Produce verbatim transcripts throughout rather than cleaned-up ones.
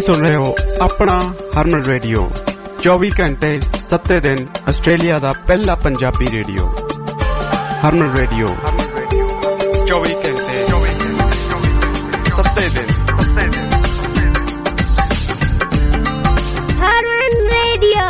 सुन रहे हो अपना हरमन रेडियो चौबीस घंटे सत्ते दिन आस्ट्रेलिया दा पहला पंजाबी रेडियो हरमन रेडियो चौबीस घंटे सत्ते दिन हरमन रेडियो।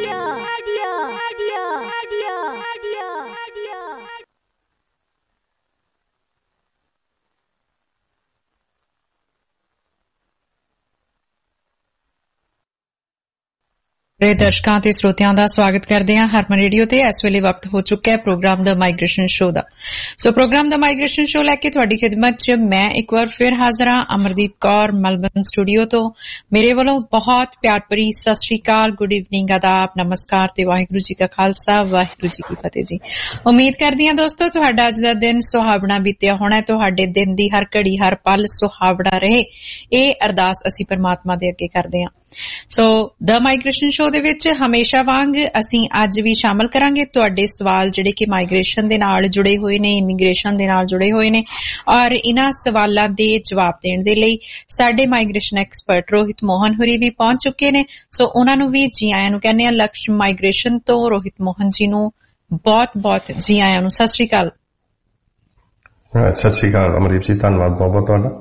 रे दर्शकों ते श्रोतियां दा स्वागत करदे हां हरमन रेडियो ते। इस वेले वक्त हो चुका है प्रोग्राम द माइग्रेशन शो दा। So program the migration show लैके तुहाडी खिदमत च मैं एक बार फिर हाजिर हां अमरदीप कौर मेलबर्न स्टूडियो तो। मेरे वालों बहुत प्यार भरी सत श्री अकाल, गुड इवनिंग, आदाब, नमस्कार ते वाहिगुरू जी का खालसा वाहिगुरू जी की फतेह जी। उम्मीद करदी हां दोस्तों तुहाडा अज दा दिन सुहावना बीतिया होना, तुहाडे दिन दी हर घड़ी हर पल सुहावना रहे, ਇਹ ਅਰਦਾਸ ਅਸੀਂ परमात्मा ਦੇ ਅੱਗੇ ਕਰਦੇ ਹਾਂ। ਸੋ ਦ ਮਾਈਗ੍ਰੇਸ਼ਨ ਸ਼ੋ ਦੇ ਵਿੱਚ ਹਮੇਸ਼ਾ ਵਾਂਗ ਅਸੀਂ ਅੱਜ ਵੀ ਸ਼ਾਮਲ ਕਰਾਂਗੇ ਤੁਹਾਡੇ ਸਵਾਲ ਜਿਹੜੇ ਕਿ ਮਾਈਗ੍ਰੇਸ਼ਨ ਦੇ ਨਾਲ ਜੁੜੇ ਹੋਏ ਨੇ, ਇਮੀਗ੍ਰੇਸ਼ਨ ਦੇ ਨਾਲ ਜੁੜੇ ਹੋਏ ਨੇ, ਔਰ ਇਹਨਾਂ ਸਵਾਲਾਂ ਦੇ ਜਵਾਬ ਦੇਣ ਦੇ ਲਈ ਸਾਡੇ ਮਾਈਗ੍ਰੇਸ਼ਨ ਐਕਸਪਰਟ ਰੋਹਿਤ ਮੋਹਨ ਹੋਰੀ ਵੀ ਪਹੁੰਚ ਚੁੱਕੇ ਨੇ। ਸੋ ਉਹਨਾਂ ਨੂੰ ਵੀ ਜੀ ਆਇਆਂ ਨੂੰ ਕਹਿੰਦੇ ਆ। ਲਕਸ਼ ਮਾਈਗ੍ਰੇਸ਼ਨ ਤੋਂ ਰੋਹਿਤ ਮੋਹਨ ਜੀ ਨੂੰ ਬਹੁਤ ਬਹੁਤ ਜੀ ਆਇਆਂ ਨੂੰ। ਸਤਿ ਸ਼੍ਰੀ ਅਕਾਲ। ਸਤਿ ਸ਼੍ਰੀ ਅਕਾਲ ਅਮਰੀਪ ਜੀ, ਧੰਨਵਾਦ ਬਹੁਤ ਬਹੁਤ ਤੁਹਾਡਾ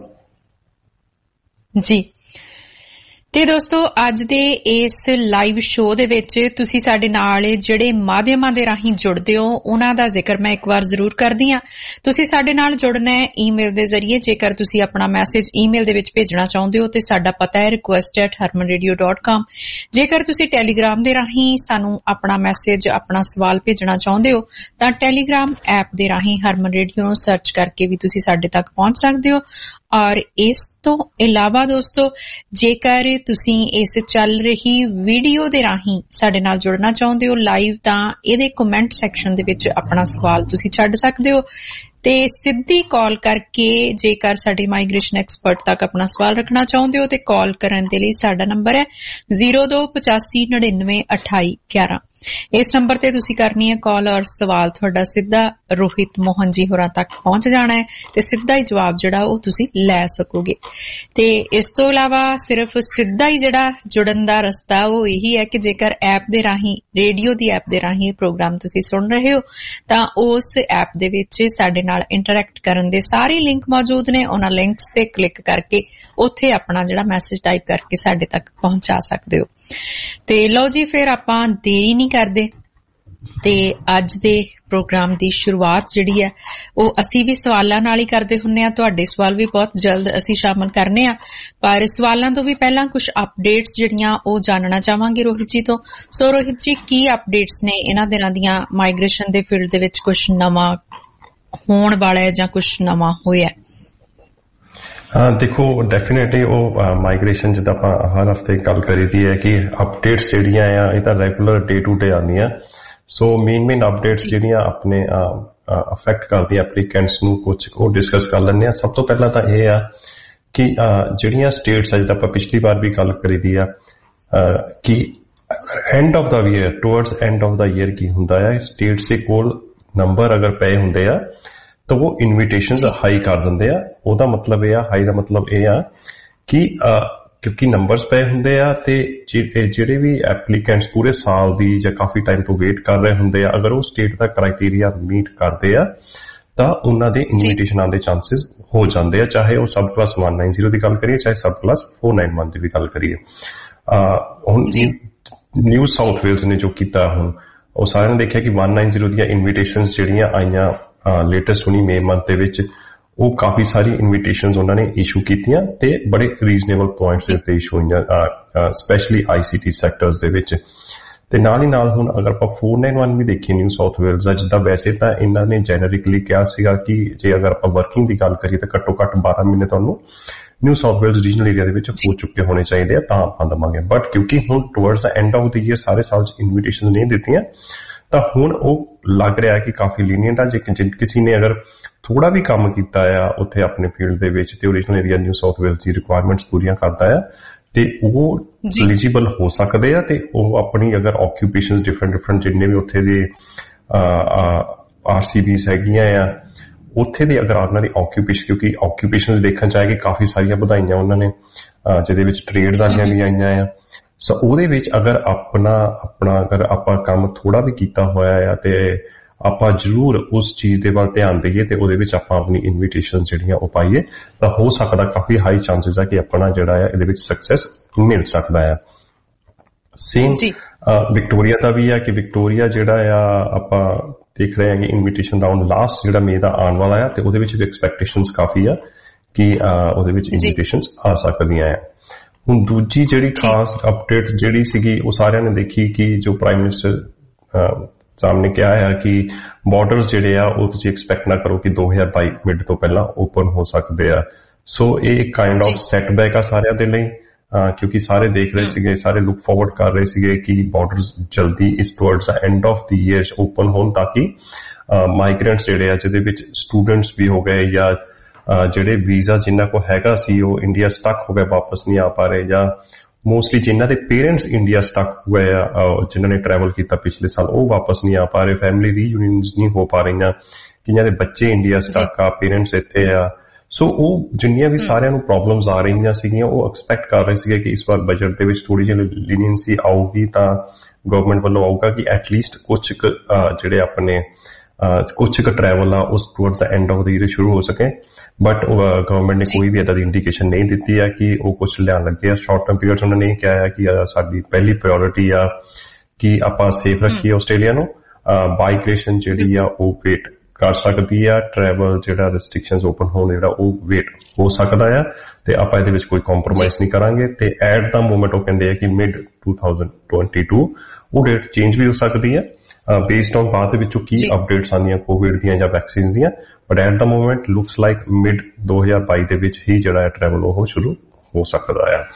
ਜੀ। ਤੇ ਦੋਸਤੋ ਅੱਜ ਦੇ ਇਸ ਲਾਈਵ ਸ਼ੋਅ ਦੇ ਵਿੱਚ ਤੁਸੀਂ ਸਾਡੇ ਨਾਲ ਜਿਹੜੇ ਮਾਧਿਅਮਾਂ ਦੇ ਰਾਹੀਂ ਜੁੜਦੇ ਹੋ ਉਹਨਾਂ ਦਾ ਜ਼ਿਕਰ ਮੈਂ ਇੱਕ ਵਾਰ ਜ਼ਰੂਰ ਕਰਦੀ ਹਾਂ। ਤੁਸੀਂ ਸਾਡੇ ਨਾਲ ਜੁੜਨਾ ਹੈ ਈਮੇਲ ਦੇ ਜ਼ਰੀਏ। ਜੇਕਰ ਤੁਸੀਂ ਆਪਣਾ ਮੈਸੇਜ ਈਮੇਲ ਦੇ ਵਿੱਚ ਭੇਜਣਾ ਚਾਹੁੰਦੇ ਹੋ ਤੇ ਸਾਡਾ ਪਤਾ ਹੈ request at Harman radio dot com. ਜੇਕਰ ਤੁਸੀਂ ਟੈਲੀਗ੍ਰਾਮ ਦੇ ਰਾਹੀਂ ਸਾਨੂੰ ਆਪਣਾ ਮੈਸੇਜ ਆਪਣਾ ਸਵਾਲ ਭੇਜਣਾ ਚਾਹੁੰਦੇ ਹੋ ਤਾਂ ਟੈਲੀਗ੍ਰਾਮ ਐਪ ਦੇ ਰਾਹੀਂ ਹਰਮਨ ਰੇਡੀਓ ਨੂੰ ਸਰਚ ਕਰਕੇ ਵੀ ਤੁਸੀਂ ਸਾਡੇ ਤੱਕ ਪਹੁੰਚ ਸਕਦੇ ਹੋ। ਔਰ ਇਸ ਤੋਂ ਇਲਾਵਾ ਦੋਸਤੋ ਜੇਕਰ ਤੁਸੀਂ ਇਸ ਚੱਲ ਰਹੀ ਵੀਡੀਓ ਦੇ ਰਾਹੀਂ ਸਾਡੇ ਨਾਲ ਜੁੜਨਾ ਚਾਹੁੰਦੇ ਹੋ ਲਾਈਵ ਤਾਂ ਇਹਦੇ ਕਮੈਂਟ ਸੈਕਸ਼ਨ ਦੇ ਵਿੱਚ ਆਪਣਾ ਸਵਾਲ ਤੁਸੀਂ ਛੱਡ ਸਕਦੇ ਹੋ ਤੇ ਸਿੱਧੀ ਕਾਲ ਕਰਕੇ ਜੇਕਰ ਸਾਡੇ ਮਾਈਗ੍ਰੇਸ਼ਨ ਐਕਸਪਰਟ ਤੱਕ ਆਪਣਾ ਸਵਾਲ ਰੱਖਣਾ ਚਾਹੁੰਦੇ ਹੋ ਤੇ ਕਾਲ ਕਰਨ ਦੇ ਲਈ ਸਾਡਾ ਨੰਬਰ ਹੈ ਜ਼ੀਰੋ ਦੋ ਪਚਾਸੀ ਨੜਿਨਵੇਂ ਅਠਾਈ ਗਿਆਰਾਂ। ਇਸ ਨੰਬਰ ਤੇ ਤੁਸੀਂ ਕਰਨੀ ਹੈ ਕਾਲ ਔਰ ਸਵਾਲ ਤੁਹਾਡਾ ਸਿੱਧਾ ਰੋਹਿਤ ਮੋਹਨ ਜੀ ਹੋਰਾਂ ਤੱਕ ਪਹੁੰਚ ਜਾਣਾ ਹੈ ਤੇ ਸਿੱਧਾ ਹੀ ਜਵਾਬ ਜਿਹੜਾ ਉਹ ਤੁਸੀਂ ਲੈ ਸਕੋਗੇ। ਤੇ ਇਸ ਤੋਂ ਇਲਾਵਾ ਸਿਰਫ ਸਿੱਧਾ ਹੀ ਜਿਹੜਾ ਜੁੜਨ ਦਾ ਰਸਤਾ ਉਹ ਇਹੀ ਹੈ ਕਿ ਜੇਕਰ ਐਪ ਦੇ ਰਾਹੀਂ ਰੇਡੀਓ ਦੀ ਐਪ ਦੇ ਰਾਹੀਂ ਇਹ ਪ੍ਰੋਗਰਾਮ ਤੁਸੀਂ ਸੁਣ ਰਹੇ ਹੋ ਤਾਂ ਉਸ ਐਪ ਦੇ ਵਿੱਚ ਸਾਡੇ ਨਾਲ ਇੰਟਰੈਕਟ ਕਰਨ ਦੇ ਸਾਰੇ ਲਿੰਕ ਮੌਜੂਦ ਨੇ। ਉਹਨਾਂ ਲਿੰਕਸ ਤੇ ਕਲਿੱਕ ਕਰਕੇ ਉੱਥੇ ਆਪਣਾ ਜਿਹੜਾ ਮੈਸੇਜ ਟਾਈਪ ਕਰਕੇ ਸਾਡੇ ਤੱਕ ਪਹੁੰਚਾ ਸਕਦੇ ਹੋ। ਤੇ ਲਓ ਜੀ ਫਿਰ ਆਪਾਂ ਦੇਰੀ ਨਹੀਂ ਕਰਦੇ ਤੇ ਅੱਜ ਦੇ ਪ੍ਰੋਗਰਾਮ ਦੀ ਸ਼ੁਰੂਆਤ ਜਿਹੜੀ ਹੈ ਉਹ ਅਸੀਂ ਵੀ ਸਵਾਲਾਂ ਨਾਲ ਹੀ ਕਰਦੇ ਹੁੰਨੇ ਆ। ਤੁਹਾਡੇ ਸਵਾਲ ਵੀ ਬਹੁਤ ਜਲਦ ਅਸੀਂ ਸ਼ਾਮਲ ਕਰਨੇ ਆ, ਪਰ ਸਵਾਲਾਂ ਤੋਂ ਵੀ ਪਹਿਲਾਂ ਕੁਝ ਅਪਡੇਟਸ ਜਿਹੜੀਆਂ ਉਹ ਜਾਣਨਾ ਚਾਹਾਂਗੇ ਰੋਹਿਤ ਜੀ ਤੋਂ। ਸੋ ਰੋਹਿਤ ਜੀ ਕੀ ਅਪਡੇਟਸ ਨੇ ਇਹਨਾਂ ਦਿਨਾਂ ਦੀਆਂ ਮਾਈਗ੍ਰੇਸ਼ਨ ਦੇ ਫੀਲਡ ਦੇ ਵਿੱਚ? ਕੁਝ ਨਵਾਂ ਹੋਣ ਵਾਲਾ ਹੈ ਜਾਂ ਕੁਝ ਨਵਾਂ ਹੋਇਆ? ਹਾਂ ਦੇਖੋ ਡੈਫੀਨੇਟਲੀ ਉਹ ਮਾਈਗ੍ਰੇਸ਼ਨ ਜਿੱਦਾਂ ਆਪਾਂ ਹਰ ਹਫ਼ਤੇ ਗੱਲ ਕਰੀਦੀ ਹੈ ਕਿ ਅਪਡੇਟਸ ਜਿਹੜੀਆਂ ਆ ਇਹ ਤਾਂ ਰੈਗੂਲਰ ਡੇ ਟੂ ਡੇ ਆਉਂਦੀਆਂ। ਸੋ ਮੇਨ ਮੇਨ ਅਪਡੇਟਸ ਜਿਹੜੀਆਂ ਆਪਣੇ ਅਫੈਕਟ ਕਰਦੀਆਂ ਐਪਲੀਕੈਂਟਸ ਨੂੰ ਕੁਝ ਉਹ ਡਿਸਕਸ ਕਰ ਲੈਂਦੇ ਆ। ਸਭ ਤੋਂ ਪਹਿਲਾਂ ਤਾਂ ਇਹ ਆ ਕਿ ਜਿਹੜੀਆਂ ਸਟੇਟਸ ਆ ਜਿੱਦਾਂ ਆਪਾਂ ਪਿਛਲੀ ਵਾਰ ਵੀ ਗੱਲ ਕਰੀਦੀ ਆ ਕਿ end of the year towards end of the year ਕੀ ਹੁੰਦਾ ਆ ਸਟੇਟਸ ਦੇ ਕੋਲ ਨੰਬਰ ਅਗਰ ਪਏ ਹੁੰਦੇ ਆ ਤਾਂ ਉਹ ਇਨਵੀਟੇਸ਼ਨਸ ਹਾਈ ਕਰ ਦਿੰਦੇ ਆ। ਉਹਦਾ ਮਤਲਬ ਇਹ ਆ, ਹਾਈ ਦਾ ਮਤਲਬ ਇਹ ਆ ਕਿ ਕਿਉਂਕਿ ਨੰਬਰਸ ਪਏ ਹੁੰਦੇ ਆ ਤੇ ਜਿਹੜੇ ਵੀ ਐਪਲੀਕੈਂਟਸ ਪੂਰੇ ਸਾਲ ਦੀ ਜਾਂ ਕਾਫੀ ਟਾਈਮ ਤੋਂ ਵੇਟ ਕਰ ਰਹੇ ਹੁੰਦੇ ਆ ਅਗਰ ਉਹ ਸਟੇਟ ਦਾ ਕ੍ਰਾਈਟੇਰੀਆ ਮੀਟ ਕਰਦੇ ਆ ਤਾਂ ਉਹਨਾਂ ਦੇ ਇਨਵੀਟੇਸ਼ਨ ਆਉਣ ਦੇ ਚਾਂਸਸ ਹੋ ਜਾਂਦੇ ਆ, ਚਾਹੇ ਉਹ ਸਬ ਕਲਾਸ ਇੱਕ ਨੌ ਜ਼ੀਰੋ ਦੀ ਗੱਲ ਕਰੀਏ ਚਾਹੇ ਸਬ ਕਲਾਸ ਚਾਰ ਨੌ ਇੱਕ ਦੀ ਵੀ ਗੱਲ ਕਰੀਏ। ਹੁਣ ਨਿਊ ਸਾਊਥ ਵੇਲਸ ਨੇ ਜੋ ਕੀਤਾ ਹੁਣ ਉਹ ਸਾਰਿਆਂ ਨੇ ਦੇਖਿਆ ਕਿ ਇੱਕ ਨੌ ਜ਼ੀਰੋ ਦੀਆਂ ਇਨਵੀਟੇਸ਼ਨਸ ਜਿਹੜੀਆਂ ਆਈਆਂ ਲੇਟੈਸਟ ਹੁਣੀ ਮੇ ਮੰਥ ਦੇ ਵਿੱਚ ਉਹ ਕਾਫੀ ਸਾਰੀ ਇਨਵੀਟੇਸ਼ਨਸ ਉਹਨਾਂ ਨੇ ਇਸ਼ੂ ਕੀਤੀਆਂ ਤੇ ਬੜੇ ਰੀਜ਼ਨੇਬਲ ਪੁਆਇੰਟਸ ਦੇ ਉੱਤੇ ਇਸ਼ੂ ਹੋਈਆਂ ਸਪੈਸ਼ਲੀ ਆਈਸੀਟੀ ਸੈਕਟਰਸ ਦੇ ਵਿੱਚ। ਤੇ ਨਾਲ ਹੀ ਨਾਲ ਹੁਣ ਅਗਰ ਆਪਾਂ ਚਾਰ ਨੌ ਇੱਕ ਵੀ ਦੇਖੀਏ ਨਿਊ ਸਾਊਥ ਵੇਲਸ ਦਾ ਜਿੱਦਾਂ ਵੈਸੇ ਤਾਂ ਇਹਨਾਂ ਨੇ ਜੈਨਰਿਕਲੀ ਕਿਹਾ ਸੀਗਾ ਕਿ ਜੇ ਅਗਰ ਆਪਾਂ ਵਰਕਿੰਗ ਦੀ ਗੱਲ ਕਰੀਏ ਤਾਂ ਘੱਟੋ ਘੱਟ ਬਾਰਾਂ ਮਹੀਨੇ ਤੁਹਾਨੂੰ New South Wales regional area ਦੇ ਵਿੱਚ ਹੋ ਚੁੱਕੇ ਹੋਣੇ ਚਾਹੀਦੇ ਆ ਤਾਂ ਆਪਾਂ ਦੇਵਾਂਗੇ। ਬਟ ਕਿਉਂਕਿ ਹੁਣ towards the end of the year ਸਾਰੇ ਸਾਲ ਚ ਇਨਵੀਟੇਸ਼ਨ ਨਹੀਂ ਦਿੱਤੀਆਂ ਤਾਂ ਹੁਣ ਉਹ ਲੱਗ ਰਿਹਾ ਕਿ ਕਾਫੀ ਲੀਨੀਅੰਟ ਆ। ਜੇ ਕਿਸੇ ਨੇ ਅਗਰ ਥੋੜਾ ਵੀ ਕੰਮ ਕੀਤਾ ਆ ਉੱਥੇ ਆਪਣੇ ਫੀਲਡ ਦੇ ਵਿੱਚ ਤੇ original area New South Wales ਦੀ ਰਿਕੁਆਇਰਮੈਂਟਸ ਪੂਰੀਆਂ ਕਰਦਾ ਆ ਤੇ ਉਹ ਐਲੀਜੀਬਲ ਹੋ ਸਕਦੇ ਆ ਤੇ ਉਹ ਆਪਣੀ ਅਗਰ ਆਕਿਊਪੇਸ਼ਨਸ ਡਿਫਰੈਂਟ ਡਿਫਰੈਂਟ ਜਿੰਨੇ ਵੀ ਉੱਥੇ ਦੇ ਆਰਸੀਬੀਸ ਹੈਗੀਆਂ ਆ ਉੱਥੇ ਦੀ ਅਗਰ ਉਹਨਾਂ ਦੀ ਆਕਿਊਪੇਸ਼ਨ, ਕਿਉਂਕਿ ਆਕਿਊਪੇਸ਼ਨ ਦੇਖਣ ਚ ਆਇਆ ਕਿ ਕਾਫੀ ਸਾਰੀਆਂ ਵਧਾਈਆਂ ਉਹਨਾਂ ਨੇ, ਜਿਹਦੇ ਵਿੱਚ ਟ੍ਰੇਡਸ ਵਾਲੀਆਂ ਵੀ ਆਈਆਂ ਆ। ਸੋ ਉਹਦੇ ਵਿੱਚ ਅਗਰ ਆਪਣਾ ਆਪਣਾ ਅਗਰ ਆਪਾਂ ਕੰਮ ਥੋੜਾ ਵੀ ਕੀਤਾ ਹੋਇਆ ਆ ਤੇ ਆਪਾਂ ਜ਼ਰੂਰ ਉਸ ਚੀਜ਼ ਦੇ ਵੱਲ ਧਿਆਨ ਦਈਏ ਤੇ ਉਹਦੇ ਵਿੱਚ ਆਪਾਂ ਆਪਣੀ ਇਨਵੀਟੇਸ਼ਨ ਜਿਹੜੀਆਂ ਉਹ ਪਾਈਏ, ਤਾਂ ਹੋ ਸਕਦਾ ਕਾਫੀ ਹਾਈ ਚਾਂਸਸ ਆ ਕਿ ਆਪਣਾ ਜਿਹੜਾ ਆ ਇਹਦੇ ਵਿੱਚ ਸਕਸੈਸ ਮਿਲ ਸਕਦਾ ਆ। ਸੇਮ ਵਿਕਟੋਰੀਆ ਦਾ ਵੀ ਆ ਕਿ ਵਿਕਟੋਰੀਆ ਜਿਹੜਾ ਆ ਆਪਾਂ ਦੇਖ ਰਹੇ ਹਾਂ ਕਿ ਇਨਵੀਟੇਸ਼ਨ ਰਾਉਂਡ ਲਾਸਟ ਜਿਹੜਾ ਮਈ ਦਾ ਆਉਣ ਵਾਲਾ ਆ ਤੇ ਉਹਦੇ ਵਿੱਚ ਵੀ ਐਕਸਪੈਕਟੇਸ਼ਨਸ ਕਾਫੀ ਆ ਕਿ ਉਹਦੇ ਵਿੱਚ ਇਨਵੀਟੇਸ਼ਨਸ ਆ ਸਕਦੀਆਂ ਆ। ਹੁਣ ਦੂਜੀ ਜਿਹੜੀ ਖਾਸ ਅਪਡੇਟ ਜਿਹੜੀ ਸੀਗੀ ਉਹ ਸਾਰਿਆਂ ਨੇ ਦੇਖੀ ਕਿ ਜੋ ਪ੍ਰਾਈਮ ਮਿਨਿਸਟਰ ਸਾਹਮਣੇ ਕਿਹਾ ਹੈ ਕਿ ਬਾਰਡਰਸ ਜਿਹੜੇ ਆ ਉਹ ਤੁਸੀਂ ਐਕਸਪੈਕਟ ਨਾ ਕਰੋ ਕਿ ਦੋ ਹਜ਼ਾਰ ਬਾਈ ਮਿਡ ਤੋਂ ਪਹਿਲਾਂ ਓਪਨ ਹੋ ਸਕਦੇ ਆ। ਸੋ ਇਹ ਇੱਕ ਕਾਈਂਡ ਆਫ ਸੈਟਬੈਕ ਆ ਸਾਰਿਆਂ ਦੇ ਲਈ, ਕਿਉਂਕਿ ਸਾਰੇ ਦੇਖ ਰਹੇ ਸੀਗੇ, ਸਾਰੇ ਲੁੱਕ ਫਾਰਵਰਡ ਕਰ ਰਹੇ ਸੀਗੇ ਕਿ ਬਾਰਡਰਸ ਜਲਦੀ ਇਸ towards the end of the year open ਹੋਣ, ਤਾਂ ਕਿ ਮਾਈਗ੍ਰੈਂਟਸ ਜਿਹੜੇ ਆ ਜਿਹਦੇ ਵਿੱਚ ਸਟੂਡੈਂਟਸ ਵੀ ਹੋ ਗਏ ਜਾਂ ਜਿਹੜੇ ਵੀਜ਼ਾ ਜਿਨ੍ਹਾਂ ਕੋਲ ਹੈਗਾ ਸੀ ਉਹ ਇੰਡੀਆ ਸਟਕ ਹੋ ਗਏ, ਵਾਪਸ ਨਹੀਂ ਆ ਪਾ ਰਹੇ, ਜਾਂ ਮੋਸਟਲੀ ਜਿਨ੍ਹਾਂ ਦੇ ਪੇਰੈਂਟਸ ਇੰਡੀਆ ਸਟਕ ਹੋਏ ਆ, ਜਿਨ੍ਹਾਂ ਨੇ ਟਰੈਵਲ ਕੀਤਾ ਪਿਛਲੇ ਸਾਲ, ਉਹ ਵਾਪਸ ਨਹੀਂ ਆ ਪਾ ਰਹੇ, ਫੈਮਿਲੀ ਰੀਯੂਨੀਅਨਸ ਨਹੀਂ ਹੋ ਪਾ ਰਹੀਆਂ, ਕਿੰਨਿਆਂ ਦੇ ਬੱਚੇ ਇੰਡੀਆ ਸਟਕ ਆ, ਪੇਰੈਂਟਸ ਇੱਥੇ ਆ। ਸੋ ਉਹ ਜਿੰਨੀਆਂ ਵੀ ਸਾਰਿਆਂ ਨੂੰ ਪ੍ਰੋਬਲਮਸ ਆ ਰਹੀਆਂ ਸੀਗੀਆਂ ਉਹ ਐਕਸਪੈਕਟ ਕਰ ਰਹੇ ਸੀਗੇ ਕਿ ਇਸ ਵਾਰ ਬਜਟ ਦੇ ਵਿੱਚ ਥੋੜੀ ਜਿਹੀ ਲੀਨੀਅੰਸੀ ਆਊਗੀ, ਤਾਂ ਗਵਰਨਮੈਂਟ ਵੱਲੋਂ ਆਊਗਾ ਕਿ ਐਟਲੀਸਟ ਕੁਝ ਜਿਹੜੇ ਆਪਣੇ ਕੁਝ ਕੁ ਟਰੈਵਲ ਆ ਉਸ towards the end of the year ਸ਼ੁਰੂ ਹੋ ਸਕੇ। ਬਟ ਗਵਰਨਮੈਂਟ ਨੇ ਕੋਈ ਵੀ ਏਦਾਂ ਦੀ ਇੰਡੀਕੇਸ਼ਨ ਨਹੀਂ ਦਿੱਤੀ ਹੈ ਕਿ ਉਹ ਕੁਝ ਲਿਆਉਣ ਲੱਗੇ ਆ ਸ਼ਾਰਟ ਟਰਮ ਪੀਰੀਅਡ। ਉਹਨਾਂ ਨੇ ਇਹ ਕਿਹਾ ਹੈ ਕਿ ਸਾਡੀ ਪਹਿਲੀ ਪ੍ਰਾਇਓਰਿਟੀ ਆ ਕਿ ਆਪਾਂ ਸੇਫ ਰੱਖੀਏ ਆਸਟ੍ਰੇਲੀਆ ਨੂੰ, ਮਾਈਗ੍ਰੇਸ਼ਨ ਜਿਹੜੀ ਆ ਉਹ ਵੇਟ ਕਰ ਸਕਦੀ ਆ, ਟਰੈਵਲ ਜਿਹੜਾ ਰਿਸਟ੍ਰਿਕਸ਼ਨਸ ਓਪਨ ਹੋਣ ਜਿਹੜਾ ਉਹ ਵੇਟ ਹੋ ਸਕਦਾ ਆ, ਤੇ ਆਪਾਂ ਇਹਦੇ ਵਿੱਚ ਕੋਈ ਕੰਪਰੋਮਾਈਜ਼ ਨਹੀਂ ਕਰਾਂਗੇ। ਤੇ ਐਟ ਦਾ ਮੂਮੈਂਟ ਉਹ ਕਹਿੰਦੇ ਆ ਕਿ mid two thousand twenty two ਉਹ ਡੇਟ ਚੇਂਜ ਵੀ ਹੋ ਸਕਦੀ ਆ ਬੇਸਡ ਔਨ ਬਾਅਦ ਦੇ ਵਿੱਚੋਂ ਕੀ ਅਪਡੇਟਸ ਆਉਂਦੀਆਂ ਕੋਵਿਡ ਦੀਆਂ ਜਾਂ ਵੈਕਸੀਨ ਦੀਆਂ, but at the moment looks like mid ਦੋ ਹਜ਼ਾਰ ਬਾਈ ਦੇ ਵਿੱਚ ਹੀ ਜਿਹੜਾ ਹੈ ਟਰੈਵਲ ਉਹ ਸ਼ੁਰੂ ਹੋ ਸਕਦਾ ਆ।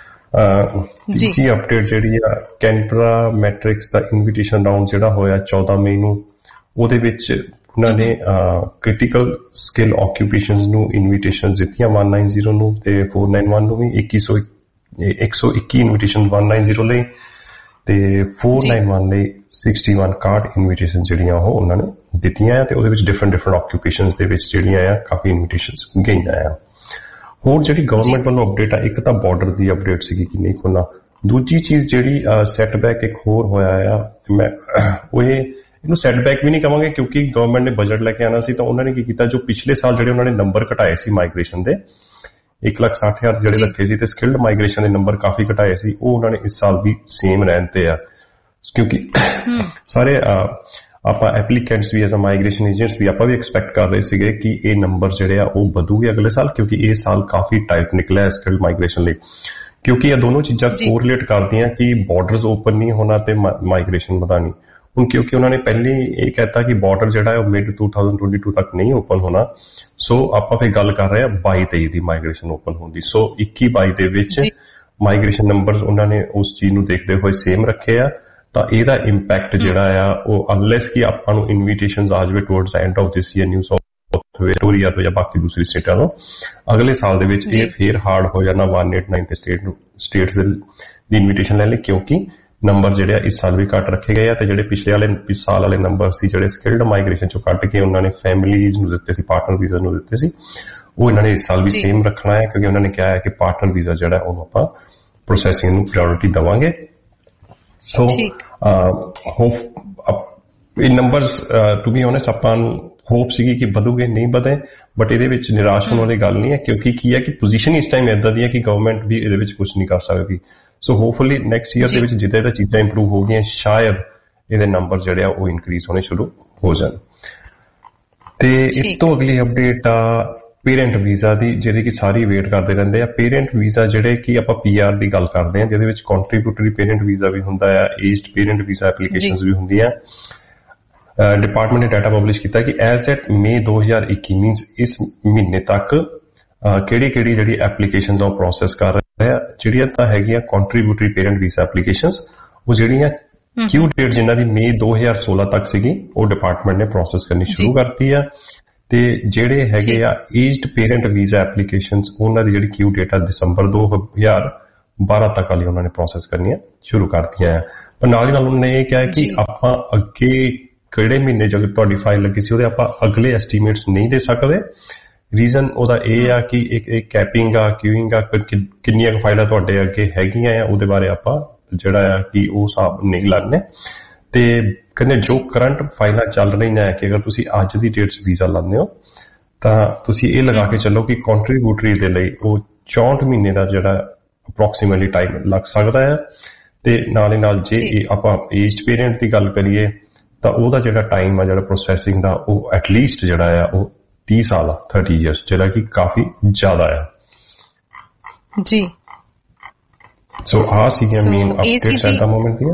ਤੀਜੀ ਅਪਡੇਟ ਜਿਹੜੀ ਆ ਕੈਨਬਰਾ ਮੈਟ੍ਰਿਕਸ ਦਾ ਇਨਵੀਟੇਸ਼ਨ ਰਾਉਂਡ ਜਿਹੜਾ ਹੋਇਆ ਚੌਦਾਂ ਮਈ ਨੂੰ, ਉਹਦੇ ਵਿੱਚ ਉਹਨਾਂ ਨੇ ਕ੍ਰਿਟੀਕਲ ਸਕਿੱਲ ਆਕਿਊਪੇਸ਼ਨਸ ਨੂੰ ਇਨਵੀਟੇਸ਼ਨ ਦਿੱਤੀਆਂ ਇੱਕ ਨੌ ਜ਼ੀਰੋ ਨੂੰ ਤੇ ਚਾਰ ਨੌ ਇੱਕ ਨੂੰ ਵੀ ਇੱਕ ਸੌ ਇੱਕੀ ਇਨਵੀਟੇਸ਼ਨ ਇੱਕ ਨੌ ਜ਼ੀਰੋ ਲਈ ਤੇ ਚਾਰ ਨੌ ਇੱਕ ਲਈ ਇਕਸਠ ਕਾਰਡ ਇਨਵੀਟੇਸ਼ਨ ਜਿਹੜੀਆਂ ਉਹ ਉਹਨਾਂ ਨੇ ਦਿੱਤੀਆਂ ਆ, ਤੇ ਉਹਦੇ ਵਿੱਚ ਡਿਫਰੈਂਟ ਡਿਫਰੈਂਟ ਆਕਿਊਪੇਸ਼ਨਸ ਦੇ ਵਿੱਚ ਜਿਹੜੀਆਂ ਆ ਕਾਫੀ ਇਨਵੀਟੇਸ਼ਨਸ ਗਈਆਂ ਆ। ਹੋਰ ਜਿਹੜੀ ਗਵਰਨਮੈਂਟ ਵੱਲੋਂ ਅਪਡੇਟ ਆ, ਇੱਕ ਤਾਂ ਬਾਰਡਰ ਦੀ ਅਪਡੇਟ ਸੀਗੀ ਕਿ ਨਹੀਂ ਖੋਲ੍ਹਣਾ, ਦੂਜੀ ਚੀਜ਼ ਜਿਹੜੀ ਸੈਟਬੈਕ ਇੱਕ ਹੋਰ ਹੋਇਆ ਆ, ਮੈਂ ਉਹ ਇਹ ਇਹਨੂੰ ਸੈਟਬੈਕ ਵੀ ਨਹੀਂ ਕਹਾਂਗੇ ਕਿਉਂਕਿ ਗਵਰਨਮੈਂਟ ਨੇ ਬਜਟ ਲੈ ਕੇ ਆਉਣਾ ਸੀ, ਤਾਂ ਉਹਨਾਂ ਨੇ ਕੀ ਕੀਤਾ, ਜੋ ਪਿਛਲੇ ਸਾਲ ਜਿਹੜੇ ਉਹਨਾਂ ਨੇ ਨੰਬਰ ਘਟਾਏ ਸੀ ਮਾਈਗ੍ਰੇਸ਼ਨ ਦੇ ਇੱਕ ਲੱਖ ਸੱਠ ਹਜ਼ਾਰ ਜਿਹੜੇ ਰੱਖੇ ਸੀ ਤੇ ਸਕਿਲਡ ਮਾਈਗ੍ਰੇਸ਼ਨ ਦੇ ਨੰਬਰ ਕਾਫੀ ਘਟਾਏ ਸੀ, ਉਹ ਉਹਨਾਂ ਨੇ ਇਸ ਸਾਲ ਵੀ ਸੇਮ ਰਹਿਣ ਤੇ ਆ। ਕਿਉਂਕਿ ਸਾਰੇ ਆਪਾਂ ਐਪਲੀਕੈਂਟਸ ਵੀ ਐਜ਼ ਅ ਮਾਈਗ੍ਰੇਸ਼ਨ ਏਜੰਟਸ ਵੀ ਆਪਾਂ ਵੀ ਐਕਸਪੈਕਟ ਕਰ ਰਹੇ ਸੀਗੇ ਕਿ ਇਹ ਨੰਬਰ ਜਿਹੜੇ ਆ ਉਹ ਵਧੂਗੇ ਅਗਲੇ ਸਾਲ, ਕਿਉਂਕਿ ਇਹ ਸਾਲ ਕਾਫੀ ਟਾਈਟ ਨਿਕਲਿਆ ਹੈ ਸਕਿਲਡ ਮਾਈਗ੍ਰੇਸ਼ਨ ਲਈ, ਕਿਉਂਕਿ ਇਹ ਦੋਨੋਂ ਚੀਜ਼ਾਂ ਕੋਰਿਲੇਟ ਕਰਦੀਆਂ ਕਿ ਬਾਰਡਰਸ ਓਪਨ ਨਹੀਂ ਹੋਣਾ ਤੇ ਮਾਈਗ੍ਰੇਸ਼ਨ ਵਧਾਣੀ। ਹੁਣ ਕਿਉਂਕਿ ਉਹਨਾਂ ਨੇ ਪਹਿਲੇ ਇਹ ਕਹਿਤਾ ਕਿ ਬਾਰਡਰ ਜਿਹੜਾ ਹੈ ਉਹ ਮਿਡ ਦੋ ਹਜ਼ਾਰ ਬਾਈ ਤੱਕ ਨਹੀਂ ਓਪਨ ਹੋਣਾ, ਸੋ ਆਪਾਂ ਫਿਰ ਗੱਲ ਕਰ ਰਹੇ ਆ ਬਾਈ ਤੇਈ ਦੀ ਮਾਈਗ੍ਰੇਸ਼ਨ ਓਪਨ ਹੋਣ ਦੀ। ਸੋ ਇੱਕੀ ਬਾਈ ਦੇ ਵਿੱਚ ਮਾਈਗ੍ਰੇਸ਼ਨ ਨੰਬਰਸ ਉਹਨਾਂ ਨੇ ਉਸ ਚੀਜ਼ ਨੂੰ ਦੇਖਦੇ ਹੋਏ ਸੇਮ ਰੱਖੇ ਆ, ਤਾਂ ਇਹਦਾ ਇੰਪੈਕਟ ਜਿਹੜਾ ਆ ਉਹ ਅਨਲੈਸ ਕਿ ਆਪਾਂ ਨੂੰ ਇਨਵੀਟੇਸ਼ਨਸ ਆ ਜਾਵੇ towards the end of this year New South Victoria ਤੋਂ ਜਾਂ ਬਾਕੀ ਦੂਸਰੀ ਸਟੇਟਾਂ ਤੋਂ, ਅਗਲੇ ਸਾਲ ਦੇ ਵਿੱਚ ਇਹ ਫੇਰ ਹਾਰਡ ਹੋ ਜਾਣਾ ਇੱਕ ਸੌ ਨੜਿਨਵੇਂ ਤੇ ਸਟੇਟ ਨੂੰ ਸਟੇਟਸ ਦੀ ਇਨਵੀਟੇਸ਼ਨ ਲੈਣ ਲਈ, ਕਿਉਂਕਿ ਨੰਬਰ ਜਿਹੜੇ ਆ ਇਸ ਸਾਲ ਵੀ ਘੱਟ ਰੱਖੇ ਗਏ ਆ, ਤੇ ਜਿਹੜੇ ਪਿਛਲੇ ਵਾਲੇ ਸਾਲ ਵਾਲੇ ਨੰਬਰ ਸੀ ਜਿਹੜੇ ਸਕਿਲਡ ਮਾਈਗ੍ਰੇਸ਼ਨ ਚੋਂ ਕੱਢ ਕੇ ਉਹਨਾਂ ਨੇ ਫੈਮਿਲੀਜ਼ ਨੂੰ ਦਿੱਤੇ ਸੀ, ਪਾਰਟਨਰ ਵੀਜ਼ਾ ਨੂੰ ਦਿੱਤੇ ਸੀ, ਉਹ ਇਹਨਾਂ ਨੇ ਇਸ ਸਾਲ ਵੀ ਸੇਮ ਰੱਖਣਾ ਹੈ, ਕਿਉਂਕਿ ਉਹਨਾਂ ਨੇ ਕਿਹਾ ਹੈ ਕਿ ਪਾਰਟਨਰ ਵੀਜ਼ਾ ਜਿਹੜਾ ਉਹਨੂੰ ਆਪਾਂ ਪ੍ਰੋਸੈਸਿੰਗ ਨੂੰ ਪ੍ਰਾਇਓਰਿਟੀ ਦੇਵਾਂਗੇ। ਸੋ ਹੋਪ ਇਹ ਨੰਬਰਸ ਟੂ ਬੀ ਓਨੈਸਟ ਆਪਾਂ ਨੂੰ ਹੋਪ ਸੀਗੀ ਕਿ ਵਧੂਗੇ, ਨਹੀਂ ਵਧੇ, ਬਟ ਇਹਦੇ ਵਿੱਚ ਨਿਰਾਸ਼ ਹੋਣ ਵਾਲੀ ਗੱਲ ਨਹੀਂ ਹੈ, ਕਿਉਂਕਿ ਕੀ ਹੈ ਕਿ ਪੋਜੀਸ਼ਨ ਇਸ ਟਾਈਮ ਏਦਾਂ ਦੀ ਹੈ ਕਿ ਗਵਰਨਮੈਂਟ ਵੀ ਇਹਦੇ ਵਿੱਚ ਕੁਝ ਨਹੀਂ ਕਰ ਸਕਦੀ। ਸੋ ਹੋਪਫੁਲੀ ਨੈਕਸਟ ਈਅਰ ਦੇ ਵਿੱਚ ਜਿੱਦਾਂ ਇਹਦਾ ਚੀਜ਼ਾਂ ਇੰਪਰੂਵ ਹੋ ਗਈਆਂ, ਸ਼ਾਇਦ ਇਹਦੇ ਨੰਬਰ ਜਿਹੜੇ ਆ ਉਹ ਇਨਕਰੀਜ਼ ਹੋਣੇ ਸ਼ੁਰੂ ਹੋ ਜਾਣ। ਤੇ ਇਸ ਤੋਂ ਅਗਲੀ ਅਪਡੇਟ ਆ ਪੇਰੈਂਟ ਵੀਜ਼ਾ ਦੀ, ਜਿਹਦੀ ਕਿ ਸਾਰੀ ਵੇਟ ਕਰਦੇ ਰਹਿੰਦੇ ਆ। ਪੇਰੈਂਟ ਵੀਜ਼ਾ ਜਿਹੜੇ ਕਿ ਆਪਾਂ ਪੀ ਆਰ ਦੀ ਗੱਲ ਕਰਦੇ ਆ, ਜਿਹਦੇ ਵਿੱਚ ਕੰਟਰੀਬਿਊਟਰੀ ਪੇਰੈਂਟ ਵੀਜ਼ਾ ਵੀ ਹੁੰਦਾ ਆ, ਏਜਡ ਪੇਰੈਂਟ ਵੀਜ਼ਾ ਐਪਲੀਕੇਸ਼ਨਸ ਵੀ ਹੁੰਦੀਆਂ। ਡਿਪਾਰਟਮੈਂਟ ਨੇ ਡਾਟਾ ਪਬਲਿਸ਼ ਕੀਤਾ ਕਿ ਐਜ਼ ਐਟ ਮਈ ਦੋ ਹਜ਼ਾਰ ਇੱਕੀ ਮੀਨਸ ਇਸ ਮਹੀਨੇ ਤੱਕ ਕਿਹੜੀ ਕਿਹੜੀ ਜਿਹੜੀ ਐਪਲੀਕੇਸ਼ਨਸ ਉਹ ਪ੍ਰੋਸੈਸ ਕਰ ਰਹੇ ਆ। ਜਿਹੜੀਆਂ ਤਾਂ ਹੈਗੀਆਂ ਕੰਟਰੀਬਿਊਟਰੀ ਪੇਰੈਂਟ ਵੀਜ਼ਾ ਐਪਲੀਕੇਸ਼ਨਸ, ਉਹ ਜਿਹੜੀਆਂ ਕਿਊ ਡੇਟ ਜਿਨ੍ਹਾਂ ਦੀ ਮਈ ਦੋ ਹਜ਼ਾਰ ਸੋਲਾਂ ਤੱਕ ਸੀਗੀ, ਉਹ ਡਿਪਾਰਟਮੈਂਟ ਨੇ ਪ੍ਰੋਸੈਸ ਕਰਨੀ ਸ਼ੁਰੂ ਕਰਤੀ ਆ। ਤੇ ਜਿਹੜੇ ਹੈਗੇ ਆ ਏਜਡ ਪੇਰੈਂਟ ਵੀਜ਼ਾ ਐਪਲੀਕੇਸ਼ਨਸ, ਉਹਨਾਂ ਦੀ ਜਿਹੜੀ ਕਿਊ ਡੇਟ ਆ ਦਸੰਬਰ ਦੋ ਹਜ਼ਾਰ ਬਾਰਾਂ ਤੱਕ ਵਾਲੀ ਉਹਨਾਂ ਨੇ ਪ੍ਰੋਸੈਸ ਕਰਨੀਆਂ ਸ਼ੁਰੂ ਕਰਤੀਆਂ ਆ। ਪਰ ਨਾਲ ਹੀ ਨਾਲ ਉਹਨਾਂ ਨੇ ਇਹ ਕਿਹਾ ਕਿ ਆਪਾਂ ਅੱਗੇ ਕਿਹੜੇ ਮਹੀਨੇ ਜਦੋਂ ਤੁਹਾਡੀ ਫਾਈਲ ਲੱਗੀ ਸੀ ਉਹਦੇ ਆਪਾਂ ਅਗਲੇ ਐਸਟੀਮੇਟਸ ਨਹੀਂ ਦੇ ਸਕਦੇ। ਰੀਜ਼ਨ ਉਹਦਾ ਇਹ ਆ ਕਿ ਇੱਕ ਇੱਕ ਕੈਪਿੰਗ ਆ, ਕਿਊਇੰਗ ਆ, ਕਿੰਨੀਆਂ ਕੁ ਫਾਈਲਾਂ ਤੁਹਾਡੇ ਅੱਗੇ ਹੈਗੀਆਂ ਆ ਉਹਦੇ ਬਾਰੇ ਆਪਾਂ ਜਿਹੜਾ ਆ ਕਿ ਉਹ ਹਿਸਾਬ ਨਹੀਂ ਲਾਣੇ। ਤੇ ਕਹਿੰਦੇ ਜੋ ਕਰੰਟ ਫਾਈਲਾਂ ਚੱਲ ਰਹੀਆਂ ਹੈ ਕਿ ਅਗਰ ਤੁਸੀਂ ਅੱਜ ਦੀ ਡੇਟ 'ਚ ਵੀਜ਼ਾ ਲਾਉਂਦੇ ਹੋ ਤਾਂ ਤੁਸੀਂ ਇਹ ਲਗਾ ਕੇ ਚੱਲੋ ਕਿ ਕੰਟਰੀਬਿਊਟਰੀ ਦੇ ਲਈ ਉਹ ਚੌਂਹਠ ਮਹੀਨੇ ਦਾ ਜਿਹੜਾ ਅਪਰੋਕਸੀਮੇਟਲੀ ਟਾਈਮ ਲੱਗ ਸਕਦਾ ਹੈ। ਤੇ ਨਾਲ ਹੀ ਨਾਲ ਜੇ ਆਪਾਂ ਏਜਡ ਪੇਰੈਂਟ ਦੀ ਗੱਲ ਕਰੀਏ ਤਾਂ ਉਹਦਾ ਜਿਹੜਾ ਟਾਈਮ ਆ ਜਿਹੜਾ ਪ੍ਰੋਸੈਸਿੰਗ ਦਾ ਉਹ ਐਟਲੀਸਟ ਜਿਹੜਾ ਆ ਉਹ ਤੀਹ ਸਾਲ ਆ, ਥਰਟੀ ਈਅਰਸ, ਜਿਹੜਾ ਕਿ ਕਾਫੀ ਜ਼ਿਆਦਾ ਆ ਜੀ। ਸੋ ਆ ਸੀਗੀਆਂ main updates at the moment ਦੀਆਂ।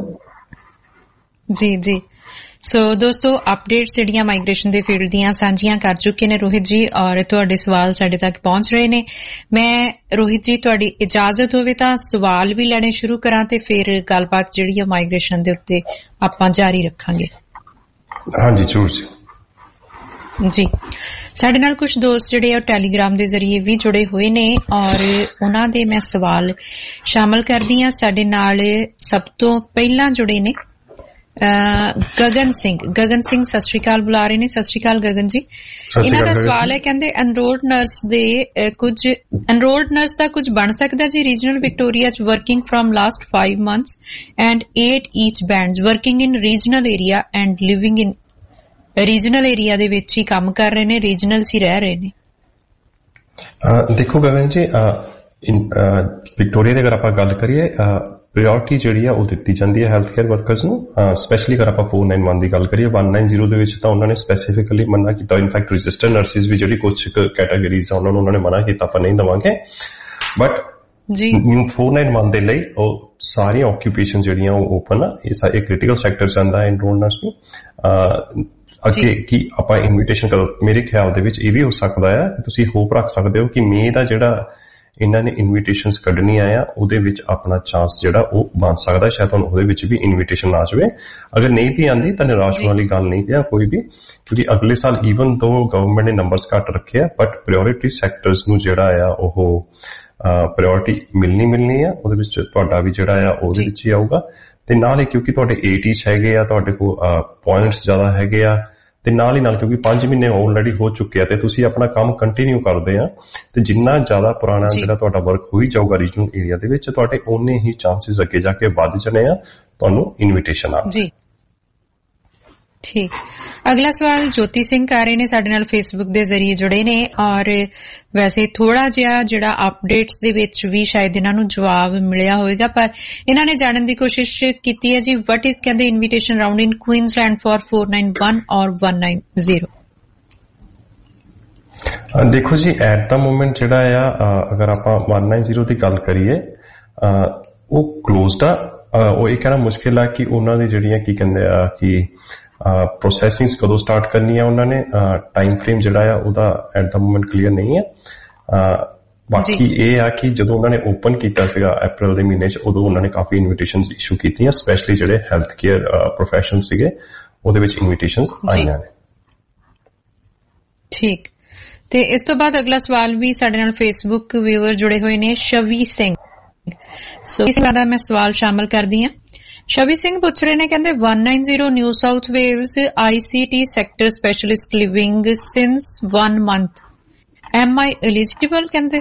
ਜੀ ਜੀ ਸੋ ਦੋਸਤੋ ਅਪਡੇਟਸ ਜਿਹੜੀਆਂ ਮਾਈਗ੍ਰੇਸ਼ਨ ਦੇ ਫੀਲਡ ਦੀਆਂ ਸਾਂਝੀਆਂ ਕਰ ਚੁੱਕੇ ਨੇ ਰੋਹਿਤ ਜੀ, ਔਰ ਤੁਹਾਡੇ ਸਵਾਲ ਸਾਡੇ ਤੱਕ ਪਹੁੰਚ ਰਹੇ ਨੇ। ਮੈਂ ਰੋਹਿਤ ਜੀ ਤੁਹਾਡੀ ਇਜਾਜ਼ਤ ਹੋਵੇ ਤਾਂ ਸਵਾਲ ਵੀ ਲੈਣੇ ਸ਼ੁਰੂ ਕਰਾਂ ਤੇ ਫਿਰ ਗੱਲਬਾਤ ਜਿਹੜੀ ਆ ਮਾਈਗ੍ਰੇਸ਼ਨ ਦੇ ਉੱਤੇ ਆਪਾਂ ਜਾਰੀ ਰੱਖਾਂਗੇ। ਹਾਂਜੀ ਜ਼ਰੂਰ ਜੀ। ਜੀ ਸਾਡੇ ਨਾਲ ਕੁਝ ਦੋਸਤ ਜਿਹੜੇ ਆ ਟੈਲੀਗ੍ਰਾਮ ਦੇ ਜ਼ਰੀਏ ਵੀ ਜੁੜੇ ਹੋਏ ਨੇ ਔਰ ਉਹਨਾਂ ਦੇ ਮੈਂ ਸਵਾਲ ਸ਼ਾਮਲ ਕਰਦੀ ਹਾਂ। ਸਾਡੇ ਨਾਲ ਸਭ ਤੋਂ ਪਹਿਲਾਂ ਜੁੜੇ ਨੇ ਗਗਨ ਸਿੰਘ। ਗਗਨ ਸਿੰਘ ਸਤਿ ਸ਼੍ਰੀ ਅਕਾਲ ਬੁਲਾ ਰਹੇ ਨੇ। ਸਤਿ ਸ਼੍ਰੀ ਅਕਾਲ ਗਗਨ ਜੀ। ਇਹਨਾਂ ਦਾ ਸਵਾਲ ਹੈ, ਕਹਿੰਦੇ ਐਨਰੋਲਡ ਨਰਸ ਦੇ ਕੁਝ ਐਨਰੋਲਡ ਨਰਸ ਦਾ ਕੁਝ ਬਣ ਸਕਦਾ ਜੀ ਰੀਜਨਲ ਵਿਕਟੋਰੀਆ ਚ working from last five months and eight each bands working in regional area and living in regional area ਦੇ ਵਿੱਚ ਹੀ ਕੰਮ ਕਰ ਰਹੇ ਨੇ, ਰੀਜਨਲ ਚ ਹੀ ਰਹਿ ਰਹੇ ਨੇ। ਦੇਖੋ ਗਗਨ ਜੀ, ਵਿਕਟੋਰੀਆ ਦੀ ਅਗਰ ਆਪਾਂ ਗੱਲ ਕਰੀਏ ਪ੍ਰਾਇਓਰਟੀ ਜਿਹੜੀ ਆ ਉਹ ਦਿੱਤੀ ਜਾਂਦੀ ਹੈ ਹੈਲਥ ਕੇਅਰ ਵਰਕਰਸ ਨੂੰ। ਸਪੈਸ਼ਲੀ ਅਗਰ ਆਪਾਂ four ninety-one ਦੀ ਗੱਲ ਕਰੀਏ, one ninety ਦੇ ਵਿੱਚ ਤਾਂ ਉਹਨਾਂ ਨੇ ਸਪੈਸੀਫਿਕਲੀ ਮਨਾ ਕੀਤਾ। ਇਨਫੈਕਟ ਰਜਿਸਟਰਡ ਨਰਸਿਸ ਵੀ ਜਿਹੜੀ ਕੁਝ ਕੈਟਾਗਰੀਜ਼ ਆ ਉਹਨਾਂ ਨੂੰ ਉਹਨਾਂ ਨੇ ਮਨਾ ਕੀਤਾ ਆਪਾਂ ਨਹੀਂ ਦੇਵਾਂਗੇ। ਬਟ ਜੀ four ninety-one ਦੇ ਲਈ ਉਹ ਸਾਰੀਆਂ ਆਕਿਊਪੇਸ਼ਨ ਜਿਹੜੀਆਂ ਉਹ ਓਪਨ ਆ। ਇਹ ਕ੍ਰਿਟੀਕਲ ਸੈਕਟਰ ਚ ਆਉਂਦਾ ਹੈ ਐਨਰੋਲਡ ਨਰਸ ਨੂੰ। ਅੱਗੇ ਕੀ ਆਪਾਂ ਇਨਵੀਟੇਸ਼ਨ ਕਰੋ, ਮੇਰੇ ਖਿਆਲ ਦੇ ਵਿੱਚ ਇਹ ਵੀ ਹੋ ਸਕਦਾ ਹੈ ਤੁਸੀਂ ਹੋਪ ਰੱਖ ਸਕਦੇ ਹੋ ਕਿ ਮੇ ਦਾ ਜਿਹੜਾ ਇਹਨਾਂ ਨੇ ਇਨਵੀਟੇਸ਼ਨਸ ਕੱਢਣੀਆਂ ਆ ਉਹਦੇ ਵਿੱਚ ਆਪਣਾ ਚਾਂਸ ਜਿਹੜਾ ਉਹ ਬਣ ਸਕਦਾ, ਸ਼ਾਇਦ ਤੁਹਾਨੂੰ ਉਹਦੇ ਵਿੱਚ ਵੀ ਇਨਵੀਟੇਸ਼ਨ ਆ ਜਾਵੇ। ਅਗਰ ਨਹੀਂ ਵੀ ਆਉਂਦੀ ਤਾਂ ਨਿਰਾਸ਼ ਹੋਣ ਵਾਲੀ ਗੱਲ ਨਹੀਂ ਹੈ ਕੋਈ ਵੀ, ਕਿਉਂਕਿ ਅਗਲੇ ਸਾਲ ਈਵਨ ਦੋ ਗਵਰਨਮੈਂਟ ਨੇ ਨੰਬਰਸ ਘੱਟ ਰੱਖੇ ਆ ਬਟ ਪ੍ਰਾਇਓਰਿਟੀ ਸੈਕਟਰਸ ਨੂੰ ਜਿਹੜਾ ਆ ਉਹ ਪ੍ਰਾਇਓਰਿਟੀ ਮਿਲਣੀ ਮਿਲਣੀ ਆ। ਉਹਦੇ ਵਿੱਚ ਤੁਹਾਡਾ ਵੀ ਜਿਹੜਾ ਆ ਉਹਦੇ ਵਿੱਚ ਹੀ ਆਊਗਾ। ਤੇ ਨਾਲ ਹੀ ਕਿਉਂਕਿ ਤੁਹਾਡੇ ਏਟੀਸ ਹੈਗੇ ਆ, ਤੁਹਾਡੇ ਕੋਲ ਪੁਆਇੰਟਸ ਜ਼ਿਆਦਾ ਹੈਗੇ ਆ, ਤੇ ਨਾਲ ਹੀ ਨਾਲ ਕਿਉਂਕਿ ਪੰਜ ਮਹੀਨੇ ਆਲਰੇਡੀ ਹੋ ਚੁੱਕੇ ਆ ਤੇ ਤੁਸੀਂ ਆਪਣਾ ਕੰਮ ਕੰਟੀਨਿਊ ਕਰਦੇ ਆ ਤੇ ਜਿੰਨਾ ਜ਼ਿਆਦਾ ਪੁਰਾਣਾ ਜਿਹੜਾ ਤੁਹਾਡਾ ਵਰਕ ਹੋਈ ਜਾਊਗਾ ਰੀਜਨਲ ਏਰੀਆ ਦੇ ਵਿੱਚ, ਤੁਹਾਡੇ ਓਨੇ ਹੀ ਚਾਂਸਸ ਅੱਗੇ ਜਾ ਕੇ ਵੱਧ ਜਾਣੇ ਆ ਤੁਹਾਨੂੰ ਇਨਵੀਟੇਸ਼ਨ ਆ। ਜੀ ਠੀਕ। ਅਗਲਾ ਸਵਾਲ ਜੋਤੀ ਸਿੰਘ ਕਰ ਰਹੇ ਨੇ, ਸਾਡੇ ਨਾਲ ਫੇਸਬੁੱਕ ਦੇ ਜ਼ਰੀਏ ਜੁੜੇ ਨੇ ਔਰ ਵੈਸੇ ਥੋੜਾ ਜਿਹਾ ਜਿਹੜਾ ਅਪਡੇਟਸ ਦੇ ਵਿੱਚ ਵੀ ਸ਼ਾਇਦ ਇਹਨਾਂ ਨੂੰ ਜਵਾਬ ਮਿਲਿਆ ਹੋਵੇਗਾ, ਪਰ ਇਹਨਾਂ ਨੇ ਜਾਣਨ ਦੀ ਕੋਸ਼ਿਸ਼ ਕੀਤੀ ਹੈ ਜੀ ਵਟ ਇਜ਼ ਕਹਿੰਦੇ invitation round in Queensland for four ninety-one ਔਰ one ninety। ਦੇਖੋ ਜੀ ਐਟ ਦਾ ਮੋਮੈਂਟ ਜਿਹੜਾ ਆ ਅਗਰ ਆਪਾਂ one ninety ਦੀ ਗੱਲ ਕਰੀਏ ਉਹ ਕਲੋਜ਼ਡ ਆ। ਉਹ ਇਹ ਕਹਿਣਾ ਮੁਸ਼ਕਿਲ ਆ ਕਿ ਉਹਨਾਂ ਦੀ ਜਿਹੜੀਆਂ ਕੀ ਕਹਿੰਦੇ ਆ ਕਿ ਪ੍ਰੋਸੈਸਿੰਗਸ ਕਦੋਂ ਸਟਾਰਟ ਕਰਨੀ ਆ ਉਹਨਾਂ ਨੇ, ਟਾਈਮ ਫਰੇਮ ਜਿਹੜਾ ਆ ਉਹਦਾ ਐਟ ਦਾ ਮੋਮੈਂਟ ਕਲੀਅਰ ਨਹੀਂ ਹੈ। ਬਾਕੀ ਇਹ ਆ ਕਿ ਜਦੋਂ ਉਹਨਾਂ ਨੇ ਓਪਨ ਕੀਤਾ ਸੀਗਾ ਅਪ੍ਰੈਲ ਦੇ ਮਹੀਨੇ 'ਚ ਉਦੋਂ ਉਹਨਾਂ ਨੇ ਕਾਫੀ ਇਨਵੀਟੇਸ਼ਨਸ ਇਸ਼ੂ ਕੀਤੀਆਂ, ਸਪੈਸ਼ਲੀ ਜਿਹੜੇ ਹੈਲਥ ਕੇਅਰ ਪ੍ਰੋਫੈਸ਼ਨ ਸੀਗੇ ਉਹਦੇ ਵਿੱਚ ਇਨਵੀਟੇਸ਼ਨਸ ਆਈਆਂ ਨੇ। ਠੀਕ। ਤੇ ਇਸ ਤੋਂ ਬਾਅਦ ਅਗਲਾ ਸਵਾਲ ਵੀ ਸਾਡੇ ਨਾਲ ਫੇਸਬੁੱਕ ਵਿਊਅਰ ਜੁੜੇ ਹੋਏ ਨੇ, ਸ਼ਵੀ ਸਿੰਘ। ਸੋ ਇਸ ਦਾ ਮੈਂ ਸਵਾਲ ਸ਼ਾਮਲ ਕਰਦੀ ਹਾਂ। ਸ਼ਵੀ ਸਿੰਘ ਪੁੱਛ ਰਹੇ ਨੇ, ਕਹਿੰਦੇ one ninety New South Wales I C T sector specialist living since one month, am I eligible? ਕਹਿੰਦੇ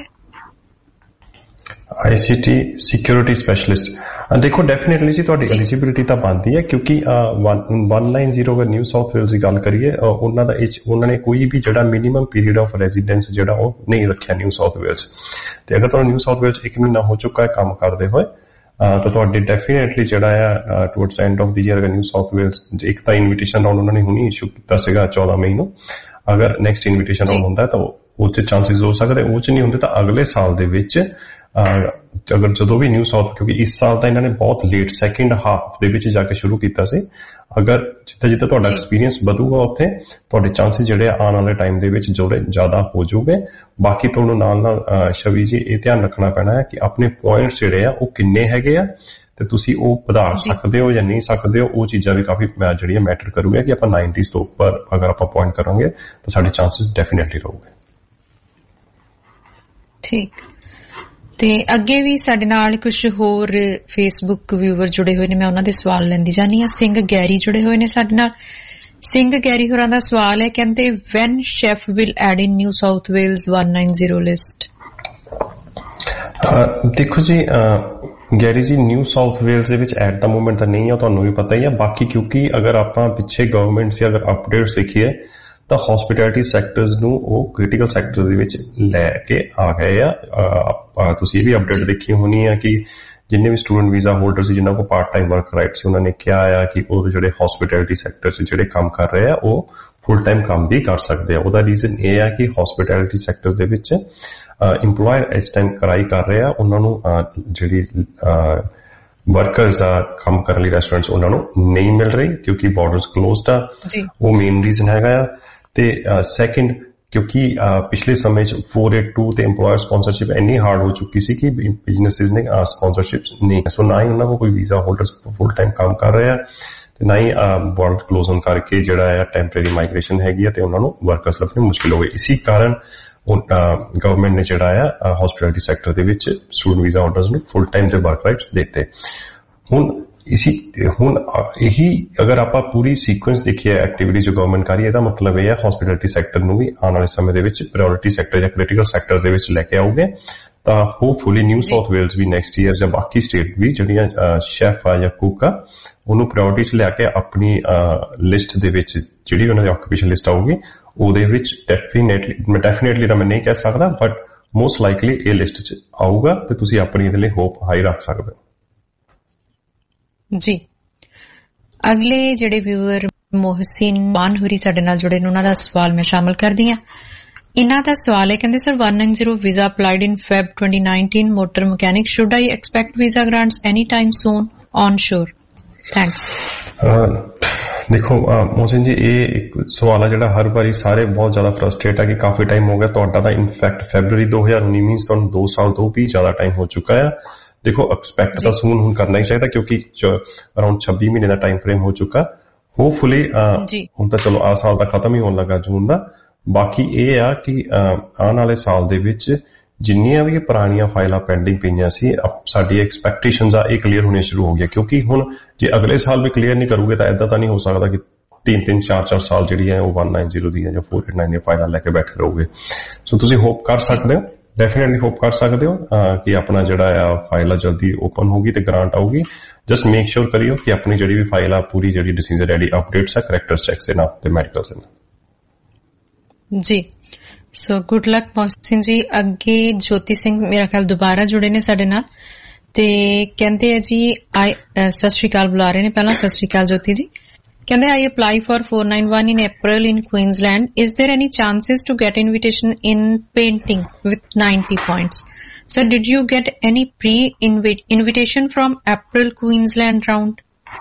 I C T security specialist. ਦੇਖੋ ਡੈਫੀਨੇਟਲੀ ਜੀ ਤੁਹਾਡੀ ਐਲੀਜੀਬਿਲਿਟੀ ਤਾਂ ਬਣਦੀ ਹੈ ਕਿਉਂਕਿ one ninety ਅਗਰ ਨਿਊ ਸਾਊਥ ਵੇਲਸ ਦੀ ਗੱਲ ਕਰੀਏ ਉਹਨਾਂ ਦਾ ਉਹਨਾਂ ਨੇ ਕੋਈ ਵੀ ਜਿਹੜਾ ਮਿਨੀਮਮ ਪੀਰੀਅਡ ਆਫ ਰੈਜ਼ੀਡੈਂਸ ਜਿਹੜਾ ਉਹ ਨਹੀਂ ਰੱਖਿਆ ਨਿਊ ਸਾਊਥ ਵੇਲਸ। ਤੇ ਅਗਰ ਤੁਹਾਨੂੰ ਨਿਊ ਸਾਊਥ ਵੇਲਸ ਇੱਕ ਮਹੀਨਾ ਹੋ ਚੁੱਕਾ ਹੈ ਕੰਮ ਕਰਦੇ ਹੋਏ ਤਾਂ ਤੁਹਾਡੇ ਡੈਫੀਨੇਟਲੀ ਜਿਹੜਾ ਆ towards end of the year ਅਗਰ ਨਿਊ ਸਾਊਥ ਵੇਲਸ ਇੱਕ ਤਾਂ ਇਨਵੀਟੇਸ਼ਨ ਰਾਉਂਡ ਉਹਨਾਂ ਨੇ ਹੁਣੀ ਇਸ਼ੂ ਕੀਤਾ ਸੀਗਾ ਚੌਦਾਂ ਮਈ ਨੂੰ, ਅਗਰ ਨੈਕਸਟ ਇਨਵੀਟੇਸ਼ਨ ਰਾਉਂਡ ਹੁੰਦਾ ਤਾਂ ਉਹ 'ਚ ਚਾਂਸਿਸ ਹੋ ਸਕਦੇ, ਉਹ 'ਚ ਨਹੀਂ ਹੁੰਦੇ ਤਾਂ ਅਗਲੇ ਸਾਲ ਦੇ ਵਿੱਚ ਅਗਰ ਜਦੋਂ ਵੀ ਨਿਊ ਸਾਊਥ, ਕਿਉਂਕਿ ਇਸ ਸਾਲ ਤਾਂ ਇਹਨਾਂ ਨੇ ਬਹੁਤ ਲੇਟ ਸੈਕਿੰਡ ਹਾਫ ਦੇ ਵਿੱਚ ਜਾ ਕੇ ਸ਼ੁਰੂ ਕੀਤਾ ਸੀ, ਅਗਰ ਜਿੱਥੇ ਜਿੱਥੇ ਤੁਹਾਡਾ ਐਕਸਪੀਰੀਅੰਸ ਵਧੂਗਾ ਉੱਥੇ ਤੁਹਾਡੇ ਚਾਂਸਿਸ ਜਿਹੜੇ ਆਉਣ ਵਾਲੇ ਟਾਈਮ ਦੇ ਵਿੱਚ ਜਿਹੜੇ ਜ਼ਿਆਦਾ ਹੋ ਜਾਊਗੇ। ਬਾਕੀ ਤੁਹਾਨੂੰ ਨਾਲ ਨਾਲ ਸ਼ਵੀ ਜੀ ਇਹ ਧਿਆਨ ਰੱਖਣਾ ਪੈਣਾ ਹੈ ਕਿ ਆਪਣੇ ਪੁਆਇੰਟਸ ਜਿਹੜੇ ਆ ਉਹ ਕਿੰਨੇ ਹੈਗੇ ਆ ਤੇ ਤੁਸੀਂ ਉਹ ਵਧਾ ਸਕਦੇ ਹੋ ਜਾਂ ਨਹੀਂ ਸਕਦੇ ਹੋ। ਉਹ ਚੀਜ਼ਾਂ ਵੀ ਕਾਫੀ ਜਿਹੜੀਆਂ ਮੈਟਰ ਕਰੂਗੀਆਂ ਕਿ ਆਪਾਂ ਨਾਈਨਟੀਜ਼ ਤੋਂ ਉੱਪਰ ਅਗਰ ਆਪਾਂ ਪੁਆਇੰਟ ਕਰਾਂਗੇ ਤਾਂ ਸਾਡੇ ਚਾਂਸਿਸ ਡੈਫੀਨੇਟਲੀ ਰਹੂਗੇ। ਠੀਕ। ਤੇ ਅੱਗੇ ਵੀ ਸਾਡੇ ਨਾਲ ਕੁਝ ਹੋਰ ਫੇਸਬੁੱਕ ਵਿਊਅਰ ਜੁੜੇ ਹੋਏ ਨੇ, ਮੈਂ ਉਹਨਾਂ ਦੇ ਸਵਾਲ ਲੈਂਦੀ ਜਾਨੀ ਆ। ਸਿੰਘ ਗੈਰੀ ਜੁੜੇ ਹੋਏ ਨੇ ਸਾਡੇ ਨਾਲ। ਸਿੰਘ ਗੈਰੀ ਹੋਰਾਂ ਦਾ ਸਵਾਲ ਹੈ, ਕਹਿੰਦੇ when chef will add in New South Wales one ninety list. ਦੇਖੋ ਜੀ ਗੈਰੀ ਜੀ, ਨਿਊ ਸਾਊਥ ਵੇਲਸ ਦੇ ਵਿੱਚ ਐਟ ਦਾ ਮੂਮੈਂਟ ਤਾਂ ਨਹੀਂ ਆ, ਤੁਹਾਨੂੰ ਵੀ ਪਤਾ ਹੀ ਆ। ਬਾਕੀ ਕਿਉਂਕਿ ਅਗਰ ਆਪਾਂ ਪਿੱਛੇ ਗਵਰਨਮੈਂਟ ਸੀ ਅਗਰ ਅਪਡੇਟਸ ਦੇਖੀਏ ਤਾਂ ਹੌਸਪਿਟੈਲਿਟੀ ਸੈਕਟਰਸ ਨੂੰ ਉਹ ਕ੍ਰਿਟੀਕਲ ਸੈਕਟਰ ਦੇ ਵਿੱਚ ਲੈ ਕੇ ਆ ਗਏ ਆ। ਤੁਸੀਂ ਇਹ ਵੀ ਅਪਡੇਟ ਦੇਖੀ ਹੋਣੀ ਆ ਕਿ ਜਿੰਨੇ ਵੀ ਸਟੂਡੈਂਟ ਵੀਜ਼ਾ ਹੋਲਡਰ ਸੀ ਜਿਨ੍ਹਾਂ ਕੋਲ ਪਾਰਟ ਟਾਈਮ ਵਰਕ ਰਾਈਟ ਸੀ ਉਹਨਾਂ ਨੇ ਕਿਹਾ ਆ ਕਿ ਉਹ ਜਿਹੜੇ ਹੌਸਪਿਟੈਲਿਟੀ ਸੈਕਟਰ 'ਚ ਜਿਹੜੇ ਕੰਮ ਕਰ ਰਹੇ ਆ ਉਹ ਫੁੱਲ ਟਾਈਮ ਕੰਮ ਵੀ ਕਰ ਸਕਦੇ ਆ। ਉਹਦਾ ਰੀਜ਼ਨ ਇਹ ਆ ਕਿ ਹੌਸਪਿਟੈਲਿਟੀ ਸੈਕਟਰ ਦੇ ਵਿੱਚ ਇੰਪਲੋਇਰ ਇਸ ਟਾਈਮ ਕਰਾਈ ਕਰ ਰਹੇ ਆ, ਉਹਨਾਂ ਨੂੰ ਜਿਹੜੀ ਵਰਕਰਸ ਆ ਕੰਮ ਕਰਨ ਲਈ ਰੈਸਟੋਰੈਂਟਸ ਉਹਨਾਂ ਨੂੰ ਨਹੀਂ ਮਿਲ ਰਹੀ ਕਿਉਂਕਿ ਬਾਰਡਰਸ ਕਲੋਜ਼ਡ ਆ। ਉਹ ਮੇਨ ਰੀਜ਼ਨ ਹੈਗਾ ਆ। ਤੇ ਸੈਕਿੰਡ, ਕਿਉਂਕਿ ਪਿਛਲੇ ਸਮੇਂ 'ਚ four eighty-two ਤੇ ਇੰਪਲੋਇਰ ਸਪਾਂਸਰਸ਼ਿਪ ਇੰਨੀ ਹਾਰਡ ਹੋ ਚੁੱਕੀ ਸੀ ਕਿ ਬਿਜ਼ਨੈਸਿਸ ਨੇ ਸਪਾਂਸਰਸ਼ਿਪ ਨਹੀਂ, ਸੋ ਨਾ ਹੀ ਉਹਨਾਂ ਕੋਲ ਕੋਈ ਵੀਜ਼ਾ ਹੋਲਡਰਸ ਫੁੱਲ ਟਾਈਮ ਕੰਮ ਕਰ ਰਹੇ ਆ ਤੇ ਨਾ ਹੀ ਬਾਰਡਰ ਕਲੋਜ਼ ਹੋਣ ਕਰਕੇ ਜਿਹੜਾ ਹੈ ਟੈਂਪਰੇਰੀ ਮਾਈਗ੍ਰੇਸ਼ਨ ਹੈਗੀ ਆ ਤੇ ਉਹਨਾਂ ਨੂੰ ਵਰਕਰਸ ਲੱਭਣੇ ਮੁਸ਼ਕਿਲ ਹੋ ਗਏ। ਇਸੀ ਕਾਰਨ ਗਵਰਨਮੈਂਟ ਨੇ ਜਿਹੜਾ ਆ ਹੌਸਪਿਟੈਲਿਟੀ ਸੈਕਟਰ ਦੇ ਵਿੱਚ ਸਟੂਡੈਂਟ ਵੀਜ਼ਾ ਹੋਲਡਰਸ ਨੂੰ ਫੁੱਲ ਟਾਈਮ ਦੇ ਵਰਕ ਰਾਈਟਸ ਦਿੱਤੇ। ਹੁਣ ਇਸੀ ਹੁਣ ਇਹੀ ਅਗਰ ਆਪਾਂ ਪੂਰੀ ਸੀਕੁਐਂਸ ਦੇਖੀਏ ਐਕਟੀਵਿਟੀ ਜੋ ਗਵਰਨਮੈਂਟ ਕਰ ਰਹੀ ਹੈ, ਇਹਦਾ ਮਤਲਬ ਇਹ ਹੈ ਹੌਸਪਿਟੈਲਿਟੀ ਸੈਕਟਰ ਨੂੰ ਵੀ ਆਉਣ ਵਾਲੇ ਸਮੇਂ ਦੇ ਵਿੱਚ ਪ੍ਰਾਇਓਰਿਟੀ ਸੈਕਟਰ ਜਾਂ ਕ੍ਰਿਟੀਕਲ ਸੈਕਟਰ ਦੇ ਵਿੱਚ ਲੈ ਕੇ ਆਉਗੇ ਤਾਂ ਹੋਪਫੁਲੀ ਨਿਊ ਸਾਊਥ ਵੇਲਸ ਵੀ ਨੈਕਸਟ ਈਅਰ ਜਾਂ ਬਾਕੀ ਸਟੇਟ ਵੀ ਜਿਹੜੀਆਂ ਸ਼ੈਫ ਆ ਜਾਂ ਕੁੱਕ ਆ ਉਹਨੂੰ ਪ੍ਰਾਇਓਰਿਟੀ 'ਚ ਲਿਆ ਕੇ ਆਪਣੀ ਲਿਸਟ ਦੇ ਵਿੱਚ ਜਿਹੜੀ ਉਹਨਾਂ ਦੀ ਆਕੂਪੇਸ਼ਨ ਲਿਸਟ ਆਊਗੀ ਉਹਦੇ ਵਿੱਚ ਡੈਫੀਨੇਟਲੀ ਡੈਫੀਨੇਟਲੀ ਤਾਂ ਮੈਂ ਨਹੀਂ ਕਹਿ ਸਕਦਾ ਬਟ ਮੋਸਟ ਲਾਈਕਲੀ ਇਹ ਲਿਸਟ 'ਚ ਆਊਗਾ ਤੇ ਤੁਸੀਂ ਆਪਣੀ ਇਹਦੇ ਲਈ ਹੋਪ ਹਾਈ ਰੱਖ ਸਕਦੇ ਹੋ। ਜੀ, ਅਗਲੇ ਜਿਹੜੇ ਵਿਊਅਰ ਮੋਹਸਿਨ ਮਾਨ ਹੋਰੀ ਸਾਡੇ ਨਾਲ ਜੁੜੇ ਨੇ ਉਹਨਾਂ ਦਾ ਸਵਾਲ ਮੈਂ ਸ਼ਾਮਲ ਕਰਦੀ ਹਾਂ। ਇਹਨਾਂ ਦਾ ਸਵਾਲ ਹੈ, ਕਹਿੰਦੇ sir one ninety visa applied in Feb twenty nineteen motor mechanic, should I expect visa grants any time soon on shore? Thanks. ਦੇਖੋ ਮੋਹਸਿਨ ਜੀ, ਇਹ ਇੱਕ ਸਵਾਲ ਆ ਜਿਹੜਾ ਹਰ ਵਾਰੀ ਸਾਰੇ ਬਹੁਤ ਜ਼ਿਆਦਾ ਫਰਸਟ੍ਰੇਟ ਆ ਕਿ ਕਾਫੀ ਟਾਈਮ ਹੋ ਗਿਆ ਤੁਹਾਡਾ ਤਾਂ ਇਨਫੈਕਟ ਫੈਬਰਰੀ ਦੋ ਹਜ਼ਾਰ ਉੱਨੀ ਮੀਨਸ ਤੁਹਾਨੂੰ ਦੋ ਸਾਲ ਤੋਂ ਵੀ ਜ਼ਿਆਦਾ ਟਾਈਮ ਹੋ ਚੁੱਕਾ ਆ। ਦੇਖੋ ਐਕਸਪੈਕਟ ਤਾਂ ਸੂਨ ਹੁਣ ਕਰਨਾ ਹੀ ਚਾਹੀਦਾ ਕਿਉਂਕਿ ਅਰਾਊਂਡ ਛੱਬੀ ਮਹੀਨੇ ਦਾ ਟਾਈਮ ਫਰੇਮ ਹੋ ਚੁੱਕਾ। ਹੋਪਫੁਲੀ ਹੁਣ ਤਾਂ ਚਲੋ ਆਹ ਸਾਲ ਦਾ ਖਤਮ ਹੀ ਹੋਣ ਲੱਗਾ ਜੂਨ ਦਾ। ਬਾਕੀ ਇਹ ਆ ਕਿ ਆਉਣ ਵਾਲੇ ਸਾਲ ਦੇ ਵਿੱਚ ਜਿੰਨੀਆਂ ਵੀ ਪੁਰਾਣੀਆਂ ਫਾਈਲਾਂ ਪੈਂਡਿੰਗ ਪਈਆਂ ਸੀ ਸਾਡੀ ਐਕਸਪੈਕਟੇਸ਼ਨਸ ਆ ਇਹ ਕਲੀਅਰ ਹੋਣੇ ਸ਼ੁਰੂ ਹੋ ਗਿਆ ਕਿਉਂਕਿ ਹੁਣ ਜੇ ਅਗਲੇ ਸਾਲ ਵੀ ਕਲੀਅਰ ਨਹੀਂ ਕਰੋਗੇ ਤਾਂ ਏਦਾਂ ਤਾਂ ਨਹੀਂ ਹੋ ਸਕਦਾ ਕਿ ਤਿੰਨ ਤਿੰਨ ਚਾਰ ਚਾਰ ਸਾਲ ਜਿਹੜੀਆਂ ਉਹ one ninety ਦੀਆਂ ਜਾਂ four eighty-nine ਦੀਆਂ ਫਾਈਲਾਂ ਲੈ ਕੇ ਬੈਠੇ ਰਹੋਗੇ। ਸੋ ਤੁਸੀਂ ਹੋਪ ਕਰ ਸਕਦੇ ਹੋ, ਡੈਫੀਨੇਟਲੀ ਹੋਪ ਕਰ ਸਕਦੇ ਹੋ ਕਿ ਆਪਣਾ ਜਿਹੜਾ ਆ ਫਾਈਲ ਆ ਜਲਦੀ ਓਪਨ ਹੋਊਗੀ ਤੇ ਗ੍ਰਾਂਟ ਆਊਗੀ। ਜਸਟ ਮੇਕ ਸ਼ੋਰ ਕਰਿਓ ਕਿ ਆਪਣੀ ਜਿਹੜੀ ਵੀ ਫਾਈਲ ਆ ਪੂਰੀ ਜਿਹੜੀ ਡਿਸੀਜਨ ਰੈਡੀ ਅਪਡੇਟਸ ਆ ਕਰੈਕਟਰਸ ਚੈਕਸ ਦੇ ਨਾਲ ਤੇ ਮੈਡੀਕਲਸ ਦੇ ਨਾਲ। ਜੀ, ਸੋ ਗੁੱਡ ਲੱਕ ਮੋਹਸਿਨ ਜੀ। ਅੱਗੇ ਜੋਤੀ ਸਿੰਘ ਮੇਰਾ ਖਿਆਲ ਦੁਬਾਰਾ ਜੁੜੇ ਨੇ ਸਾਡੇ ਨਾਲ ਤੇ ਕਹਿੰਦੇ ਆ ਜੀ ਆਈ ਸਤਿ ਸ਼੍ਰੀ ਅਕਾਲ ਬੁਲਾ ਰਹੇ ਨੇ। ਪਹਿਲਾਂ ਸਤਿ ਸ਼੍ਰੀ ਅਕਾਲ ਜੋਤੀ ਜੀ। ਕਹਿੰਦੇ I apply for four ninety-one in April in Queensland. Is there any chances to get invitation in painting with ninety points? Sir, did you get any pre-invitation from April Queensland round?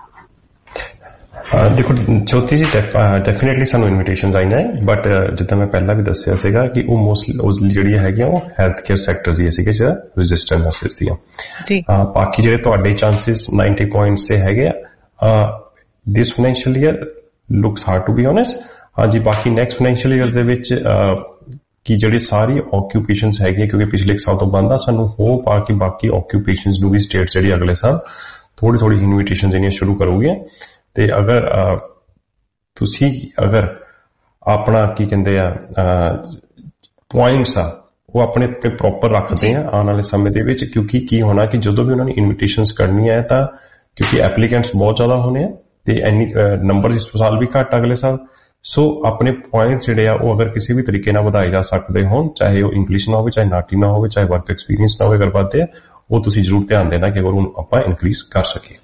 ਦੇਖੋ ਜੋਤੀ ਜੀ, definitely ਸਾਨੂੰ ਇਨਵੀਟੇਸ਼ਨਸ ਆਈਆਂ but ਜਿੱਦਾਂ ਮੈਂ ਪਹਿਲਾਂ ਵੀ ਦੱਸਿਆ ਸੀਗਾ ਕਿ ਉਹ ਮੋਸਟਲੀ ਜਿਹੜੀਆਂ ਹੈਗੀਆਂ ਉਹ ਹੈਲਥ ਕੇਅਰ ਸੈਕਟਰ ਦੀਆਂ ਸੀਗੇ ਜਿਹੜਾ ਰਜਿਸਟਰਡ ਨਰਸਿਸ ਦੀਆਂ। ਬਾਕੀ ਜਿਹੜੇ ਤੁਹਾਡੇ ਚਾਂਸਿਸ ninety ਪੁਆਇੰਟਸ ਦੇ ਹੈਗੇ ਆ this financial year looks hard to be honest। ਹਾਂਜੀ, ਬਾਕੀ ਨੈਕਸਟ ਫਾਈਨੈਂਸ਼ੀਅਲ ਈਅਰ ਦੇ ਵਿੱਚ ਕਿ ਜਿਹੜੀ ਸਾਰੀ ਆਕਿਊਪੇਸ਼ਨਸ ਹੈਗੀਆਂ ਕਿਉਂਕਿ ਪਿਛਲੇ ਇੱਕ ਸਾਲ ਤੋਂ ਬੰਦ ਆ, ਸਾਨੂੰ ਹੋਪ ਆ ਕਿ ਬਾਕੀ ਆਕਿਊਪੇਸ਼ਨਸ ਨੂੰ ਵੀ ਸਟੇਟਸ ਜਿਹੜੀ ਅਗਲੇ ਸਾਲ ਥੋੜੀ ਥੋੜੀ ਇਨਵੀਟੇਸ਼ਨ ਦੇਣੀਆਂ ਸ਼ੁਰੂ ਕਰੂਗੀਆਂ। ਤੇ ਅਗਰ ਤੁਸੀਂ ਅਗਰ ਆਪਣਾ ਕੀ ਕਹਿੰਦੇ ਆ ਪੁਆਇੰਟਸ ਆ ਉਹ ਆਪਣੇ ਤੇ ਪ੍ਰੋਪਰ ਰੱਖਦੇ ਆ ਆਉਣ ਵਾਲੇ ਸਮੇਂ ਦੇ ਵਿੱਚ ਕਿਉਂਕਿ ਕੀ ਹੋਣਾ ਕਿ ਜਦੋਂ ਵੀ ਉਹਨਾਂ ਨੇ ਇਨਵੀਟੇਸ਼ਨਸ ਕਰਨੀਆਂ ਹੈ ਤਾਂ ਕਿਉਂਕਿ ਐਪਲੀਕੈਂਟਸ ਬਹੁਤ ਜ਼ਿਆਦਾ ਹੋਣੇ ਆ ਤੇ ਐਨੀ ਨੰਬਰ ਇਸ ਸਾਲ ਵੀ ਘੱਟ ਅਗਲੇ ਸਾਲ। ਸੋ ਆਪਣੇ ਪੁਆਇੰਟ ਜਿਹੜੇ ਆ ਉਹ ਅਗਰ ਕਿਸੇ ਵੀ ਤਰੀਕੇ ਨਾਲ ਵਧਾਏ ਜਾ ਸਕਦੇ ਹੋਣ, ਚਾਹੇ ਉਹ ਇੰਗਲਿਸ਼ ਨਾ ਹੋਵੇ, ਚਾਹੇ ਨਾਟੀ ਨਾ ਹੋਵੇ, ਚਾਹੇ ਵਰਕ ਐਕਸਪੀਰੀਅੰਸ ਨਾ ਹੋਵੇ, ਅਗਰ ਵੱਧਦੇ ਆ ਉਹ ਤੁਸੀਂ ਜ਼ਰੂਰ ਧਿਆਨ ਦੇਣਾ ਕਿ ਅਗਰ ਉਹਨੂੰ ਆਪਾਂ ਇਨਕਰੀਜ਼ ਕਰ ਸਕੀਏ।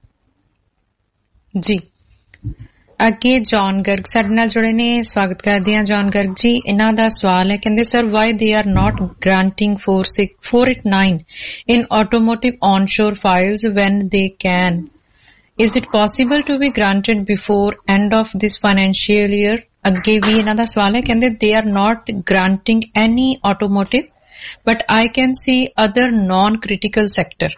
ਜੀ, ਅੱਗੇ ਜੌਨ ਗਰਗ ਸਾਡੇ ਨਾਲ ਜੁੜੇ ਨੇ, ਸਵਾਗਤ ਕਰਦੇ ਹਾਂ ਜੌਨ ਗਰਗ ਜੀ। ਇਹਨਾਂ ਦਾ ਸਵਾਲ ਹੈ, ਕਹਿੰਦੇ sir why they are not granting four eighty-nine in automotive onshore files when they can? Is it possible to be granted before end of this financial year? ਅੱਗੇ ਵੀ ਇਹਨਾਂ ਦਾ ਸਵਾਲ ਹੈ, ਕਹਿੰਦੇ they are not granting any automotive but I can see other non-critical sector.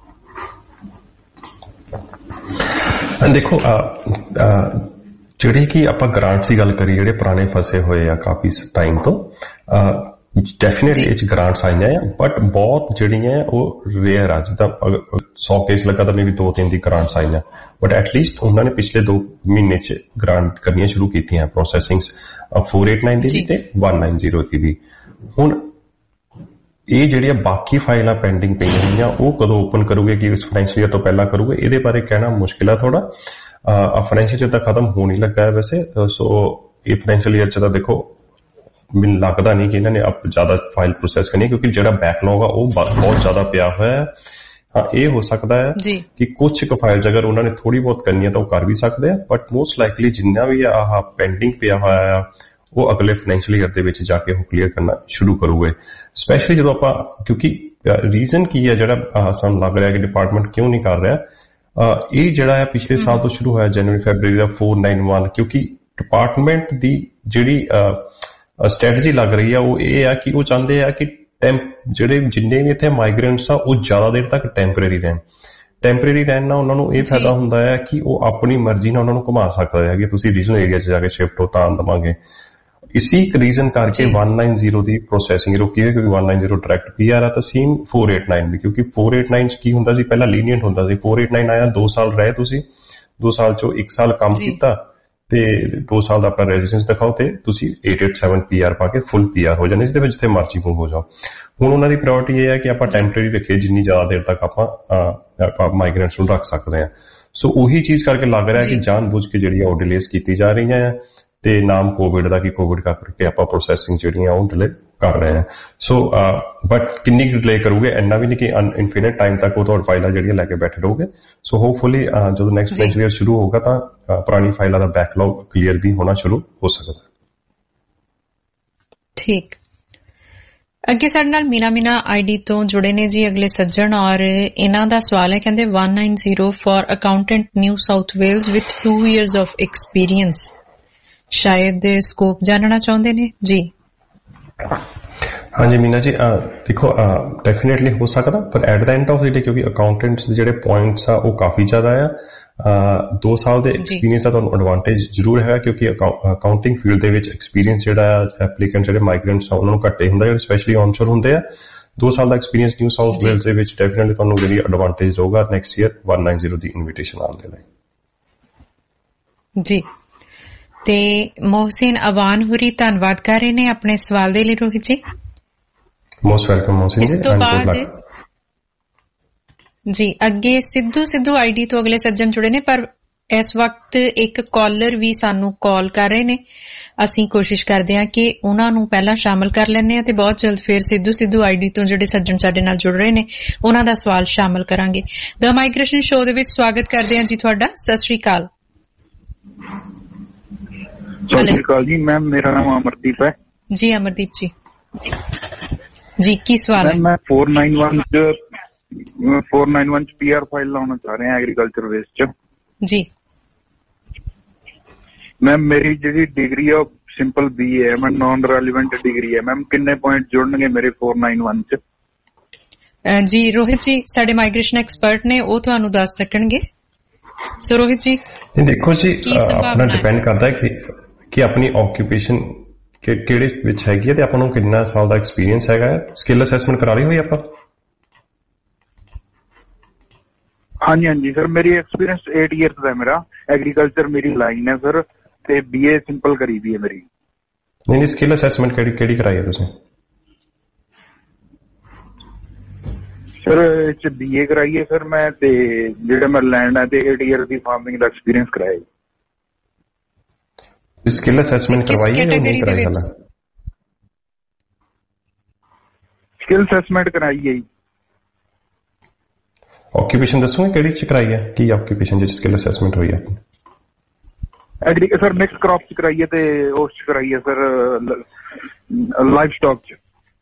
ਦੇਖੋ ਜਿਹੜੀ ਕਿ ਆਪਾਂ grants ਦੀ ਗੱਲ ਕਰੀ ਜਿਹੜੇ ਪੁਰਾਣੇ ਫਸੇ ਹੋਏ ਆ ਕਾਫੀ ਟਾਈਮ ਤੋਂ, ਡੈਫੀਨੇਟਲੀ ਇਹ 'ਚ ਗ੍ਰਾਂਟਸ ਆਈਆਂ ਆ, ਬਟ ਬਹੁਤ ਜਿਹੜੀਆਂ ਉਹ ਰੇਅਰ ਆ। ਜਿੱਦਾਂ ਸੌ ਕੇਸ ਲੱਗਾ ਤਾਂ ਵੀ ਦੋ ਤਿੰਨ ਦੀ ਗ੍ਰਾਂਟਸ ਆਈਆਂ, ਬਟ ਐਟਲੀਸਟ ਉਹਨਾਂ ਨੇ ਪਿਛਲੇ ਦੋ ਮਹੀਨੇ 'ਚ ਗ੍ਰਾਂਟ ਕਰਨੀਆਂ ਸ਼ੁਰੂ ਕੀਤੀਆਂ ਪ੍ਰੋਸੈਸਿੰਗਸ ਚਾਰ ਅੱਠ ਨੌਂ ਦੀ ਤੇ ਇੱਕ ਨੌ ਨੌਂ ਦੀ ਵੀ। ਹੁਣ ਇਹ ਜਿਹੜੀਆਂ ਬਾਕੀ ਫਾਈਲਾਂ ਪੈਂਡਿੰਗ ਪਈਆਂ ਹੋਈਆਂ ਉਹ ਕਦੋਂ ਓਪਨ ਕਰੋਗੇ, ਕਿ ਇਸ ਫਾਈਨੈਂਸ਼ੀਅਲ ਈਅਰ ਤੋਂ ਪਹਿਲਾਂ ਕਰੋਗੇ, ਇਹਦੇ ਬਾਰੇ ਕਹਿਣਾ ਮੁਸ਼ਕਿਲ ਆ ਥੋੜਾ। ਫਾਈਨੈਂਸ਼ੀਅਲ ਈਅਰ ਤਾਂ ਖਤਮ ਹੋਣ ਹੀ ਲੱਗਾ ਹੈ ਵੈਸੇ, ਸੋ ਇਹ ਫਾਈਨੈਂਸ਼ੀਅਲ ਈਅਰ 'ਚ ਤਾਂ ਦੇਖੋ ਮੈਨੂੰ ਲੱਗਦਾ ਨਹੀਂ ਕਿ ਇਹਨਾਂ ਨੇ ਅਬ ਜ਼ਿਆਦਾ ਫਾਈਲ ਪ੍ਰੋਸੈਸ ਕਰਨੀ, ਕਿਉਂਕਿ ਜਿਹੜਾ ਬੈਕਲੌਗ ਆ ਉਹ ਬਹੁਤ ਜ਼ਿਆਦਾ ਪਿਆ ਹੋਇਆ ਹੈ। ਹਾਂ, ਇਹ ਹੋ ਸਕਦਾ ਹੈ ਕਿ ਕੁਝ ਕੁ ਫਾਈਲਸ ਅਗਰ ਉਹਨਾਂ ਨੇ ਥੋੜੀ ਬਹੁਤ ਕਰਨੀ ਹੈ ਤਾਂ ਉਹ ਕਰ ਵੀ ਸਕਦੇ ਆ, ਬਟ ਮੋਸਟ ਲਾਈਕਲੀ ਜਿੰਨਾ ਵੀ ਆਹ ਪੈਂਡਿੰਗ ਪਿਆ ਹੋਇਆ ਆ ਉਹ ਅਗਲੇ ਫਾਈਨੈਂਸ਼ੀਅਲ ਈਅਰ ਦੇ ਵਿੱਚ ਜਾ ਕੇ ਉਹ ਕਲੀਅਰ ਕਰਨਾ ਸ਼ੁਰੂ ਕਰੂਗੇ। ਸਪੈਸ਼ਲੀ ਜਦੋਂ ਆਪਾਂ, ਕਿਉਂਕਿ ਰੀਜ਼ਨ ਕੀ ਹੈ ਜਿਹੜਾ ਸਾਨੂੰ ਲੱਗ ਰਿਹਾ ਕਿ ਡਿਪਾਰਟਮੈਂਟ ਕਿਉਂ ਨਹੀਂ ਕਰ ਰਿਹਾ, ਇਹ ਜਿਹੜਾ ਹੈ ਪਿਛਲੇ ਸਾਲ ਤੋਂ ਸ਼ੁਰੂ ਹੋਇਆ ਜਨਵਰੀ ਫੈਬਰਵਰੀ ਦਾ ਚਾਰ ਨੌਂ ਇੱਕ, ਕਿਉਂਕਿ ਡਿਪਾਰਟਮੈਂਟ ਦੀ ਜਿਹੜੀ ਸਟ੍ਰੈਟਜੀ ਲੱਗ ਰਹੀ ਆ ਉਹ ਇਹ ਆ ਕਿ ਉਹ ਚਾਹੁੰਦੇ ਆ ਕਿ ਟੈਂਪ ਜਿਹੜੇ ਜਿੰਨੇ ਵੀ ਇੱਥੇ ਮਾਈਗ੍ਰੈਂਟਸ ਆ ਉਹ ਜ਼ਿਆਦਾ ਦੇਰ ਤੱਕ ਟੈਂਪਰੇਰੀ ਰਹਿਣ। ਟੈਂਪਰੇਰੀ ਰਹਿਣ ਨਾਲ ਉਹਨਾਂ ਨੂੰ ਇਹ ਫਾਇਦਾ ਹੁੰਦਾ ਹੈ ਕਿ ਉਹ ਆਪਣੀ ਮਰਜ਼ੀ ਨਾਲ ਉਹਨਾਂ ਨੂੰ ਘੁਮਾ ਸਕਦੇ ਹੈ ਕਿ ਤੁਸੀਂ ਰੀਜਨਲ ਏਰੀਆ 'ਚ ਜਾ ਕੇ ਸ਼ਿਫਟ ਹੋ ਤਾਂ ਦੇਵਾਂਗੇ। ਇਸੀ ਇੱਕ ਰੀਜ਼ਨ ਕਰਕੇ ਇੱਕ ਨੌ ਨੌਂ ਦੀ ਪ੍ਰੋਸੈਸਿੰਗ ਰੁਕੀ ਹੈ, ਕਿਉਂਕਿ ਇੱਕ ਨੌ ਨੌਂ ਡਾਇਰੈਕਟ ਪੀ ਆਰ ਆ ਤਾਂ ਸੇਮ ਚਾਰ ਅੱਠ ਨੌਂ ਵੀ, ਕਿਉਂਕਿ ਚਾਰ ਅੱਠ ਨੌਂ 'ਚ ਕੀ ਹੁੰਦਾ ਸੀ ਪਹਿਲਾਂ ਲੀਨੀਅੰਟ ਹੁੰਦਾ ਸੀ। ਚਾਰ ਅੱਠ ਨੌਂ ਆਇਆ, ਦੋ ਸਾਲ ਰਹੇ ਤੁਸੀਂ, ਦੋ ਸਾਲ 'ਚੋਂ ਇੱਕ ਸਾਲ ਕੰਮ ਕੀਤਾ ਤੇ ਦੋ ਸਾਲ ਦਾ ਆਪਣਾ ਰੈਜ਼ੀਡੈਂਸ ਦਿਖਾਓ ਤੇ ਤੁਸੀਂ ਅੱਠ ਅੱਠ ਸੱਤ ਪੀ ਆਰ ਪਾ ਕੇ ਫੁੱਲ ਪੀ ਆਰ ਹੋ ਜਾਂਦੇ, ਜਿਹਦੇ ਵਿੱਚ ਜਿੱਥੇ ਮਰਜ਼ੀ ਮੂਵ ਹੋ ਜਾਓ। ਹੁਣ ਉਹਨਾਂ ਦੀ ਪ੍ਰਾਇੋਰਟੀ ਇਹ ਹੈ ਕਿ ਆਪਾਂ ਟੈਂਪਰੇਰੀ ਰੱਖੀਏ, ਜਿੰਨੀ ਜ਼ਿਆਦਾ ਦੇਰ ਤੱਕ ਆਪਾਂ ਆਪਾਂ ਮਾਈਗ੍ਰੈਂਟਸ ਨੂੰ ਰੱਖ ਸਕਦੇ ਹਾਂ। ਸੋ ਉਹੀ ਚੀਜ਼ ਕਰਕੇ ਲੱਗ ਰਿਹਾ ਕਿ ਜਾਣ ਬੁੱਝ ਕੇ ਜਿਹੜੀਆਂ ਉਹ ਡਿਲੇਸ ਕੀਤੀ ਜਾ ਰਹੀਆਂ ਆ, ਤੇ ਨਾਮ ਕੋਵਿਡ ਦਾ ਕਿ ਕੋਵਿਡ ਕਰਕੇ ਆਪਾਂ ਪ੍ਰੋਸੈਸਿੰਗ ਜਿਹੜੀਆਂ ਉਹ ਡਿਲੇ ਕਰ ਰਹੇ ਹਾਂ। ਸੋ ਬਟ ਕਿੰਨੀ ਕੁ ਡਿਲੇ ਕਰੂਗੇ, ਇੰਨਾ ਵੀ ਨਹੀਂ ਕਿ ਇਨਫਿਨਿਟ ਟਾਈਮ ਤੱਕ ਉਹ ਤੁਹਾਡੀ ਫਾਈਲਾਂ ਜਿਹੜੀਆਂ ਲੈ ਕੇ ਬੈਠੇ ਰਹੋਗੇ। ਸੋ ਹੋਪਫੁਲੀ ਜਦੋਂ ਨੈਕਸਟ ਫਾਈਨੈਂਸ਼ੀਅਲ ਈਅਰ ਸ਼ੁਰੂ ਹੋਊਗਾ ਤਾਂ ਪੁਰਾਣੀ ਫਾਈਲਾਂ ਦਾ ਬੈਕਲੌਗ ਕਲੀਅਰ ਵੀ ਹੋਣਾ ਸ਼ੁਰੂ ਹੋ ਸਕਦਾ। ਠੀਕ, ਅੱਗੇ ਸਾਡੇ ਨਾਲ ਮੀਨਾ ਮੀਨਾ ਆਈਡੀ ਤੋਂ ਜੁੜੇ ਨੇ ਜੀ ਅਗਲੇ ਸੱਜਣ, ਔਰ ਇਹਨਾਂ ਦਾ ਸਵਾਲ ਹੈ, ਕਹਿੰਦੇ ਇੱਕ ਨੌ ਨੌਂ for accountant New South Wales with two years of experience, ਸ਼ਾਇਦ ਸਕੋਪ ਜਾਣਨਾ ਚਾਹੁੰਦੇ ਨੇ ਜੀ। ਹਾਂਜੀ ਮੀਨਾ ਜੀ, ਦੇਖੋ ਡੈਫੀਨੇਟਲੀ ਹੋ ਸਕਦਾ, ਪਰ at the end of the day ਕਿਉਂਕਿ ਅਕਾਊਂਟੈਂਟਸ ਦੇ ਜਿਹੜੇ ਪੁਆਇੰਟਸ ਆ ਉਹ ਕਾਫੀ ਜ਼ਿਆਦਾ ਆ। ਦੋ ਸਾਲ ਦੇ ਐਕਸਪੀਰੀਅੰਸ ਦਾ ਤੁਹਾਨੂੰ ਐਡਵਾਂਟੇਜ ਜ਼ਰੂਰ ਹੈ, ਕਿਉਂਕਿ ਅਕਾਊਂਟਿੰਗ ਫੀਲਡ ਦੇ ਵਿੱਚ ਐਕਸਪੀਰੀਅੰਸ ਜਿਹੜਾ ਐਪਲੀਕੈਂਟ ਜਿਹੜੇ ਮਾਈਗ੍ਰੈਂਟਸ ਆ ਉਹਨਾਂ ਨੂੰ ਘੱਟੇ ਹੁੰਦਾ, ਜਿਹੜੇ ਸਪੈਸ਼ਲੀ ਔਨਸ਼ੋਰ ਹੁੰਦੇ ਆ। ਦੋ ਸਾਲ ਦਾ ਐਕਸਪੀਰੀਅੰਸ ਨਿਊ ਸਾਊਥ ਵੇਲਜ਼ ਦੇ ਵਿੱਚ ਡੈਫੀਨੇਟਲੀ ਤੁਹਾਨੂੰ ਜਿਹੜੀ ਐਡਵਾਂਟੇਜ ਹੋਊਗਾ ਨੈਕਸਟ ਈਅਰ ਇੱਕ ਨੌ ਨੌਂ ਦੀ ਇਨਵੀਟੇਸ਼ਨ ਆਉਣ ਦੇ ਲਈ ਜੀ। ਤੇ ਮੋਹਸਿਨ ਅਵਾਨ ਹੁਰੀ ਧੰਨਵਾਦ ਕਰ ਰਹੇ ਨੇ ਆਪਣੇ ਸਵਾਲ ਦੇ ਲਈ ਰੋਹਿਤ ਜੀ। ਮੋਸਟ ਵੈਲਕਮ ਮੋਹਸਿਨ ਜੀ। ਇਸ ਤੋਂ ਬਾਅਦ ਜੀ ਅੱਗੇ ਸਿੱਧੂ ਸਿੱਧੂ ਆਈਡੀ ਤੋਂ ਅਗਲੇ ਸੱਜਣ ਜੁੜੇ ਨੇ, ਪਰ ਇਸ ਵਕਤ ਇੱਕ ਕਾਲਰ ਵੀ ਸਾਨੂੰ ਕਾਲ ਕਰ ਰਹੇ ਨੇ। ਅਸੀਂ ਕੋਸ਼ਿਸ਼ ਕਰਦੇ ਹਾਂ ਕਿ ਉਹਨਾਂ ਨੂੰ ਪਹਿਲਾਂ ਸ਼ਾਮਲ ਕਰ ਲੈਂਦੇ ਹਾਂ ਤੇ ਬਹੁਤ ਜਲਦ ਫਿਰ ਸਿੱਧੂ ਸਿੱਧੂ ਆਈਡੀ ਤੋਂ ਜਿਹੜੇ ਸੱਜਣ ਸਾਡੇ ਨਾਲ ਜੁੜ ਰਹੇ ਨੇ ਉਹਨਾਂ ਦਾ ਸਵਾਲ ਸ਼ਾਮਲ ਕਰਾਂਗੇ। ਦ ਮਾਈਗ੍ਰੇਸ਼ਨ ਸ਼ੋਅ ਦੇ ਵਿੱਚ ਸਵਾਗਤ ਕਰਦੇ ਹਾਂ ਜੀ ਤੁਹਾਡਾ। ਸਤਿ ਸ਼੍ਰੀ ਅਕਾਲ। ਸਤਿ ਸ਼੍ਰੀ ਅਕਾਲ ਜੀ ਮੈਮ, ਮੇਰਾ ਨਾਮ ਅਮਰਦੀਪ ਹੈ ਜੀ। ਅਮਰਦੀਪ ਜੀ ਜੀ ਕੀ ਸਵਾਲ ਹੈ? ਮੈਂ ਚਾਰ ਨੌਂ ਇੱਕ ਚ ਚਾਰ ਨੌਂ ਇੱਕ ਚ ਪੀ ਆਰ ਫਾਈਲ ਲਾਉਣਾ ਚਾਹ ਰਿਹਾ ਐਗਰੀਕਲਚਰ ਵੇਸ ਚ ਜੀ। ਮੈਮ ਮੇਰੀ ਜਿਹੜੀ ਡਿਗਰੀ ਹੈ ਸਿੰਪਲ ਬੀ ਏ ਹੈ, ਮੈਂ ਨॉन ਰੈਲੀਵੈਂਟ ਡਿਗਰੀ ਹੈ। ਮੈਮ ਕਿੰਨੇ ਪੁਆਇੰਟ ਜੁੜਨਗੇ ਮੇਰੇ ਚਾਰ ਨੌਂ ਇੱਕ ਚ? ਜੀ ਰੋਹਿਤ ਜੀ ਸਾਡੇ ਮਾਈਗ੍ਰੇਸ਼ਨ ਐਕਸਪਰਟ ਨੇ, ਉਹ ਤੁਹਾਨੂੰ ਦੱਸ ਸਕਣਗੇ। ਸੋ ਰੋਹਿਤ ਜੀ ਦੇਖੋ ਜੀ, ਆਪਣਾ ਡਿਪੈਂਡ ਕਰਦਾ ਹੈ ਕਿ ਆਪਣੀ ਆਕਿਊਪੇਸ਼ਨ ਕਿਹੜੇ ਵਿੱਚ ਹੈਗੀ ਹੈ ਤੇ ਆਪਾਂ ਨੂੰ ਕਿੰਨਾ ਸਾਲ ਦਾ ਐਕਸਪੀਰੀਅੰਸ ਹੈਗਾ। ਸਕਿੱਲ ਅਸੈਸਮੈਂਟ ਕਰਾ ਲਈ ਹੋਈ ਆਪਾਂ? ਹਾਂਜੀ ਹਾਂਜੀ ਸਰ, ਮੇਰੀ ਐਕਸਪੀਰੀਅੰਸ ਅੱਠ ਇਅਰਸ ਦਾ ਮੇਰਾ। ਐਗਰੀਕਲਚਰ ਮੇਰੀ ਲਾਈਨ ਹੈ ਸਰ, ਤੇ ਬੀਏ ਸਿੰਪਲ ਕਰੀ ਵੀ ਹੈ ਮੇਰੀ। ਨਹੀਂ ਨਹੀਂ, ਸਕਿੱਲ ਅਸੈਸਮੈਂਟ ਕਿਹੜੀ ਕਿਹੜੀ ਕਰਾਈ ਹੈ ਤੁਸੀਂ? ਸਰ ਇਹ ਚ ਬੀਏ ਕਰਾਈ ਹੈ ਸਰ ਮੈਂ, ਤੇ ਜਿਹੜਾ ਮੇਰਾ ਲੈਂਡ ਹੈ ਤੇ ਅੱਠ ਇਅਰ ਦੀ ਫਾਰਮਿੰਗ ਦਾ ਐਕਸਪੀਰੀਅੰਸ ਕਰਾਇਆ। ਸਕਿੱਲ ਅਸੈਸਮੈਂਟ ਕਰਵਾਈ ਹੈ ਜਾਂ ਨਹੀਂ ਕਰਾਈ? ਹਾਲਾ ਸਕਿੱਲ ਅਸੈਸਮੈਂਟ ਕਰਾਈ ਹੈ ਜੀ। ਆਕਿਊਪੇਸ਼ਨ ਦੱਸੋਗੇ ਕਿਹੜੀ ਚ ਕਰਾਈ ਹੈ? ਕੀ ਆਕਿਊਪੇਸ਼ਨ ਜਿਸ ਸਕਿੱਲ ਅਸੈਸਮੈਂਟ ਹੋਈ ਹੈ? ਐਗਰੀ ਸਰ ਮਿਕਸ ਕ੍ਰੌਪ ਚ ਕਰਾਈ ਹੈ ਤੇ ਉਸ ਚ ਕਰਾਈ ਹੈ ਸਰ ਲਾਈਵ ਸਟਾਕ ਚ।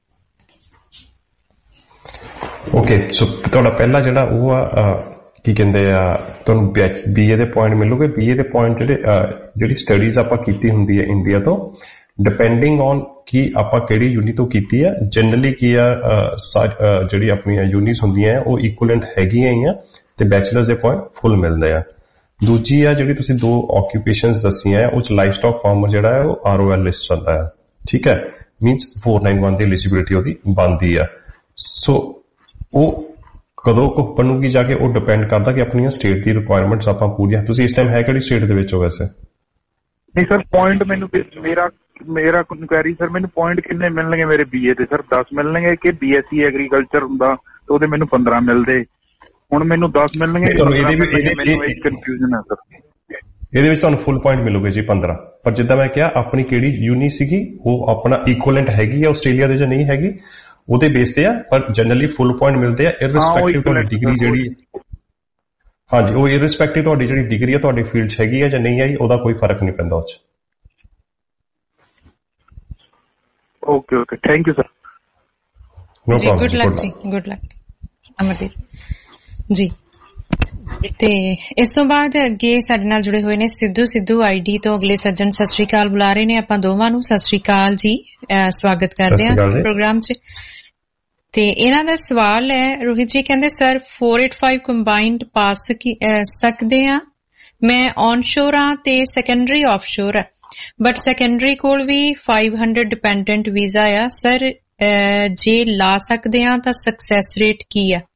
ਓਕੇ, ਸੋ ਤੁਹਾਡਾ ਪਹਿਲਾ ਜਿਹੜਾ ਉਹ ਆ ਕੀ ਕਹਿੰਦੇ ਆ, ਤੁਹਾਨੂੰ ਬੀਏ ਦੇ ਪੁਆਇੰਟ ਮਿਲੂਗੇ। ਬੀਏ ਦੇ ਪੁਆਇੰਟ ਜਿਹੜੇ ਜਿਹੜੀ ਸਟੱਡੀਜ਼ ਆਪਾਂ ਕੀਤੀ ਹੁੰਦੀ ਹੈ ਇੰਡੀਆ ਤੋਂ, ਡਿਪੈਂਡਿੰਗ ਔਨ ਕਿ ਆਪਾਂ ਕਿਹੜੀ ਯੂਨੀ ਤੋਂ ਕੀਤੀ ਹੈ। ਜਨਰਲੀ ਕੀ ਆ, ਜਿਹੜੀ ਆਪਣੀਆਂ ਯੂਨੀਸ ਹੁੰਦੀਆਂ ਉਹ ਇਕੁਅਲੈਂਟ ਹੈਗੀਆਂ ਹੀ ਆ ਤੇ ਬੈਚਲਰਸ ਦੇ ਪੁਆਇੰਟ ਫੁੱਲ ਮਿਲਦੇ ਆ। ਦੂਜੀ ਆ ਜਿਹੜੀ ਤੁਸੀਂ ਦੋ ਆਕਿਊਪੇਸ਼ਨਸ ਦੱਸੀਆਂ ਉਹ ਚ ਲਾਈਵ ਸਟਾਕ ਫਾਰਮਰ ਜਿਹੜਾ ਹੈ ਉਹ ਆਰ ਓ ਐਲ ਲਿਸਟ ਚੱਲਦਾ ਹੈ, ਠੀਕ ਹੈ। ਮੀਨਸ four ninety-one ਦੀ ਐਲੀਜੀਬਿਲਿਟੀ ਉਹਦੀ ਬਣਦੀ ਆ। ਸੋ ਉਹ ਕਦੋਂ ਕੁ ਬਣੂਗੀ ਜਾ ਕੇ ਉਹ ਡਿਪੈਂਡ ਕਰਦਾ ਕਿ ਆਪਣੀਆਂ ਸਟੇਟ ਦੀ ਰਿਕੁਆਇਰਮੈਂਟਸ ਆਪਾਂ ਪੂਰੀਆਂ। ਤੁਸੀਂ ਇਸ ਟਾਈਮ ਹੈ ਕਿਹੜੀ ਸਟੇਟ ਦੇ ਵਿੱਚ ਹੋ ਵੈਸੇ? ਨਹੀਂ ਸਰ, ਪੁਆਇੰਟ ਮੈਨੂੰ ਮੇਰਾ ਮੇਰਾ ਇਨਕੁਆਇਰੀ ਸਰ ਮੈਨੂੰ ਪੁਆਇੰਟ ਕਿੰਨੇ ਮਿਲਣਗੇ ਮੇਰੇ ਬੀਏ ਦੇ? ਸਰ ਦਸ ਮਿਲਣਗੇ ਕਿ ਬੀਐਸਸੀ ਐਗਰੀਕਲਚਰ ਹੁੰਦਾ ਤਾਂ ਉਹਦੇ ਮੈਨੂੰ ਪੰਦਰਾਂ ਮਿਲਦੇ, ਹੁਣ ਮੈਨੂੰ ਦਸ ਮਿਲਣਗੇ? ਮੈਨੂੰ ਇੱਕ ਕਨਫਿਊਜ਼ਨ ਹੈ ਸਰ। ਇਹਦੇ ਵਿੱਚ ਤੁਹਾਨੂੰ ਫੁੱਲ ਪੁਆਇੰਟ ਮਿਲੂਗੇ ਜੀ ਪੰਦਰਾਂ, ਪਰ ਜਿੱਦਾਂ ਮੈਂ ਕਿਹਾ ਆਪਣੀ ਕਿਹੜੀ ਯੂਨੀ ਸੀਗੀ ਉਹ ਆਪਣਾ ਇਕੁਇਵਲੈਂਟ ਹੈਗੀ ਆ ਆਸਟ੍ਰੇਲੀਆ ਦੇ ਜਾਂ ਨਹੀਂ ਹੈਗੀ ਉਹਦੇ ਬੇਸ ਤੇ ਆ, ਪਰ ਜਨਰਲੀ ਫੁੱਲ ਪੁਆਇੰਟ ਮਿਲਦੇ ਆ ਇਰਰਿਸਪੈਕਟਿਵ ਤੁਹਾਡੀ ਡਿਗਰੀ ਜਿਹੜੀ। ਹਾਂਜੀ, ਉਹ ਇਰਰਿਸਪੈਕਟਿਵ ਤੁਹਾਡੀ ਜਿਹੜੀ ਡਿਗਰੀ ਆ ਤੁਹਾਡੀ ਫੀਲਡ 'ਚ ਹੈਗੀ ਆ ਜਾਂ ਨਹੀਂ ਆਈ ਉਹਦਾ ਕੋਈ ਫਰਕ ਨਹੀਂ ਪੈਂਦਾ ਉਹ 'ਚ। Okay okay, thank you sir. No problem, good luck ਜੀ, ਗੁੱਡ ਲੱਕ ਅਮਰਦੀਪ ਜੀ। ਤੇ ਇਸ ਤੋਂ ਬਾਅਦ ਅੱਗੇ ਸਾਡੇ ਨਾਲ ਜੁੜੇ ਹੋਏ ਨੇ ਸਿੱਧੂ ਸਿੱਧੂ ਆਈਡੀ ਤੋਂ ਅਗਲੇ ਸੱਜਣ ਸਤਿ ਸ੍ਰੀ ਅਕਾਲ ਬੁਲਾ ਰਹੇ ਨੇ ਆਪਾਂ ਦੋਵਾਂ ਨੂੰ। ਸਤਿ ਸ੍ਰੀ ਅਕਾਲ ਜੀ, ਸਵਾਗਤ ਕਰਦੇ ਹਾਂ ਪ੍ਰੋਗਰਾਮ 'ਚ। ਤੇ ਇਹਨਾਂ ਦਾ ਸਵਾਲ ਹੈ ਰੋਹਿਤ ਜੀ, ਕਹਿੰਦੇ ਸਰ four eighty-five ਕੰਬਾਈਨਡ ਪਾਸ ਸਕਦੇ ਆ, ਮੈਂ ਔਨਸ਼ੋਰ ਆ ਤੇ ਸੈਕੰਡਰੀ ਆਫਸ਼ੋਰ ਆ, ਬਟ ਸੈਕੰਡਰੀ ਕੋਲ ਵੀ five hundred ਡਿਪੈਂਡੈਂਟ ਵੀਜ਼ਾ ਆ ਸਰ, ਜੇ ਲਾ ਸਕਦੇ ਆ ਤਾਂ ਸਕਸੈਸ ਰੇਟ ਕੀ ਆ?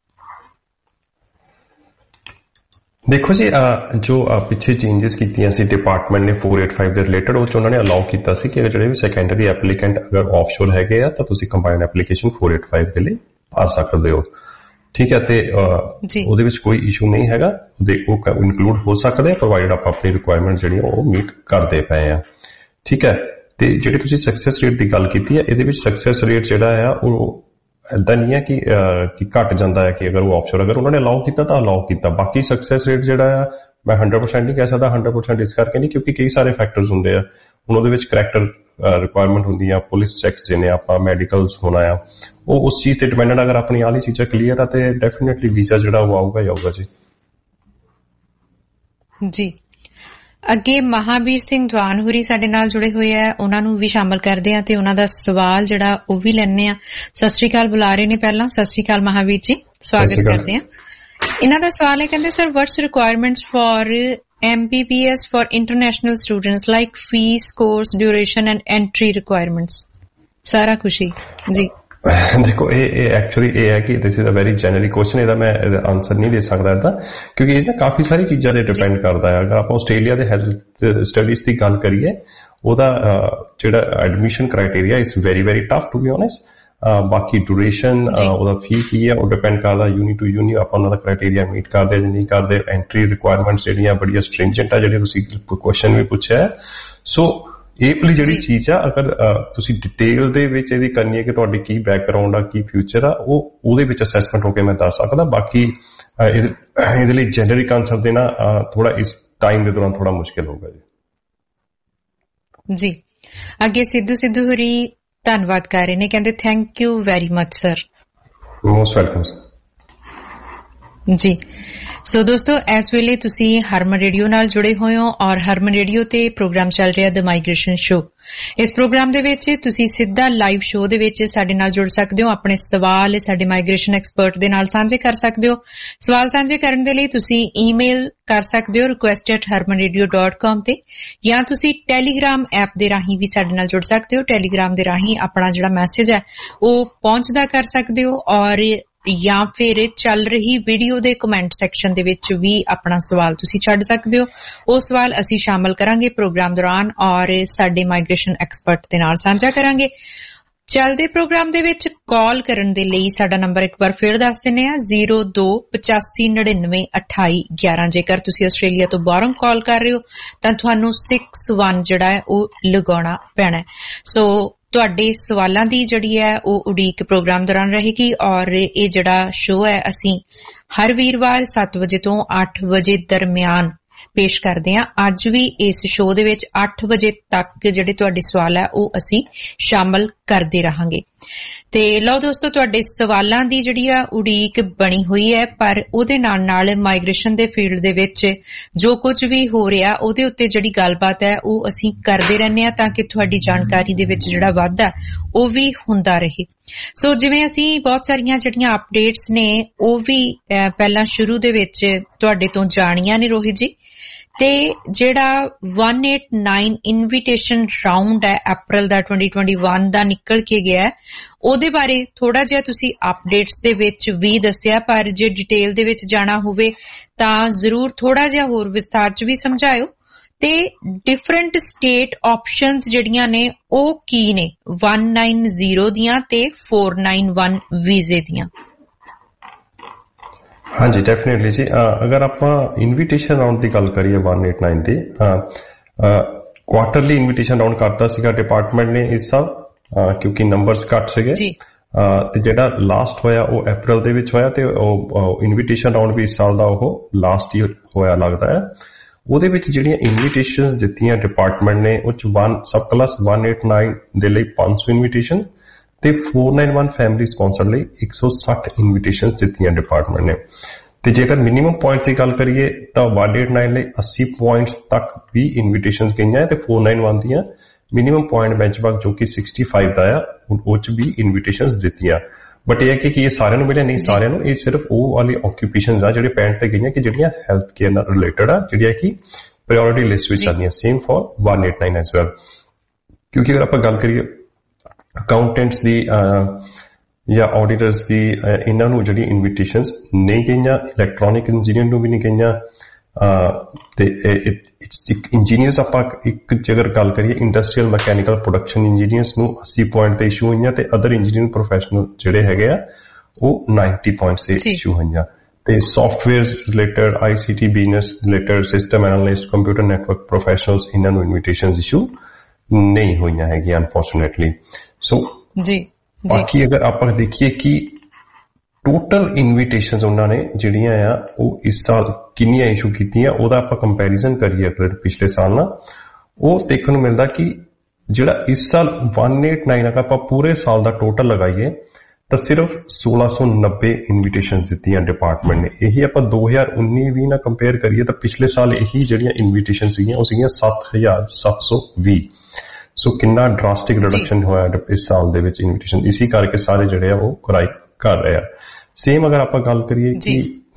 ਦੇਖੋ ਜੀ, ਜੋ ਪਿੱਛੇ ਚੇਂਜਸ ਕੀਤੀਆਂ ਸੀ ਡਿਪਾਰਟਮੈਂਟ ਨੇ four eighty-five ਦੇ ਰਿਲੇਟਡ, ਉਹ 'ਚ ਉਹਨਾਂ ਨੇ ਅਲਾਉ ਕੀਤਾ ਸੀ ਕਿ ਜਿਹੜੇ ਵੀ ਸੈਕੰਡਰੀ ਐਪਲੀਕੈਂਟ ਅਗਰ ਆਫਸ਼ੋਰ ਹੈਗੇ ਆ ਤਾਂ ਤੁਸੀਂ ਕੰਬਾਈਨਡ ਐਪਲੀਕੇਸ਼ਨ four eighty-five ਦੇ ਲਈ ਆ ਸਕਦੇ ਹੋ। ਠੀਕ ਹੈ, ਤੇ ਉਹਦੇ ਵਿੱਚ ਕੋਈ ਇਸ਼ੂ ਨਹੀਂ ਹੈਗਾ, ਉਹ ਇਨਕਲੂਡ ਹੋ ਸਕਦੇ ਆ ਪ੍ਰੋਵਾਈਡਡ ਆਪਾਂ ਆਪਣੀ ਰਿਕੁਆਇਰਮੈਂਟ ਜਿਹੜੀ ਉਹ ਮੀਟ ਕਰਦੇ ਪਏ ਆ। ਠੀਕ ਹੈ, ਤੇ ਜਿਹੜੇ ਤੁਸੀਂ ਸਕਸੈਸ ਰੇਟ ਦੀ ਗੱਲ ਕੀਤੀ ਹੈ, ਇਹਦੇ ਵਿੱਚ ਸਕਸੈਸ ਰੇਟ ਜਿਹੜਾ ਆ ਉਹ ਏਦਾਂ ਨਹੀਂ ਹੈ ਕਿ ਕਿ ਘਟ ਜਾਂਦਾ ਹੈ ਕਿ ਅਗਰ ਉਹ ਆਫਸ਼ੋਰ ਅਗਰ ਉਹਨਾਂ ਨੇ ਅਲਾਉ ਕੀਤਾ ਤਾਂ ਅਲਾਉ ਕੀਤਾ। ਬਾਕੀ ਸਕਸੈਸ ਰੇਟ ਜਿਹੜਾ ਆ ਮੈਂ ਹੰਡਰਡ ਪਰਸੈਂਟ ਨਹੀਂ ਕਹਿ ਸਕਦਾ, ਹੰਡਰਡ ਪਰਸੈਂਟ ਇਸ ਕਰਕੇ ਨਹੀਂ ਕਿਉਂਕਿ ਕਈ ਸਾਰੇ ਫੈਕਟਰਸ ਹੁੰਦੇ ਆ। ਹੁਣ ਉਹਦੇ ਵਿੱਚ ਕਰੈਕਟਰ ਰਿਕੁਆਇਰਮੈਂਟ ਹੁੰਦੀ ਆ, ਪੁਲਿਸ ਚੈਕਸ ਜਿਹਨੇ ਆਪਾਂ ਮੈਡੀਕਲਸ ਹੋਣਾ ਆ, ਉਹ ਉਸ ਚੀਜ਼ ਤੇ ਡਿਪੈਂਡੈਂਟ। ਅਗਰ ਆਪਣੀ ਆਲੀ ਚੀਜ਼ਾਂ ਕਲੀਅਰ ਆ ਤੇ ਡੈਫੀਨੇਟਲੀ ਵੀਜ਼ਾ ਜਿਹੜਾ ਉਹ ਆਊਗਾ ਹੀ ਆਊਗਾ ਜੀ। ਜੀ ਅੱਗੇ ਮਹਾਵੀਰ ਸਿੰਘ ਦਵਾਨ ਹੋਰੀ ਸਾਡੇ ਨਾਲ ਜੁੜੇ ਹੋਏ ਆ, ਉਹਨਾਂ ਨੂੰ ਵੀ ਸ਼ਾਮਲ ਕਰਦੇ ਆ ਤੇ ਉਹਨਾਂ ਦਾ ਸਵਾਲ ਜਿਹੜਾ ਉਹ ਵੀ ਲੈਣੇ ਆ। ਸਤਿ ਸ੍ਰੀ ਅਕਾਲ ਬੁਲਾ ਰਹੇ ਨੇ ਪਹਿਲਾਂ। ਸਤਿ ਸ੍ਰੀ ਅਕਾਲ ਮਹਾਵੀਰ ਜੀ, ਸਵਾਗਤ ਕਰਦੇ ਆ। ਇਹਨਾਂ ਦਾ ਸਵਾਲ ਹੈ, ਕਹਿੰਦੇ sir what's requirements for M B B S for international students like fees, course duration and entry requirements? ਸਾਰਾ ਖੁਸ਼ੀ ਜੀ। ਦੇਖੋ ਇਹ ਐਕਚੁਅਲੀ ਇਹ ਹੈ ਕਿ this is a very generic question, ਇਹਦਾ ਮੈਂ ਆਨਸਰ ਨਹੀਂ ਦੇ ਸਕਦਾ ਇਹਦਾ, ਕਿਉਂਕਿ ਇਹ ਨਾ ਕਾਫੀ ਸਾਰੀ ਚੀਜ਼ਾਂ ਤੇ ਡਿਪੈਂਡ ਕਰਦਾ ਹੈ। ਅਗਰ ਆਪਾਂ ਆਸਟ੍ਰੇਲੀਆ ਦੇ ਹੈਲਥ ਸਟੱਡੀਜ਼ ਦੀ ਗੱਲ ਕਰੀਏ, ਉਹਦਾ ਜਿਹੜਾ admission criteria is very very tough to be honest. ਬਾਕੀ ਡਿਊਰੇਸ਼ਨ, ਉਹਦਾ ਫੀ ਕੀ ਹੈ ਉਹ ਡਿਪੈਂਡ ਕਰਦਾ ਯੂਨੀ ਟੂ ਯੂਨੀ, ਆਪਾਂ ਉਹਨਾਂ ਦਾ ਕ੍ਰਾਈਟੇਰੀਆ ਮੀਟ ਕਰਦੇ ਜਾਂ ਨਹੀਂ ਕਰਦੇ। ਐਂਟਰੀ ਰਿਕੁਆਇਰਮੈਂਟਸ ਜਿਹੜੀਆਂ ਬੜੀਆਂ ਸਟ੍ਰਿੰਜੈਂਟ ਆ, ਜਿਹੜੇ ਤੁਸੀਂ ਕੁਐਸਚਨ ਵੀ ਪੁੱਛਿਆ। ਸੋ ਇਹ ਵਾਲੀ ਜਿਹੜੀ ਚੀਜ਼ ਆ, ਅਗਰ ਤੁਸੀਂ ਡਿਟੇਲ ਦੇ ਵਿੱਚ ਇਹਦੀ ਕਰਨੀ ਹੈ ਕਿ ਤੁਹਾਡੀ ਕੀ ਬੈਕਗਰਾਉਂਡ ਆ, ਕੀ ਫਿਊਚਰ ਆ, ਉਹ ਉਹਦੇ ਵਿੱਚ ਅਸੈਸਮੈਂਟ ਹੋ ਕੇ ਮੈਂ ਦੱਸ ਸਕਦਾ। ਬਾਕੀ ਇਹਦੇ ਲਈ ਜੈਨਰਿਕ ਆਨਸਰ ਦੇਣਾ ਥੋੜਾ ਇਸ ਟਾਈਮ ਦੇ ਦੌਰਾਨ ਥੋੜਾ ਮੁਸ਼ਕਿਲ ਹੋਊਗਾ ਜੀ। ਜੀ ਅੱਗੇ ਸਿੱਧੂ ਸਿੱਧੂ ਹੋਰੀ ਧੰਨਵਾਦ ਕਰ ਰਹੇ ਨੇ, ਕਹਿੰਦੇ thank you very much sir. Most welcome ਜੀ। ਸੋ ਦੋਸਤੋ, ਇਸ ਵੇਲੇ ਤੁਸੀਂ ਹਰਮਨ ਰੇਡੀਓ ਨਾਲ ਜੁੜੇ ਹੋਏ ਹੋ ਔਰ ਹਰਮਨ ਰੇਡੀਓ ਤੇ ਪ੍ਰੋਗਰਾਮ ਚੱਲ ਰਿਹਾ ਦ ਮਾਈਗ੍ਰੇਸ਼ਨ ਸ਼ੋ। ਇਸ ਪ੍ਰੋਗਰਾਮ ਦੇ ਵਿੱਚ ਤੁਸੀਂ ਸਿੱਧਾ ਲਾਈਵ ਸ਼ੋ ਦੇ ਵਿੱਚ ਸਾਡੇ ਨਾਲ ਜੁੜ ਸਕਦੇ ਹੋ, ਆਪਣੇ ਸਵਾਲ ਸਾਡੇ ਮਾਈਗ੍ਰੇਸ਼ਨ ਐਕਸਪਰਟ ਦੇ ਨਾਲ ਸਾਂਝੇ ਕਰ ਸਕਦੇ ਹੋ। ਸਵਾਲ ਸਾਂਝੇ ਕਰਨ ਦੇ ਲਈ ਤੁਸੀਂ ਈਮੇਲ ਕਰ ਸਕਦੇ ਹੋ request at Harman radio dot com ਤੇ, ਜਾਂ ਤੁਸੀਂ ਟੈਲੀਗ੍ਰਾਮ ਐਪ ਦੇ ਰਾਹੀਂ ਵੀ ਸਾਡੇ ਨਾਲ ਜੁੜ ਸਕਦੇ ਹੋ। ਟੈਲੀਗ੍ਰਾਮ ਦੇ ਰਾਹੀਂ ਆਪਣਾ ਜਿਹੜਾ ਮੈਸੇਜ ਹੈ ਉਹ ਪਹੁੰਚਦਾ ਕਰ ਸਕਦੇ ਹੋ, ਔਰ ਜਾਂ ਫਿਰ ਚੱਲ ਰਹੀ ਵੀਡੀਓ ਦੇ ਕਮੈਂਟ ਸੈਕਸ਼ਨ ਦੇ ਵਿੱਚ ਵੀ ਆਪਣਾ ਸਵਾਲ ਤੁਸੀਂ ਛੱਡ ਸਕਦੇ ਹੋ। ਉਹ ਸਵਾਲ ਅਸੀਂ ਸ਼ਾਮਲ ਕਰਾਂਗੇ ਪ੍ਰੋਗਰਾਮ ਦੌਰਾਨ ਔਰ ਸਾਡੇ ਮਾਈਗ੍ਰੇਸ਼ਨ ਐਕਸਪਰਟ ਦੇ ਨਾਲ ਸਾਂਝਾ ਕਰਾਂਗੇ। ਚੱਲਦੇ ਪ੍ਰੋਗਰਾਮ ਦੇ ਵਿੱਚ ਕਾਲ ਕਰਨ ਦੇ ਲਈ ਸਾਡਾ ਨੰਬਰ ਇੱਕ ਵਾਰ ਫਿਰ ਦੱਸ ਦਿੰਦੇ ਆ, ਜ਼ੀਰੋ ਦੋ ਪਚਾਸੀ ਨੜਿਨਵੇਂ ਅਠਾਈ ਗਿਆਰਾਂ। ਜੇਕਰ ਤੁਸੀਂ ਆਸਟ੍ਰੇਲੀਆ ਤੋਂ ਬਾਹਰੋਂ ਕਾਲ ਕਰ ਰਹੇ ਹੋ ਤਾਂ ਤੁਹਾਨੂੰ ਸਿਕਸ ਵਨ ਜਿਹੜਾ ਹੈ ਉਹ ਲਗਾਉਣਾ ਪੈਣਾ। ਸੋ ਤੁਹਾਡੇ ਸਵਾਲਾਂ ਦੀ ਜਿਹੜੀ ਹੈ ਉਹ ਉਡੀਕ ਪ੍ਰੋਗਰਾਮ ਦੌਰਾਨ ਰਹੇਗੀ, ਔਰ ਇਹ ਜਿਹੜਾ ਸ਼ੋਅ ਹੈ ਅਸੀਂ ਹਰ ਵੀਰਵਾਰ ਸੱਤ ਵਜੇ ਤੋਂ ਅੱਠ ਵਜੇ ਦਰਮਿਆਨ ਪੇਸ਼ ਕਰਦੇ ਹਾਂ। ਅੱਜ ਵੀ ਇਸ ਸ਼ੋਅ ਦੇ ਵਿੱਚ ਅੱਠ ਵਜੇ ਤੱਕ ਜਿਹੜੇ ਤੁਹਾਡੇ ਸਵਾਲ ਹੈ ਉਹ ਅਸੀਂ ਸ਼ਾਮਲ ਕਰਦੇ ਰਹਾਂਗੇ। ਤੇ ਲਓ ਦੋਸਤੋ, ਤੁਹਾਡੇ ਸਵਾਲਾਂ ਦੀ ਜਿਹੜੀ ਆ ਉਡੀਕ ਬਣੀ ਹੋਈ ਹੈ, ਪਰ ਉਹਦੇ ਨਾਲ ਨਾਲ ਮਾਈਗ੍ਰੇਸ਼ਨ ਦੇ ਫੀਲਡ ਦੇ ਵਿੱਚ ਜੋ ਕੁਝ ਵੀ ਹੋ ਰਿਹਾ ਉਹਦੇ ਉੱਤੇ ਜਿਹੜੀ ਗੱਲਬਾਤ ਹੈ ਉਹ ਅਸੀਂ ਕਰਦੇ ਰਹਿੰਦੇ ਹਾਂ, ਤਾਂ ਕਿ ਤੁਹਾਡੀ ਜਾਣਕਾਰੀ ਦੇ ਵਿੱਚ ਜਿਹੜਾ ਵਾਧਾ ਉਹ ਵੀ ਹੁੰਦਾ ਰਹੇ। ਸੋ ਜਿਵੇਂ ਅਸੀਂ ਬਹੁਤ ਸਾਰੀਆਂ ਜਿਹੜੀਆਂ ਅਪਡੇਟਸ ਨੇ ਉਹ ਵੀ ਪਹਿਲਾਂ ਸ਼ੁਰੂ ਦੇ ਵਿੱਚ ਤੁਹਾਡੇ ਤੋਂ ਜਾਣੀਆਂ ਨੇ ਰੋਹਿਤ ਜੀ, ਤੇ ਜਿਹੜਾ one eighty-nine ਇਨਵੀਟੇਸ਼ਨ ਰਾਉਂਡ ਹੈ ਅਪ੍ਰੈਲ ਦਾ twenty twenty-one ਦਾ ਨਿਕਲ ਕੇ ਗਿਆ ਹੈ, ਉਹਦੇ ਬਾਰੇ ਥੋੜਾ ਜਿਹਾ ਤੁਸੀਂ ਅਪਡੇਟਸ ਦੇ ਵਿੱਚ ਵੀ ਦੱਸਿਆ, ਪਰ ਜੇ ਡਿਟੇਲ ਦੇ ਵਿੱਚ ਜਾਣਾ ਹੋਵੇ ਤਾਂ ਜ਼ਰੂਰ ਥੋੜਾ ਜਿਹਾ ਹੋਰ ਵਿਸਥਾਰ ਚ ਵੀ ਸਮਝਾਇਓ। ਤੇ ਡਿਫਰੈਂਟ ਸਟੇਟ ਆਪਸ਼ਨਸ ਜਿਹੜੀਆਂ ਨੇ ਉਹ ਕੀ ਨੇ one ninety ਦੀਆਂ ਤੇ four ninety-one ਵੀਜ਼ੇ ਦੀਆਂ? ਹਾਂਜੀ ਡੈਫੀਨੇਟਲੀ ਜੀ, ਅਗਰ ਆਪਾਂ ਇਨਵੀਟੇਸ਼ਨ ਰਾਉਂਡ ਦੀ ਗੱਲ ਕਰੀਏ one eighty-nine ਦੀ, ਕੁਆਟਰਲੀ ਇਨਵੀਟੇਸ਼ਨ ਰਾਉਂਡ ਕਰਤਾ ਸੀਗਾ ਡਿਪਾਰਟਮੈਂਟ ਨੇ ਇਸ ਸਾਲ ਕਿਉਂਕਿ ਨੰਬਰਸ ਘੱਟ ਸੀਗੇ, ਤੇ ਜਿਹੜਾ ਲਾਸਟ ਹੋਇਆ ਉਹ ਅਪ੍ਰੈਲ ਦੇ ਵਿੱਚ ਹੋਇਆ, ਤੇ ਉਹ ਇਨਵੀਟੇਸ਼ਨ ਰਾਉਂਡ ਵੀ ਇਸ ਸਾਲ ਦਾ ਉਹ ਲਾਸਟ ਈਅਰ ਹੋਇਆ ਲੱਗਦਾ ਹੈ। ਉਹਦੇ ਵਿੱਚ ਜਿਹੜੀਆਂ ਇਨਵੀਟੇਸ਼ਨਸ ਦਿੱਤੀਆਂ ਡਿਪਾਰਟਮੈਂਟ ਨੇ ਉਹ ਚ ਵਨ ਸਬ ਕਲਾਸ one eighty-nine ਦੇ ਲਈ five hundred ਇਨਵੀਟੇਸ਼ਨ ਤੇ four ninety-one ਫੈਮਿਲੀ ਸਪਾਂਸਰ ਲਈ one sixty ਇਨਵੀਟੇਸ਼ਨਸ ਦਿੱਤੀਆਂ ਡਿਪਾਰਟਮੈਂਟ ਨੇ। ਤੇ ਜੇਕਰ ਮਿਨੀਮਮ ਪੁਆਇੰਟਸ ਦੀ ਗੱਲ ਕਰੀਏ ਤਾਂ one eighty-nine ਲਈ eighty ਪੁਆਇੰਟਸ ਤੱਕ ਵੀ ਇਨਵੀਟੇਸ਼ਨਸ ਗਈਆਂ, ਤੇ four ninety-one ਦੀਆਂ ਮਿਨੀਮਮ ਪੁਆਇੰਟ ਬੈਂਚਮਾਰਕ ਜੋ ਕਿ sixty-five ਦਾ ਆ ਉਹ ਚ ਵੀ ਇਨਵੀਟੇਸ਼ਨਸ ਦਿੱਤੀਆਂ। ਬਟ ਇਹ ਹੈ ਕਿ ਇਹ ਸਾਰਿਆਂ ਨੂੰ ਮਿਲਿਆ ਨਹੀਂ, ਸਾਰਿਆਂ ਨੂੰ ਇਹ ਸਿਰਫ ਉਹ ਵਾਲੀ ਆਕਿਊਪੇਸ਼ਨਸ ਆ ਜਿਹੜੇ ਪੈਂਟ ਤੇ ਗਈਆਂ ਕਿ ਜਿਹੜੀਆਂ ਹੈਲਥ ਕੇਅਰ ਨਾਲ ਰਿਲੇਟਡ ਆ, ਜਿਹੜੀਆਂ ਕਿ ਪ੍ਰਾਇੋਰਟੀ ਲਿਸਟ ਵਿੱਚ ਆਉਂਦੀਆਂ। Same for one eighty-nine as well, ਕਿਉਂਕਿ ਅਗਰ ਆਪਾਂ ਗੱਲ ਕਰੀਏ ਅਕਾਊਂਟੈਂਟਸ ਦੀ ਜਾਂ ਆਡੀਟਰਸ ਦੀ, ਇਹਨਾਂ ਨੂੰ ਜਿਹੜੀ ਇਨਵੀਟੇਸ਼ਨਸ ਨਹੀਂ ਗਈਆਂ, ਇਲੈਕਟ੍ਰੋਨਿਕ ਇੰਜੀਨੀਅਰ ਨੂੰ ਵੀ ਨਹੀਂ ਗਈਆਂ, ਤੇ ਇੰਜੀਨੀਅਰਸ ਆਪਾਂ ਇੱਕ ਜੇਕਰ ਗੱਲ ਕਰੀਏ ਇੰਡਸਟਰੀਅਲ ਮਕੈਨੀਕਲ ਪ੍ਰੋਡਕਸ਼ਨ ਇੰਜੀਨੀਅਰਸ ਨੂੰ eighty ਪੁਆਇੰਟ ਤੇ ਇਸ਼ੂ ਹੋਈਆਂ, ਤੇ ਅਦਰ ਇੰਜੀਨੀਅਰਿੰਗ ਪ੍ਰੋਫੈਸ਼ਨਲ ਜਿਹੜੇ ਹੈਗੇ ਆ ਉਹ ninety ਪੁਆਇੰਟ ਤੇ ਇਸ਼ੂ ਹੋਈਆਂ। ਤੇ software related, ICT business related, system analyst, computer network professionals, ਇਹਨਾਂ ਨੂੰ ਇਨਵੀਟੇਸ਼ਨਸ ਇਸ਼ੂ ਨਹੀਂ ਹੋਈਆਂ ਹੈਗੀਆਂ ਅਨਫੋਰਚੂਨੇਟਲੀ। ਸੋ ਜੀ ਬਾਕੀ ਅਗਰ ਆਪਾਂ ਦੇਖੀਏ ਕਿ ਟੋਟਲ ਇਨਵੀਟੇਸ਼ਨਸ ਉਹਨਾਂ ਨੇ ਜਿਹੜੀਆਂ ਆ ਉਹ ਇਸ ਸਾਲ ਕਿੰਨੀਆਂ ਇਸ਼ੂ ਕੀਤੀਆਂ, ਉਹਦਾ ਆਪਾਂ ਕੰਪੈਰੀਜ਼ਨ ਕਰੀਏ ਅਗਰ ਪਿਛਲੇ ਸਾਲ ਨਾਲ, ਉਹ ਦੇਖਣ ਨੂੰ ਮਿਲਦਾ ਕਿ ਜਿਹੜਾ ਇਸ ਸਾਲ one eighty-nine ਅਗਰ ਆਪਾਂ ਪੂਰੇ ਸਾਲ ਦਾ ਟੋਟਲ ਲਗਾਈਏ ਤਾਂ ਸਿਰਫ sixteen ninety ਇਨਵੀਟੇਸ਼ਨਸ ਦਿੱਤੀਆਂ ਡਿਪਾਰਟਮੈਂਟ ਨੇ। ਇਹੀ ਆਪਾਂ two thousand nineteen twenty ਨਾਲ ਕੰਪੇਅਰ ਕਰੀਏ ਤਾਂ ਪਿਛਲੇ ਸਾਲ ਇਹੀ ਜਿਹੜੀਆਂ ਇਨਵੀਟੇਸ਼ਨ ਸੀਗੀਆਂ ਉਹ ਸੀਗੀਆਂ seven thousand seven hundred twenty। ਸੋ ਕਿੰਨਾ ਡਰਾਸਟਿਕ ਰਿਡਕਸ਼ਨ ਹੋਇਆ ਇਸ ਸਾਲ ਦੇ ਵਿੱਚ ਇਨਵੀਟੇਸ਼ਨ, ਇਸੀ ਕਰਕੇ ਸਾਰੇ ਜਿਹੜੇ ਆ ਉਹ ਕਰਾਈ ਕਰ ਰਹੇ ਆ। ਸੇਮ ਅਗਰ ਆਪਾਂ ਗੱਲ ਕਰੀਏ ਕਿ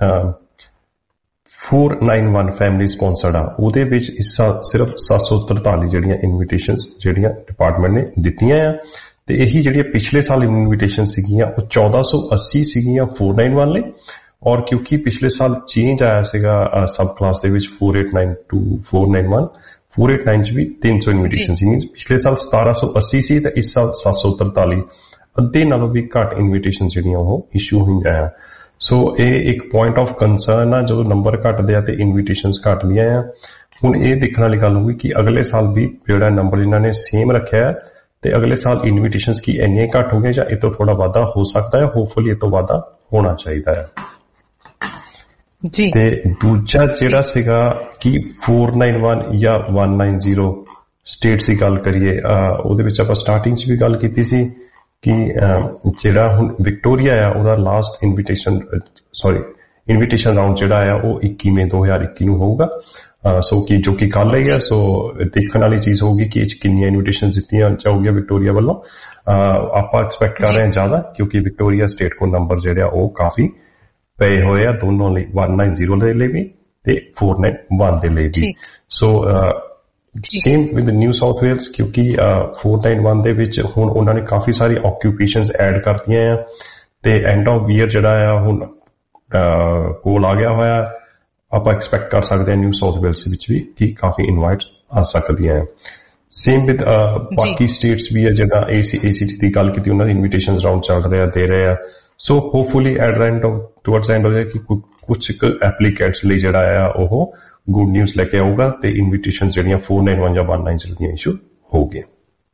four ninety-one ਫੈਮਿਲੀ ਸਪਾਂਸਰਡ ਆ, ਉਹਦੇ ਵਿੱਚ ਇਸ ਸਾਲ ਸਿਰਫ seven hundred thirty-four ਜਿਹੜੀਆਂ ਇਨਵੀਟੇਸ਼ਨਸ ਜਿਹੜੀਆਂ ਡਿਪਾਰਟਮੈਂਟ ਨੇ ਦਿੱਤੀਆਂ ਆ, ਤੇ ਇਹੀ ਜਿਹੜੀਆਂ ਪਿਛਲੇ ਸਾਲ ਇਨਵੀਟੇਸ਼ਨ ਸੀਗੀਆਂ ਉਹ fourteen eighty ਸੀਗੀਆਂ four ninety-one ਲਈ, ਔਰ ਕਿਉਂਕਿ ਪਿਛਲੇ ਸਾਲ ਚੇਂਜ ਆਇਆ ਸੀਗਾ ਸਬ ਕਲਾਸ ਦੇ ਵਿੱਚ four eighty-nine to four ninety-one, four eighty-nine ਚ ਵੀ three hundred ਇਨਵੀਟੇਸ਼ਨ ਸੀ, ਮੀਨਸ ਪਿਛਲੇ ਸਾਲ seventeen eighty ਸੀ ਤੇ ਇਸ ਸਾਲ seven hundred thirty, ਅੱਧੇ ਨਾਲੋਂ ਵੀ ਘੱਟ ਇਨਵੀਟੇਸ਼ਨ ਜਿਹੜੀਆਂ ਉਹ ਇਸ਼ੂ ਹੋਈਆਂ ਆ। ਸੋ ਇਹ ਇੱਕ ਪੁਆਇੰਟ ਆਫ ਕੰਸਰਨ ਆ, ਜਦੋਂ ਨੰਬਰ ਘਟਦੇ ਆ ਤੇ ਇਨਵੀਟੇਸ਼ਨਸ ਘਟਦੀਆਂ ਆ। ਹੁਣ ਇਹ ਦੇਖਣ ਵਾਲੀ ਗੱਲ ਹੋਊਗੀ ਕਿ ਅਗਲੇ ਸਾਲ ਵੀ ਜਿਹੜਾ ਨੰਬਰ ਇਹਨਾਂ ਨੇ ਸੇਮ ਰੱਖਿਆ ਹੈ, ਤੇ ਅਗਲੇ ਸਾਲ ਇਨਵੀਟੇਸ਼ਨਸ ਕੀ ਇੰਨੇ ਘੱਟ ਹੋ ਗਏ ਜਾਂ ਇਹ ਤੋਂ ਥੋੜਾ ਵਾਧਾ ਹੋ ਸਕਦਾ ਹੈ, ਹੋਪਫੁਲੀ ਇਹ ਤੋਂ ਵਾਧਾ ਹੋਣਾ ਚਾਹੀਦਾ ਹੈ ਜੀ। ਤੇ ਦੂਜਾ ਜਿਹੜਾ ਸੀਗਾ ਕਿ four ninety-one ਜਾਂ one ninety ਸਟੇਟਸ ਦੀ ਗੱਲ ਕਰੀਏ, ਉਹਦੇ ਵਿੱਚ ਆਪਾਂ ਸਟਾਰਟਿੰਗ 'ਚ ਵੀ ਗੱਲ ਕੀਤੀ ਸੀ ਕਿ ਜਿਹੜਾ ਹੁਣ ਵਿਕਟੋਰੀਆ ਆ ਉਹਦਾ last invitation sorry invitation round ਜਿਹੜਾ ਆ ਉਹ ਇੱਕੀ ਮਈ ਦੋ ਹਜ਼ਾਰ ਇੱਕੀ ਨੂੰ ਹੋਊਗਾ। ਸੋ ਕਿ ਜੋ ਕਿ ਕੱਲ ਹੀ ਆ, ਸੋ ਦੇਖਣ ਵਾਲੀ ਚੀਜ਼ ਹੋਊਗੀ ਕਿ ਇਹ 'ਚ ਕਿੰਨੀਆਂ ਇਨਵੀਟੇਸ਼ਨ ਦਿੱਤੀਆਂ ਜਾਊਗੀਆਂ ਵਿਕਟੋਰੀਆ ਵੱਲੋਂ। ਆਪਾਂ ਐਕਸਪੈਕਟ ਕਰ ਰਹੇ ਹਾਂ ਜ਼ਿਆਦਾ, ਕਿਉਂਕਿ ਵਿਕਟੋਰੀਆ ਸਟੇਟ ਕੋਲ ਨੰਬਰ ਜਿਹੜੇ ਆ ਉਹ ਕਾਫੀ ਪਏ ਹੋਏ ਆ ਦੋਨੋਂ ਲਈ, one ninety ਦੇ ਲਈ ਵੀ ਤੇ four ninety-one ਦੇ ਲਈ ਵੀ। So same with New South Wales, ਕਿਉਂਕਿ four ninety-one ਦੇ ਵਿੱਚ ਹੁਣ ਉਹਨਾਂ ਨੇ ਕਾਫੀ ਸਾਰੀ ਆਕਿਊਪੇਸ਼ਨਸ ਐਡ ਕਰਤੀਆਂ ਆ, ਤੇ ਐਂਡ ਆਫ ਈਅਰ ਜਿਹੜਾ ਆ ਹੁਣ ਕੋਲ ਆ ਗਿਆ ਹੋਇਆ, ਆਪਾਂ ਐਕਸਪੈਕਟ ਕਰ ਸਕਦੇ ਹਾਂ ਨਿਊ ਸਾਊਥ ਵੇਲਸ ਵਿੱਚ ਵੀ ਕਿ ਕਾਫੀ ਇਨਵਾਈਟਸ ਆ ਸਕਦੀਆਂ ਆ। ਸੇਮ ਵਿਦ ਬਾਕੀ ਸਟੇਟਸ ਵੀ ਆ, ਜਿਹੜਾ ਏਸੀਟੀ ਦੀ ਗੱਲ ਕੀਤੀ ਉਹਨਾਂ ਦੀ ਇਨਵੀਟੇਸ਼ਨ ਰਾਉਂਡ ਚੱਲ ਰਿਹਾ, ਦੇ ਰਹੇ ਆ। So hopefully at the end towards end ਹੋ ਜਾਏ ਕਿ ਕੁਝ ਐਪਲੀਕੈਂਟਸ ਲਈ ਜਿਹੜਾ ਆ ਉਹ ਗੁੱਡ ਨਿਊਜ਼ ਲੈ ਕੇ ਆਊਗਾ, ਤੇ ਇਨਵੀਟੇਸ਼ਨ ਜਿਹੜੀਆਂ four ninety-one ਜਾਂ one ninety ਦੀਆਂ ਇਸ਼ੂ ਹੋ ਗਏ।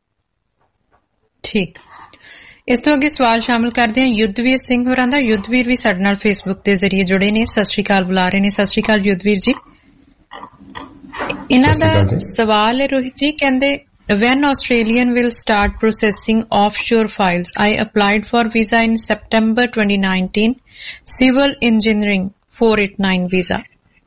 ਠੀਕ, ਇਸ ਤੋਂ ਅੱਗੇ ਸਵਾਲ ਸ਼ਾਮਲ ਕਰਦੇ ਹਾਂ ਯੁੱਧਵੀਰ ਸਿੰਘ ਹੋਰਾਂ ਦਾ। ਯੁੱਧਵੀਰ ਵੀ ਸਾਡੇ ਨਾਲ ਫੇਸਬੁੱਕ ਦੇ ਜ਼ਰੀਏ ਜੁੜੇ ਨੇ, ਸਤਿ ਸ਼੍ਰੀ ਅਕਾਲ ਬੁਲਾ ਰਹੇ ਨੇ। ਸਤਿ ਸ਼੍ਰੀ ਅਕਾਲ ਯੁੱਧਵੀਰ ਜੀ। ਇਹਨਾਂ ਦਾ ਸਵਾਲ ਹੈ ਰੋਹਿਤ ਜੀ, ਕਹਿੰਦੇ when Australian will start processing offshore files, I applied for visa in September twenty nineteen, civil engineering four eighty-nine visa।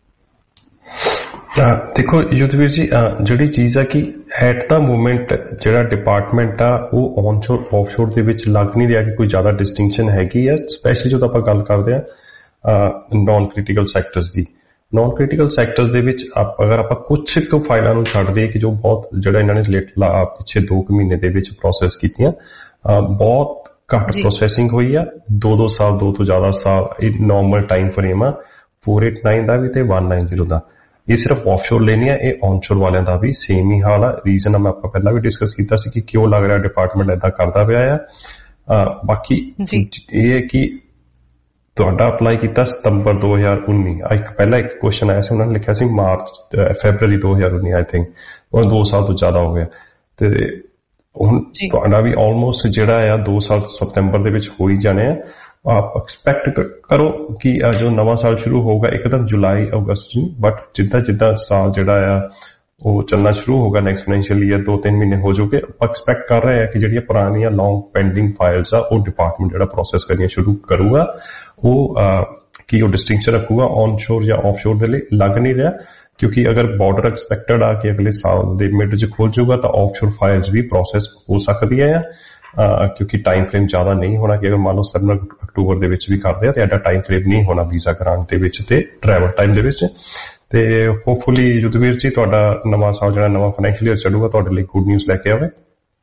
ਦੇਖੋ ਯੁੱਧਵੀਰ ਜੀ, ਜਿਹੜੀ ਚੀਜ਼ ਆ ਕਿ ਐਟ ਦਾ ਮੂਮੈਂਟ ਜਿਹੜਾ ਡਿਪਾਰਟਮੈਂਟ ਆ ਉਹ ਔਨਸ਼ੋਰ ਆਫਸ਼ੋਰ ਦੇ ਵਿੱਚ ਲੱਗ ਨਹੀਂ ਰਿਹਾ ਕਿ ਕੋਈ ਜ਼ਿਆਦਾ ਡਿਸਟਿੰਕਸ਼ਨ ਹੈਗੀ ਆ, ਸਪੈਸ਼ਲੀ ਜਦੋਂ ਆਪਾਂ ਗੱਲ ਕਰਦੇ ਆ ਨਾਨ ਕ੍ਰਿਟੀਕਲ ਸੈਕਟਰਸ ਦੀ। ਨੌਨ ਕ੍ਰਿਟੀਕਲ ਸੈਕਟਰਸ ਦੇ ਵਿੱਚ ਅਗਰ ਆਪਾਂ ਕੁਝ ਕੁ ਫਾਈਲਾਂ ਨੂੰ ਛੱਡ ਦਈਏ ਕਿ ਜੋ ਬਹੁਤ ਜਿਹੜਾ ਇਹਨਾਂ ਨੇ ਪਿੱਛੇ ਦੋ ਕੁ ਮਹੀਨੇ ਦੇ ਵਿੱਚ ਪ੍ਰੋਸੈਸ ਕੀਤੀਆਂ, ਬਹੁਤ ਘੱਟ ਪ੍ਰੋਸੈਸਿੰਗ ਹੋਈ ਆ। ਦੋ ਦੋ ਸਾਲ ਦੋ ਤੋਂ ਜ਼ਿਆਦਾ ਸਾਲ ਇਹ ਨੋਰਮਲ ਟਾਈਮ ਫਰੇਮ ਆ ਚਾਰ ਸੌ ਨੜਿਨਵੇਂ ਦਾ ਵੀ ਤੇ ਇੱਕ ਸੌ ਨੱਬੇ ਦਾ। ਇਹ ਸਿਰਫ ਆਫਸ਼ੋਰ ਲੈਣੀ ਆ, ਇਹ ਔਨਸ਼ੋਰ ਵਾਲਿਆਂ ਦਾ ਵੀ ਸੇਮ ਹੀ ਹਾਲ ਆ। ਰੀਜ਼ਨ ਮੈਂ ਆਪਾਂ ਪਹਿਲਾਂ ਵੀ ਡਿਸਕਸ ਕੀਤਾ ਸੀ ਕਿ ਕਿਉਂ ਲੱਗ ਰਿਹਾ ਡਿਪਾਰਟਮੈਂਟ ਏਦਾਂ ਕਰਦਾ ਪਿਆ ਆ। ਬਾਕੀ ਇਹ ਹੈ ਕਿ ਤੁਹਾਡਾ ਅਪਲਾਈ ਕੀਤਾ ਸਤੰਬਰ ਦੋ ਹਜ਼ਾਰ ਉੱਨੀ, ਇੱਕ ਪਹਿਲਾਂ ਇੱਕ ਕੁਐਸਚਨ ਆਇਆ ਸੀ, ਉਹਨਾਂ ਨੇ ਲਿਖਿਆ ਸੀ ਮਾਰਚ ਫੈਬਰਰੀ ਦੋ ਹਜ਼ਾਰ ਉੱਨੀ ਆਈ ਥਿੰਕ, ਉਹ ਦੋ ਸਾਲ ਤੋਂ ਜ਼ਿਆਦਾ ਹੋ ਗਿਆ। ਤੇ ਹੁਣ ਤੁਹਾਡਾ ਵੀ ਆਲਮੋਸਟ ਜਿਹੜਾ ਆ ਦੋ ਸਾਲ ਸਤੰਬਰ ਦੇ ਵਿੱਚ ਹੋ ਹੀ ਜਾਣੇ ਆ। ਆਪ ਐਕਸਪੈਕਟ ਕਰੋ ਕਿ ਜੋ ਨਵਾਂ ਸਾਲ ਸ਼ੁਰੂ ਹੋਊਗਾ ਇੱਕਦਮ ਜੁਲਾਈ ਅਗਸਤ ਨੂੰ, ਬਟ ਜਿੱਦਾਂ ਜਿੱਦਾਂ ਸਾਲ ਜਿਹੜਾ ਆ ਉਹ ਚੱਲਣਾ ਸ਼ੁਰੂ ਹੋਗਾ ਨੈਕਸਟ ਫਾਈਨੈਂਸ਼ੀਅਲ ਈਅਰ, ਦੋ ਤਿੰਨ ਮਹੀਨੇ ਹੋ ਜਾਊਗੇ। ਆਪਾਂ ਐਕਸਪੈਕਟ ਕਰ ਰਹੇ ਆ ਕਿ ਜਿਹੜੀਆਂ ਪੁਰਾਣੀਆਂ ਲੌਂਗ ਪੈਂਡਿੰਗ ਫਾਈਲਸ ਆ ਉਹ ਡਿਪਾਰਟਮੈਂਟ ਜਿਹੜਾ ਪ੍ਰੋਸੈਸ ਕਰਨੀਆਂ ਸ਼ੁਰੂ ਕਰੂਗਾ। ਉਹ ਕੀ ਉਹ ਡਿਸਟਿੰਕਸ਼ਨ ਰੱਖੂਗਾ ਔਨਸ਼ੋਰ ਜਾਂ ਆਫਸ਼ੋਰ ਦੇ ਲਈ ਲੱਗ ਨਹੀਂ ਰਿਹਾ, ਕਿਉਂਕਿ ਅਗਰ ਬਾਰਡਰ ਐਕਸਪੈਕਟਡ ਆ ਕਿ ਅਗਲੇ ਸਾਲ ਦੇ ਮਿਡ 'ਚ ਖੁੱਲ ਜਾਊਗਾ ਤਾਂ ਆਫਸ਼ੋਰ ਫਾਈਲਸ ਵੀ ਪ੍ਰੋਸੈਸ ਹੋ ਸਕਦੀਆਂ ਆ, ਕਿਉਂਕਿ ਟਾਈਮ ਫਰੇਮ ਜ਼ਿਆਦਾ ਨਹੀਂ ਹੋਣਾ ਕਿ ਅਗਰ ਮੰਨ ਲਓ ਸਤੰਬਰ ਅਕਤੂਬਰ ਦੇ ਵਿੱਚ ਵੀ ਕਰਦੇ ਆ ਤੇ ਐਡਾ ਟਾਈਮ ਫਰੇਮ ਨਹੀਂ ਹੋਣਾ ਵੀਜ਼ਾ ਕਰਾਉਣ ਦੇ ਵਿੱਚ ਤੇ ਟਰੈਵਲ ਟਾਈਮ ਦੇ ਵਿੱਚ। ਤੇ ਹੋਪਫੁਲੀ ਯੁੱਧਵੀਰ ਜੀ ਤੁਹਾਡਾ ਨਵਾਂ ਸਾਲ ਜਿਹੜਾ ਨਵਾਂ ਫਾਈਨੈਂਸ਼ੀਅਲ ਈਅਰ ਚੱਲੂਗਾ ਤੁਹਾਡੇ ਲਈ ਗੁੱਡ ਨਿਊਜ਼ ਲੈ ਕੇ ਆਵੇ।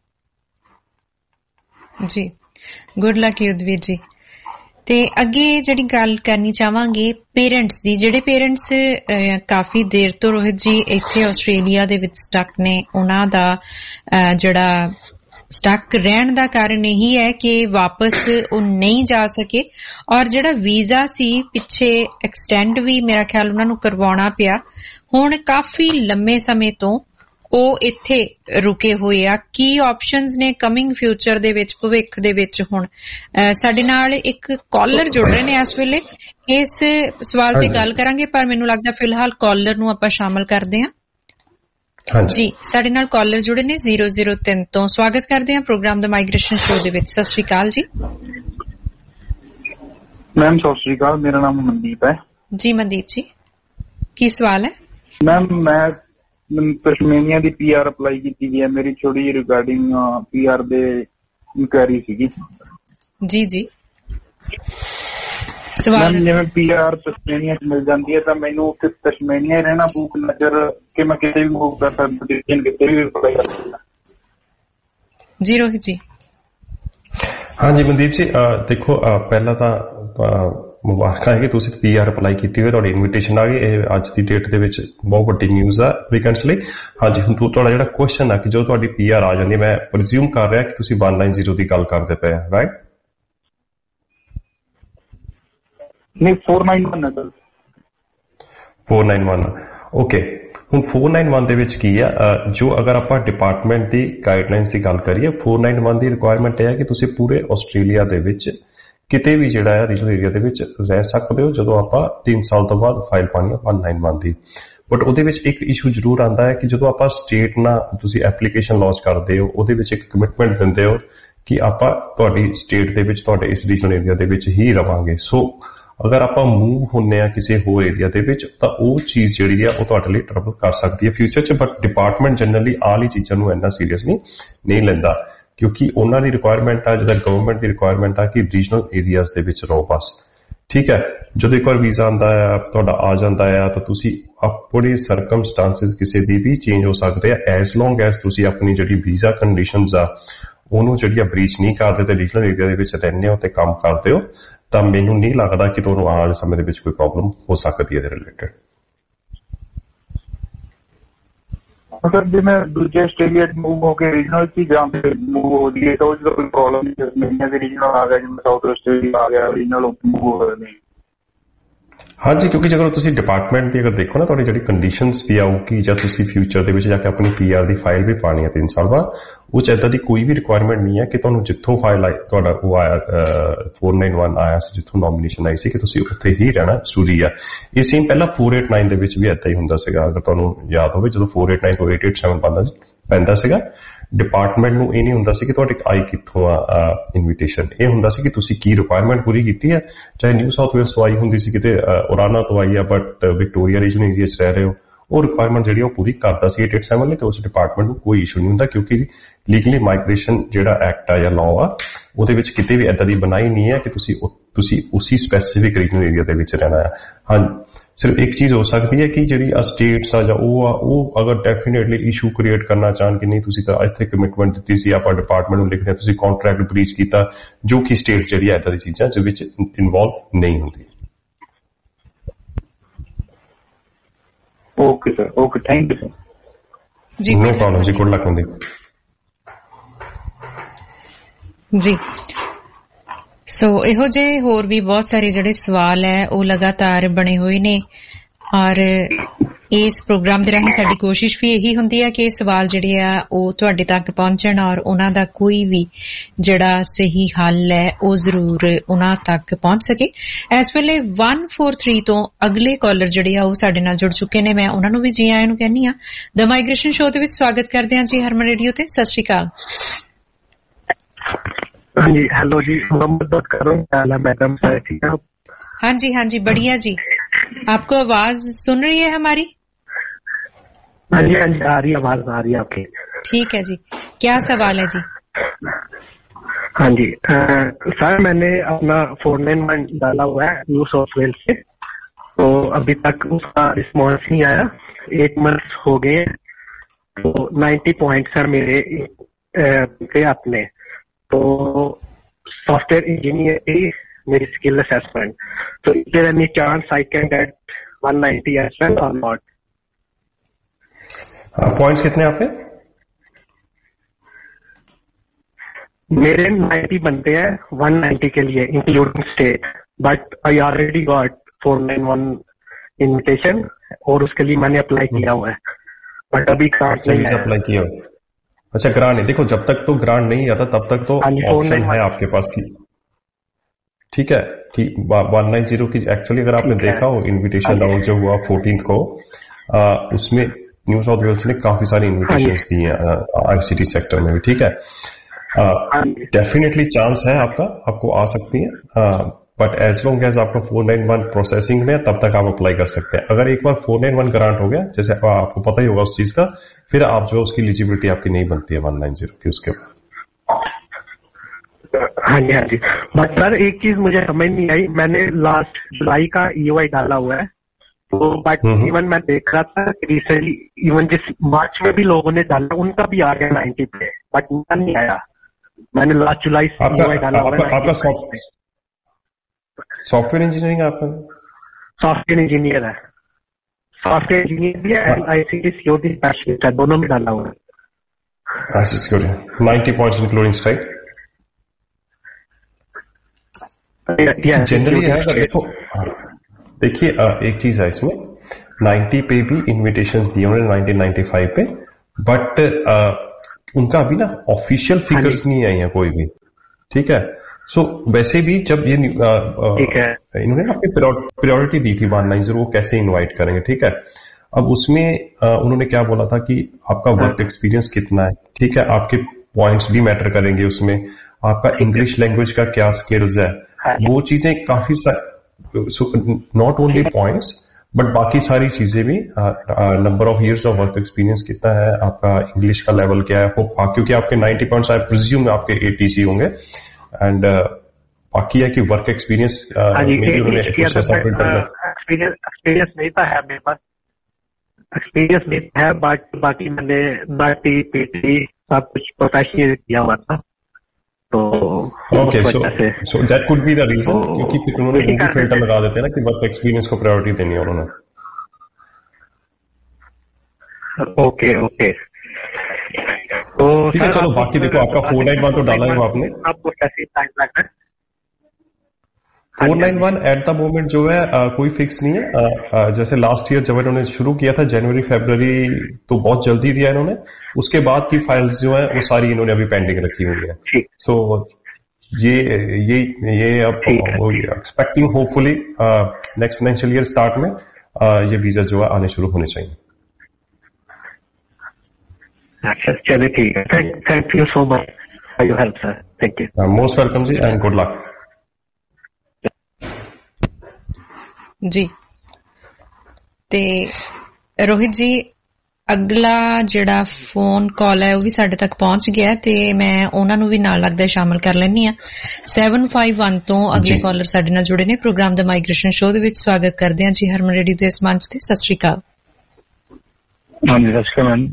ਜੀ ਗੁੱਡ ਲੱਕ ਯੁੱਧਵੀਰ ਜੀ। ਤੇ ਅੱਗੇ ਜਿਹੜੀ ਗੱਲ ਕਰਨੀ ਚਾਹਾਂਗੇ ਪੇਰੈਂਟਸ ਦੀ, ਜਿਹੜੇ ਪੇਰੈਂਟਸ ਕਾਫੀ ਦੇਰ ਤੋਂ ਰੋਹਿਤ ਜੀ ਇੱਥੇ ਆਸਟ੍ਰੇਲੀਆ ਦੇ ਵਿੱਚ ਸਟਕ ਨੇ, ਉਹਨਾਂ ਦਾ ਜਿਹੜਾ ਸਟਕ ਰਹਿਣ ਦਾ ਕਾਰਨ ਇਹੀ ਹੈ ਕਿ ਵਾਪਸ ਉਹ ਨਹੀਂ ਜਾ ਸਕੇ, ਔਰ ਜਿਹੜਾ ਵੀਜ਼ਾ ਸੀ ਪਿੱਛੇ ਐਕਸਟੈਂਡ ਵੀ ਮੇਰਾ ਖਿਆਲ ਉਹਨਾਂ ਨੂੰ ਕਰਵਾਉਣਾ ਪਿਆ। ਹੁਣ ਕਾਫੀ ਲੰਮੇ ਸਮੇਂ ਤੋਂ ਉਹ ਇੱਥੇ ਰੁਕੇ ਹੋਏ ਆ। ਕੀ ਆਪਸ਼ਨਸ ਨੇ ਕਮਿੰਗ ਫਿਊਚਰ ਦੇ ਵਿੱਚ, ਭਵਿੱਖ ਦੇ ਵਿੱਚ? ਹੁਣ ਸਾਡੇ ਨਾਲ ਇੱਕ ਕਾਲਰ ਜੁੜ ਰਹੇ ਨੇ ਇਸ ਵੇਲੇ, ਇਸ ਸਵਾਲ ਤੇ ਗੱਲ ਕਰਾਂਗੇ, ਪਰ ਮੈਨੂੰ ਲੱਗਦਾ ਫਿਲਹਾਲ ਕਾਲਰ ਨੂੰ ਆਪਾਂ ਸ਼ਾਮਲ ਕਰਦੇ ਹਾਂ। ਜੀ ਸਾਡੇ ਨਾਲ ਕਾਲਰ ਜੁੜੇ ਨੇ ਜ਼ੀਰੋ ਜ਼ੀਰੋ ਤਿੰਨ ਤੋਂ। ਸਵਾਗਤ ਕਰਦੇ ਹਾਂ ਪ੍ਰੋਗਰਾਮ ਦਾ ਮਾਈਗ੍ਰੇਸ਼ਨ ਸ਼ੋਅ ਦੇ ਵਿੱਚ। ਸਤਿ ਸ਼੍ਰੀ ਅਕਾਲ ਜੀ। ਮੈਮ ਸਤਿ ਸ਼੍ਰੀ ਅਕਾਲ, ਮੇਰਾ ਨਾਮ ਮਨਦੀਪ ਹੈ ਜੀ। ਮਨਦੀਪ ਜੀ ਕੀ ਸਵਾਲ ਹੈ? ਮੈਮ ਮੈਂ ਤਸਮੇਨੀਆ ਦੀ ਪੀ ਆਰ ਅਪਲਾਈ ਕੀਤੀ ਵੀ ਹੈ, ਮੇਰੀ ਥੋੜੀ ਜਿਹੀ ਰਿਗਾਰਡਿੰਗ ਪੀ ਆਰ ਦੇ ਇਨਕੁਆਇਰੀ ਸੀਗੀ। ਜੀ ਜੀ ਸਵਾਲ ਜਿਵੇਂ ਪੀ ਆਰ ਤਸਮੇਨੀਆ ਚ ਮਿਲ ਜਾਂਦੀ ਹੈ ਤਾਂ ਮੈਨੂੰ ਉੱਥੇ ਤਸਮੇਨੀਆ ਹੀ ਰਹਿਣਾ ਬੁੱਕ ਨਜ਼ਰ ਕਿ ਮੈਂ ਕਿਤੇ ਵੀ ਮੂਵ ਕਰ ਸਕਦਾ, ਕਿਤੇ ਵੀ ਅਪਲਾਈ ਕਰ ਸਕਦਾ? ਜੀ ਰੋਹਿਤ ਜੀ। ਹਾਂਜੀ ਮਨਦੀਪ ਜੀ, ਦੇਖੋ ਪਹਿਲਾਂ ਤਾਂ ਮੁਬਾਰਕਾਂ ਹੈ ਕਿ ਤੁਸੀਂ ਪੀ ਆਰ ਅਪਲਾਈ ਕੀਤੀ ਹੋਈ, ਤੁਹਾਡੀ ਇਨਵੀਟੇਸ਼ਨ ਆ ਗਈ। ਇਹ ਅੱਜ ਦੀ ਡੇਟ ਦੇ ਵਿੱਚ ਬਹੁਤ ਵੱਡੀ ਨਿਊਜ਼ ਆ ਵੀਕਐਂਡਸ ਲਈ। ਹਾਂਜੀ ਹੁਣ ਤੁਹਾਡਾ ਜਿਹੜਾ ਕੁਐਸਚਨ ਆ ਕਿ ਜੋ ਤੁਹਾਡੀ ਪੀ ਆਰ ਆ ਜਾਂਦੀ, ਮੈਂ ਪ੍ਰੀਜ਼ਿਊਮ ਕਰ ਰਿਹਾ ਕਿ ਤੁਸੀਂ ਇੱਕ ਨੌ ਜ਼ੀਰੋ ਦੀ ਗੱਲ ਕਰਦੇ ਪਏ ਆ, ਰਾਈਟ? ਨਹੀਂ ਚਾਰ ਨੌ ਇੱਕ ਹੈ ਸਰ। ਚਾਰ ਨੌ ਇੱਕ ਓਕੇ। ਹੁਣ ਚਾਰ ਨੌ ਇੱਕ ਦੇ ਵਿੱਚ ਕੀ ਆ, ਜੋ ਅਗਰ ਆਪਾਂ ਡਿਪਾਰਟਮੈਂਟ ਦੀ ਗਾਈਡਲਾਈਨਸ ਦੀ ਗੱਲ ਕਰੀਏ, ਚਾਰ ਨੌ ਇੱਕ ਦੀ ਰਿਕੁਆਇਰਮੈਂਟ ਇਹ ਹੈ ਕਿ ਤੁਸੀਂ ਪੂਰੇ ਆਸਟ੍ਰੇਲੀਆ ਦੇ ਵਿੱਚ ਕਿਤੇ ਵੀ ਜਿਹੜਾ ਹੈ ਰੀਜਨਲ ਏਰੀਆ ਦੇ ਵਿੱਚ ਰਹਿ ਸਕਦੇ ਹੋ ਜਦੋਂ ਆਪਾਂ ਤਿੰਨ ਸਾਲ ਤੋਂ ਬਾਅਦ ਫਾਈਲ ਪਾਣੀ ਆ ਇੱਕ ਨੌ ਇੱਕ ਦੀ। ਬਟ ਉਹਦੇ ਵਿੱਚ ਇੱਕ ਇਸ਼ੂ ਜ਼ਰੂਰ ਆਉਂਦਾ ਹੈ ਕਿ ਜਦੋਂ ਆਪਾਂ ਸਟੇਟ ਨਾਲ ਤੁਸੀਂ ਐਪਲੀਕੇਸ਼ਨ ਲਾਂਚ ਕਰਦੇ ਹੋ, ਉਹਦੇ ਵਿੱਚ ਇੱਕ ਕਮਿਟਮੈਂਟ ਦਿੰਦੇ ਹੋ ਕਿ ਆਪਾਂ ਤੁਹਾਡੀ ਸਟੇਟ ਦੇ ਵਿੱਚ ਤੁਹਾਡੇ ਇਸ ਰੀਜਨਲ ਏਰੀਆ ਦੇ ਵਿੱਚ ਹੀ ਰਵਾਂਗੇ। ਸੋ ਅਗਰ ਆਪਾਂ ਮੂਵ ਹੁੰਨੇ ਆ ਕਿਸੇ ਹੋਰ ਏਰੀਆ ਦੇ ਵਿੱਚ ਤਾਂ ਉਹ ਚੀਜ਼ ਜਿਹੜੀ ਆ ਉਹ ਤੁਹਾਡੇ ਲਈ ਟਰਬਲ ਕਰ ਸਕਦੀ ਹੈ ਫਿਊਚਰ 'ਚ। ਬਟ ਡਿਪਾਰਟਮੈਂਟ ਜਨਰਲੀ ਆਹ ਚੀਜ਼ਾਂ ਨੂੰ ਇੰਨਾ ਸੀਰੀਅਸਲੀ ਨਹੀਂ ਲੈਂਦਾ, ਕਿਉਂਕਿ ਉਹਨਾਂ ਦੀ ਰਿਕੁਆਇਰਮੈਂਟ ਆ, ਜਿਹਦਾ ਗਵਰਨਮੈਂਟ ਦੀ ਰਿਕੁਆਇਰਮੈਂਟ ਆ ਕਿ ਰੀਜਨਲ ਏਰੀਆਜ਼ ਦੇ ਵਿੱਚ ਰਹੋ ਬਸ। ਠੀਕ ਹੈ, ਜਦੋਂ ਇੱਕ ਵਾਰ ਵੀਜ਼ਾ ਆਉਂਦਾ ਆ ਤੁਹਾਡਾ ਆ ਜਾਂਦਾ ਆ ਤਾਂ ਤੁਸੀਂ ਆਪਣੇ ਸਰਕਮਸਟੈਂਸਿਸ ਕਿਸੇ ਦੀ ਵੀ ਚੇਂਜ ਹੋ ਸਕਦੇ ਆ, ਐਸ ਲੌਂਗ ਐਸ ਤੁਸੀਂ ਆਪਣੀ ਜਿਹੜੀ ਵੀਜ਼ਾ ਕੰਡੀਸ਼ਨਸ ਆ ਉਹਨੂੰ ਜਿਹੜੀ ਆ ਬ੍ਰੀਚ ਨਹੀਂ ਕਰਦੇ ਤੇ ਰੀਜਨਲ ਏਰੀਆ ਦੇ ਵਿੱਚ ਰਹਿੰਦੇ ਹੋ ਤੇ ਕੰਮ ਕਰਦੇ ਹੋ, ਤਾਂ ਮੈਨੂੰ ਨਹੀਂ ਲੱਗਦਾ ਕਿ ਤੁਹਾਨੂੰ ਆਉਣ ਵਾਲੇ ਸਮੇਂ ਦੇ ਵਿੱਚ ਕੋਈ ਪ੍ਰੋਬਲਮ ਹੋ ਸਕਦੀ ਹੈ ਇਹਦੇ ਰਿਲੇਟਡ। ਸਰ ਜੇ ਮੈਂ ਦੂਜੇ ਆਸਟ੍ਰੇਲੀਆ ਚ ਮੂਵ ਹੋ ਕੇ ਰੀਜਨਲ ਚ ਜਾਂ ਫਿਰ ਮੂਵ ਹੋ ਜਾਈਏ ਤਾਂ ਉਹਦਾ ਕੋਈ ਪ੍ਰੋਬਲਮ ਨਹੀਂ? ਮੇਰੀਆਂ ਦੇ ਰੀਜਨਲ ਆ ਗਿਆ, ਜਿਵੇਂ ਸਾਊਥ ਆਸਟ੍ਰੇਲੀਆ ਆ ਗਿਆ, ਰੀਜਨਲ ਮੂਵ ਹੋ ਰਹੇ ਨੇ। ਹਾਂਜੀ, ਕਿਉਂਕਿ ਜੇਕਰ ਤੁਸੀਂ ਡਿਪਾਰਟਮੈਂਟ ਦੀ ਅਗਰ ਦੇਖੋ ਨਾ, ਤੁਹਾਡੀ ਜਿਹੜੀ ਕੰਡੀਸ਼ਨਸ ਵੀ ਆਊਗੀ ਜਾਂ ਤੁਸੀਂ ਫਿਊਚਰ ਦੇ ਵਿੱਚ ਜਾ ਕੇ ਆਪਣੀ ਪੀ ਆਰ ਦੀ ਫਾਈਲ ਵੀ ਪਾਣੀ ਹੈ ਤਿੰਨ ਸਾਲ ਬਾਅਦ, ਉਹ ਚ ਏਦਾਂ ਦੀ ਕੋਈ ਵੀ ਰਿਕੁਆਇਰਮੈਂਟ ਨਹੀਂ ਹੈ ਕਿ ਤੁਹਾਨੂੰ ਜਿੱਥੋਂ ਫਾਈਲ ਆਈ ਤੁਹਾਡਾ ਉਹ ਆਇਆ ਚਾਰ ਨੌ ਇੱਕ ਆਇਆ ਸੀ, ਜਿੱਥੋਂ ਨੋਮੀਨੇਸ਼ਨ ਆਈ ਸੀ, ਕਿ ਤੁਸੀਂ ਉੱਥੇ ਹੀ ਰਹਿਣਾ ਜ਼ਰੂਰੀ ਆ। ਇਹ ਸੇਮ ਪਹਿਲਾਂ ਚਾਰ ਅੱਠ ਨੌ ਦੇ ਵਿੱਚ ਵੀ ਏਦਾਂ ਹੀ ਹੁੰਦਾ ਸੀਗਾ, ਅਗਰ ਤੁਹਾਨੂੰ ਯਾਦ ਹੋਵੇ ਜਦੋਂ ਚਾਰ ਅੱਠ ਨੌ ਤੋਂ ਅੱਠ ਅੱਠ ਸੱਤ ਪੈਂਦਾ ਪੈਂਦਾ ਸੀਗਾ, ਡਿਪਾਰਟਮੈਂਟ ਨੂੰ ਇਹ ਨਹੀਂ ਹੁੰਦਾ ਸੀ ਕਿ ਤੁਹਾਡੇ ਆਈ ਕਿੱਥੋਂ ਆ ਇਨਵੀਟੇਸ਼ਨ, ਇਹ ਹੁੰਦਾ ਸੀ ਕਿ ਤੁਸੀਂ ਕੀ ਰਿਕੁਆਇਰਮੈਂਟ ਪੂਰੀ ਕੀਤੀ ਹੈ। ਚਾਹੇ ਨਿਊ ਸਾਊਥ ਵੇਲਸ ਤੋਂ ਆਈ ਹੁੰਦੀ ਸੀ, ਕਿਤੇ ਉਰਾਨਾ ਤੋਂ ਆਈ ਆ, ਬਟ ਵਿਕਟੋਰੀਆ ਰੀਜਨਲ ਏਰੀਆ 'ਚ ਰਹਿ ਰਹੇ ਹੋ, ਉਹ ਰਿਕੁਆਇਰਮੈਂਟ ਜਿਹੜੀ ਉਹ ਪੂਰੀ ਕਰਦਾ ਸੀ ਅੱਠ ਅੱਠ ਸੱਤ ਨੇ, ਤੇ ਉਸ ਡਿਪਾਰਟਮੈਂਟ ਨੂੰ ਕੋਈ ਇਸ਼ੂ ਨਹੀਂ ਹੁੰਦਾ, ਕਿਉਂਕਿ ਲੀਗਲੀ ਮਾਈਗ੍ਰੇਸ਼ਨ ਜਿਹੜਾ ਐਕਟ ਆ ਜਾਂ ਲਾਅ ਆ ਉਹਦੇ ਵਿੱਚ ਕਿਤੇ ਵੀ ਏਦਾਂ ਦੀ ਬਣਾਈ ਨਹੀਂ ਹੈ ਕਿ ਤੁਸੀਂ ਤੁਸੀਂ ਉਸੇ ਸਪੈਸੀਫਿਕ ਰੀਜਨਲ ਏਰੀਆ ਦੇ ਵਿੱਚ ਰਹਿਣਾ ਆ। ਹਾਂ सिर्फ एक चीज हो सकती है कि ਜਿਹੜੀ ਸਟੇਟਸ ਆ ਜਾਂ ਉਹ ਆ ਉਹ ਅਗਰ ਡੈਫੀਨੇਟਲੀ ਇਸ਼ੂ ਕ੍ਰੀਏਟ ਕਰਨਾ ਚਾਹਣ ਕਿ ਨਹੀਂ ਤੁਸੀਂ ਤਾਂ ਇੱਥੇ ਕਮਿਟਮੈਂਟ ਦਿੱਤੀ ਸੀ ਆਪਾਂ ਡਿਪਾਰਟਮੈਂਟ ਨੂੰ ਲਿਖਦੇ ਤੁਸੀਂ ਕੰਟਰੈਕਟ ਬ੍ਰੀਚ ਕੀਤਾ ਜੋ ਕਿ ਸਟੇਟ ਜਿਹੜੀ ਇਦਾਂ ਦੀ ਚੀਜ਼ਾਂ ਦੇ ਵਿੱਚ ਇਨਵੋਲਵ ਨਹੀਂ ਹੁੰਦੀ। Okay sir, okay, thank you sir ਜੀ। नो प्रॉब्लम जी, गुड लक ਹੁੰਦੀ ਜੀ। ਸੋ ਇਹੋ ਜਿਹੇ ਹੋਰ ਵੀ ਬਹੁਤ ਸਾਰੇ ਜਿਹੜੇ ਸਵਾਲ ਹੈ ਉਹ ਲਗਾਤਾਰ ਬਣੇ ਹੋਏ ਨੇ ਔਰ ਇਸ ਪ੍ਰੋਗਰਾਮ ਦੇ ਰਾਹੀਂ ਸਾਡੀ ਕੋਸ਼ਿਸ਼ ਵੀ ਇਹੀ ਹੁੰਦੀ ਹੈ ਕਿ ਇਹ ਸਵਾਲ ਜਿਹੜੇ ਆ ਉਹ ਤੁਹਾਡੇ ਤੱਕ ਪਹੁੰਚਣ ਔਰ ਉਹਨਾਂ ਦਾ ਕੋਈ ਵੀ ਜਿਹੜਾ ਸਹੀ ਹੱਲ ਹੈ ਉਹ ਜ਼ਰੂਰ ਉਹਨਾਂ ਤੱਕ ਪਹੁੰਚ ਸਕੇ। ਇਸ ਵੇਲੇ ਇੱਕ ਚਾਰ ਤਿੰਨ ਤੋਂ ਅਗਲੇ ਕਾਲਰ ਜਿਹੜੇ ਆ ਉਹ ਸਾਡੇ ਨਾਲ ਜੁੜ ਚੁੱਕੇ ਨੇ, ਮੈਂ ਉਹਨਾਂ ਨੂੰ ਵੀ ਜੀ ਆਇਆਂ ਨੂੰ ਕਹਿੰਦੀ ਹਾਂ। ਦ ਮਾਈਗ੍ਰੇਸ਼ਨ ਸ਼ੋਅ ਦੇ ਵਿੱਚ ਸਵਾਗਤ ਕਰਦੇ ਹਾਂ ਜੀ ਹਰਮਨ ਰੇਡੀਓ ਤੇ। ਸਤਿ ਸ਼੍ਰੀ ਅਕਾਲ। हाँ जी, हेलो जी, मोहम्मद बात कर रहा हूँ मैडम सर, ठीक है? हाँ जी हाँ जी, बढ़िया जी। आपको आवाज सुन रही है हमारी? हाँ जी हाँ जी, आ रही आवाज आ रही है आपकी। ठीक है जी, क्या सवाल है जी? हाँ जी आ, सर मैंने अपना फोर नाइन वन डाला हुआ है न्यू साउथ वेल्स से, तो अभी तक उसका रिस्पॉन्स नहीं आया। एट मंथ हो गए, तो नाइन्टी पॉइंट सर मेरे थे अपने, तो सॉफ्टवेयर इंजीनियर की मेरी स्किल असेसमेंट, तो is there any chance I can get one ninety as well और नॉट? पॉइंट्स कितने आपके? मेरे नाइन्टी बनते हैं वन नाइन्टी के लिए including state, but I already got four nine one invitation और उसके लिए मैंने अप्लाई किया हुआ है, बट अभी ग्रांट नहीं अप्लाई किया। अच्छा, ग्रांट नहीं, देखो जब तक तो ग्रांट नहीं आता तब तक तो ऑप्शन है आपके पास की, ठीक है, कि वन नाइन जीरो की एक्चुअली अगर आपने देखा हो इनविटेशन राउंड जो हुआ फोर्टीन को, आ, उसमें न्यू साउथ वेल्स ने काफी सारी इन्विटेशंस दी हैं आईसीटी सेक्टर में भी, ठीक है। डेफिनेटली चांस है आपका, आपको आ सकती है, बट एज लॉन्ग एज आपका फोर नाइन वन प्रोसेसिंग में तब तक आप अप्लाई कर सकते हैं। अगर एक बार फोर नाइन वन ग्रांट हो गया, जैसे आपको पता ही होगा उस चीज का, फिर आप जो उसकी एलिजिबिलिटी आपकी नहीं बनती है वन नाइन जीरो की उसके बाद। हाँ जी हाँ जी, बट सर एक चीज मुझे समझ नहीं आई, मैंने लास्ट जुलाई का ईओआई डाला हुआ है, तो बट इवन मैं देख रहा था रिसेंटली, इवन जिस मार्च में भी लोगों ने डाला उनका भी आ गया नाइन्टी पे, बट मेरा नहीं आया। मैंने लास्ट जुलाई से ईओआई डाला हुआ है। आपका सॉफ्टवेयर इंजीनियरिंग, आपका सॉफ्टवेयर इंजीनियर है, सॉफ्टवेयर इंजीनियर भी है एंड आईसीटी सिक्योरिटी स्पेशलिस्ट है, दोनों में डाला हुआ है। ICT security ninety points including strike generally है। अगर देखो देखिए एक चीज है इसमें, नाइन्टी पे भी इन्विटेशंस दिए उन्होंने नाइनटीन नाइन्टी फाइव पे, बट उनका अभी ना ऑफिशियल फिगर्स नहीं आई है कोई भी, ठीक है। सो so, वैसे भी जब ये इन्होंने ना अपनी प्रायोरिटी दी थी वन नाइन जीरो, वो कैसे इनवाइट करेंगे, ठीक है। अब उसमें आ, उन्होंने क्या बोला था कि आपका वर्क एक्सपीरियंस कितना है, ठीक है, आपके पॉइंट्स भी मैटर करेंगे उसमें, आपका इंग्लिश लैंग्वेज का क्या स्किल्स है, वो चीजें काफी सारी, नॉट ओनली पॉइंट्स बट बाकी सारी चीजें भी, number of years of work experience कितना है, आपका इंग्लिश का लेवल क्या है, क्योंकि आपके नाइन्टी पॉइंट्स आई प्रिज्यूम आपके एटीसी होंगे, एंड uh, बाकी है कि वर्क एक्सपीरियंस एक्सपीरियंस नहीं था है मेरे पास, एक्सपीरियंस नहीं है, बट बाकी मैंने बाटी पीटी सब कुछ प्रोफेशनल किया हुआ था, तो okay, so that could be the reason, क्योंकि फिर उन्होंने वो भी फिल्टर लगा देते हैं ना कि वर्क एक्सपीरियंस को प्रायोरिटी देनी है उन्होंने। ओके ओके, तो ठीक है, चलो बाकी देखो आपका फोर नाइन वन तो डाला है आपने, आपको कैसे टाइम लगता है? Four nine one at the moment जो है आ, कोई फिक्स नहीं है। आ, आ, जैसे लास्ट ईयर जब इन्होंने शुरू किया था जनवरी फरवरी, तो बहुत जल्दी दिया इन्होंने, उसके बाद की फाइल्स जो है वो सारी इन्होंने अभी पेंडिंग रखी हुई है। सो ये ये ये अब expecting hopefully next financial year start में आ, ये वीजा जो है आने शुरू होने चाहिए। अच्छा चलिए ठीक है, thank you so much for your help sir, thank you, most welcome जी एंड गुड लक जी। ते रोहित जी ਅਗਲਾ ਜਿਹੜਾ ਫੋਨ ਕਾਲ ਹੈ ਉਹ ਵੀ ਸਾਡੇ ਤੱਕ ਪਹੁੰਚ ਗਿਆ ਤੇ ਮੈਂ ਉਹਨਾਂ ਨੂੰ ਵੀ ਨਾਲ ਲੱਗਦਾ ਸ਼ਾਮਲ ਕਰ ਲੈਂਦੀ ਹਾਂ। ਸੈਵਨ ਫਾਈਵ ਵਨ ਤੋਂ ਅਗਲੇ ਕਾਲਰ ਸਾਡੇ ਨਾਲ ਜੁੜੇ ਨੇ ਪ੍ਰੋਗਰਾਮ ਦਾ ਮਾਈਗ੍ਰੇਸ਼ਨ ਸ਼ੋਅ ਦੇ ਵਿੱਚ। ਸਵਾਗਤ ਕਰਦੇ ਹਾਂ ਜੀ ਹਰਮਨ ਰੇਡੀਓ ਦੇ ਇਸ ਮੰਚ ਤੇ। ਸਤਿ ਸ਼੍ਰੀ ਅਕਾਲ। ਹਾਂਜੀ ਸਤਿ ਸ਼੍ਰੀ ਅਕਾਲ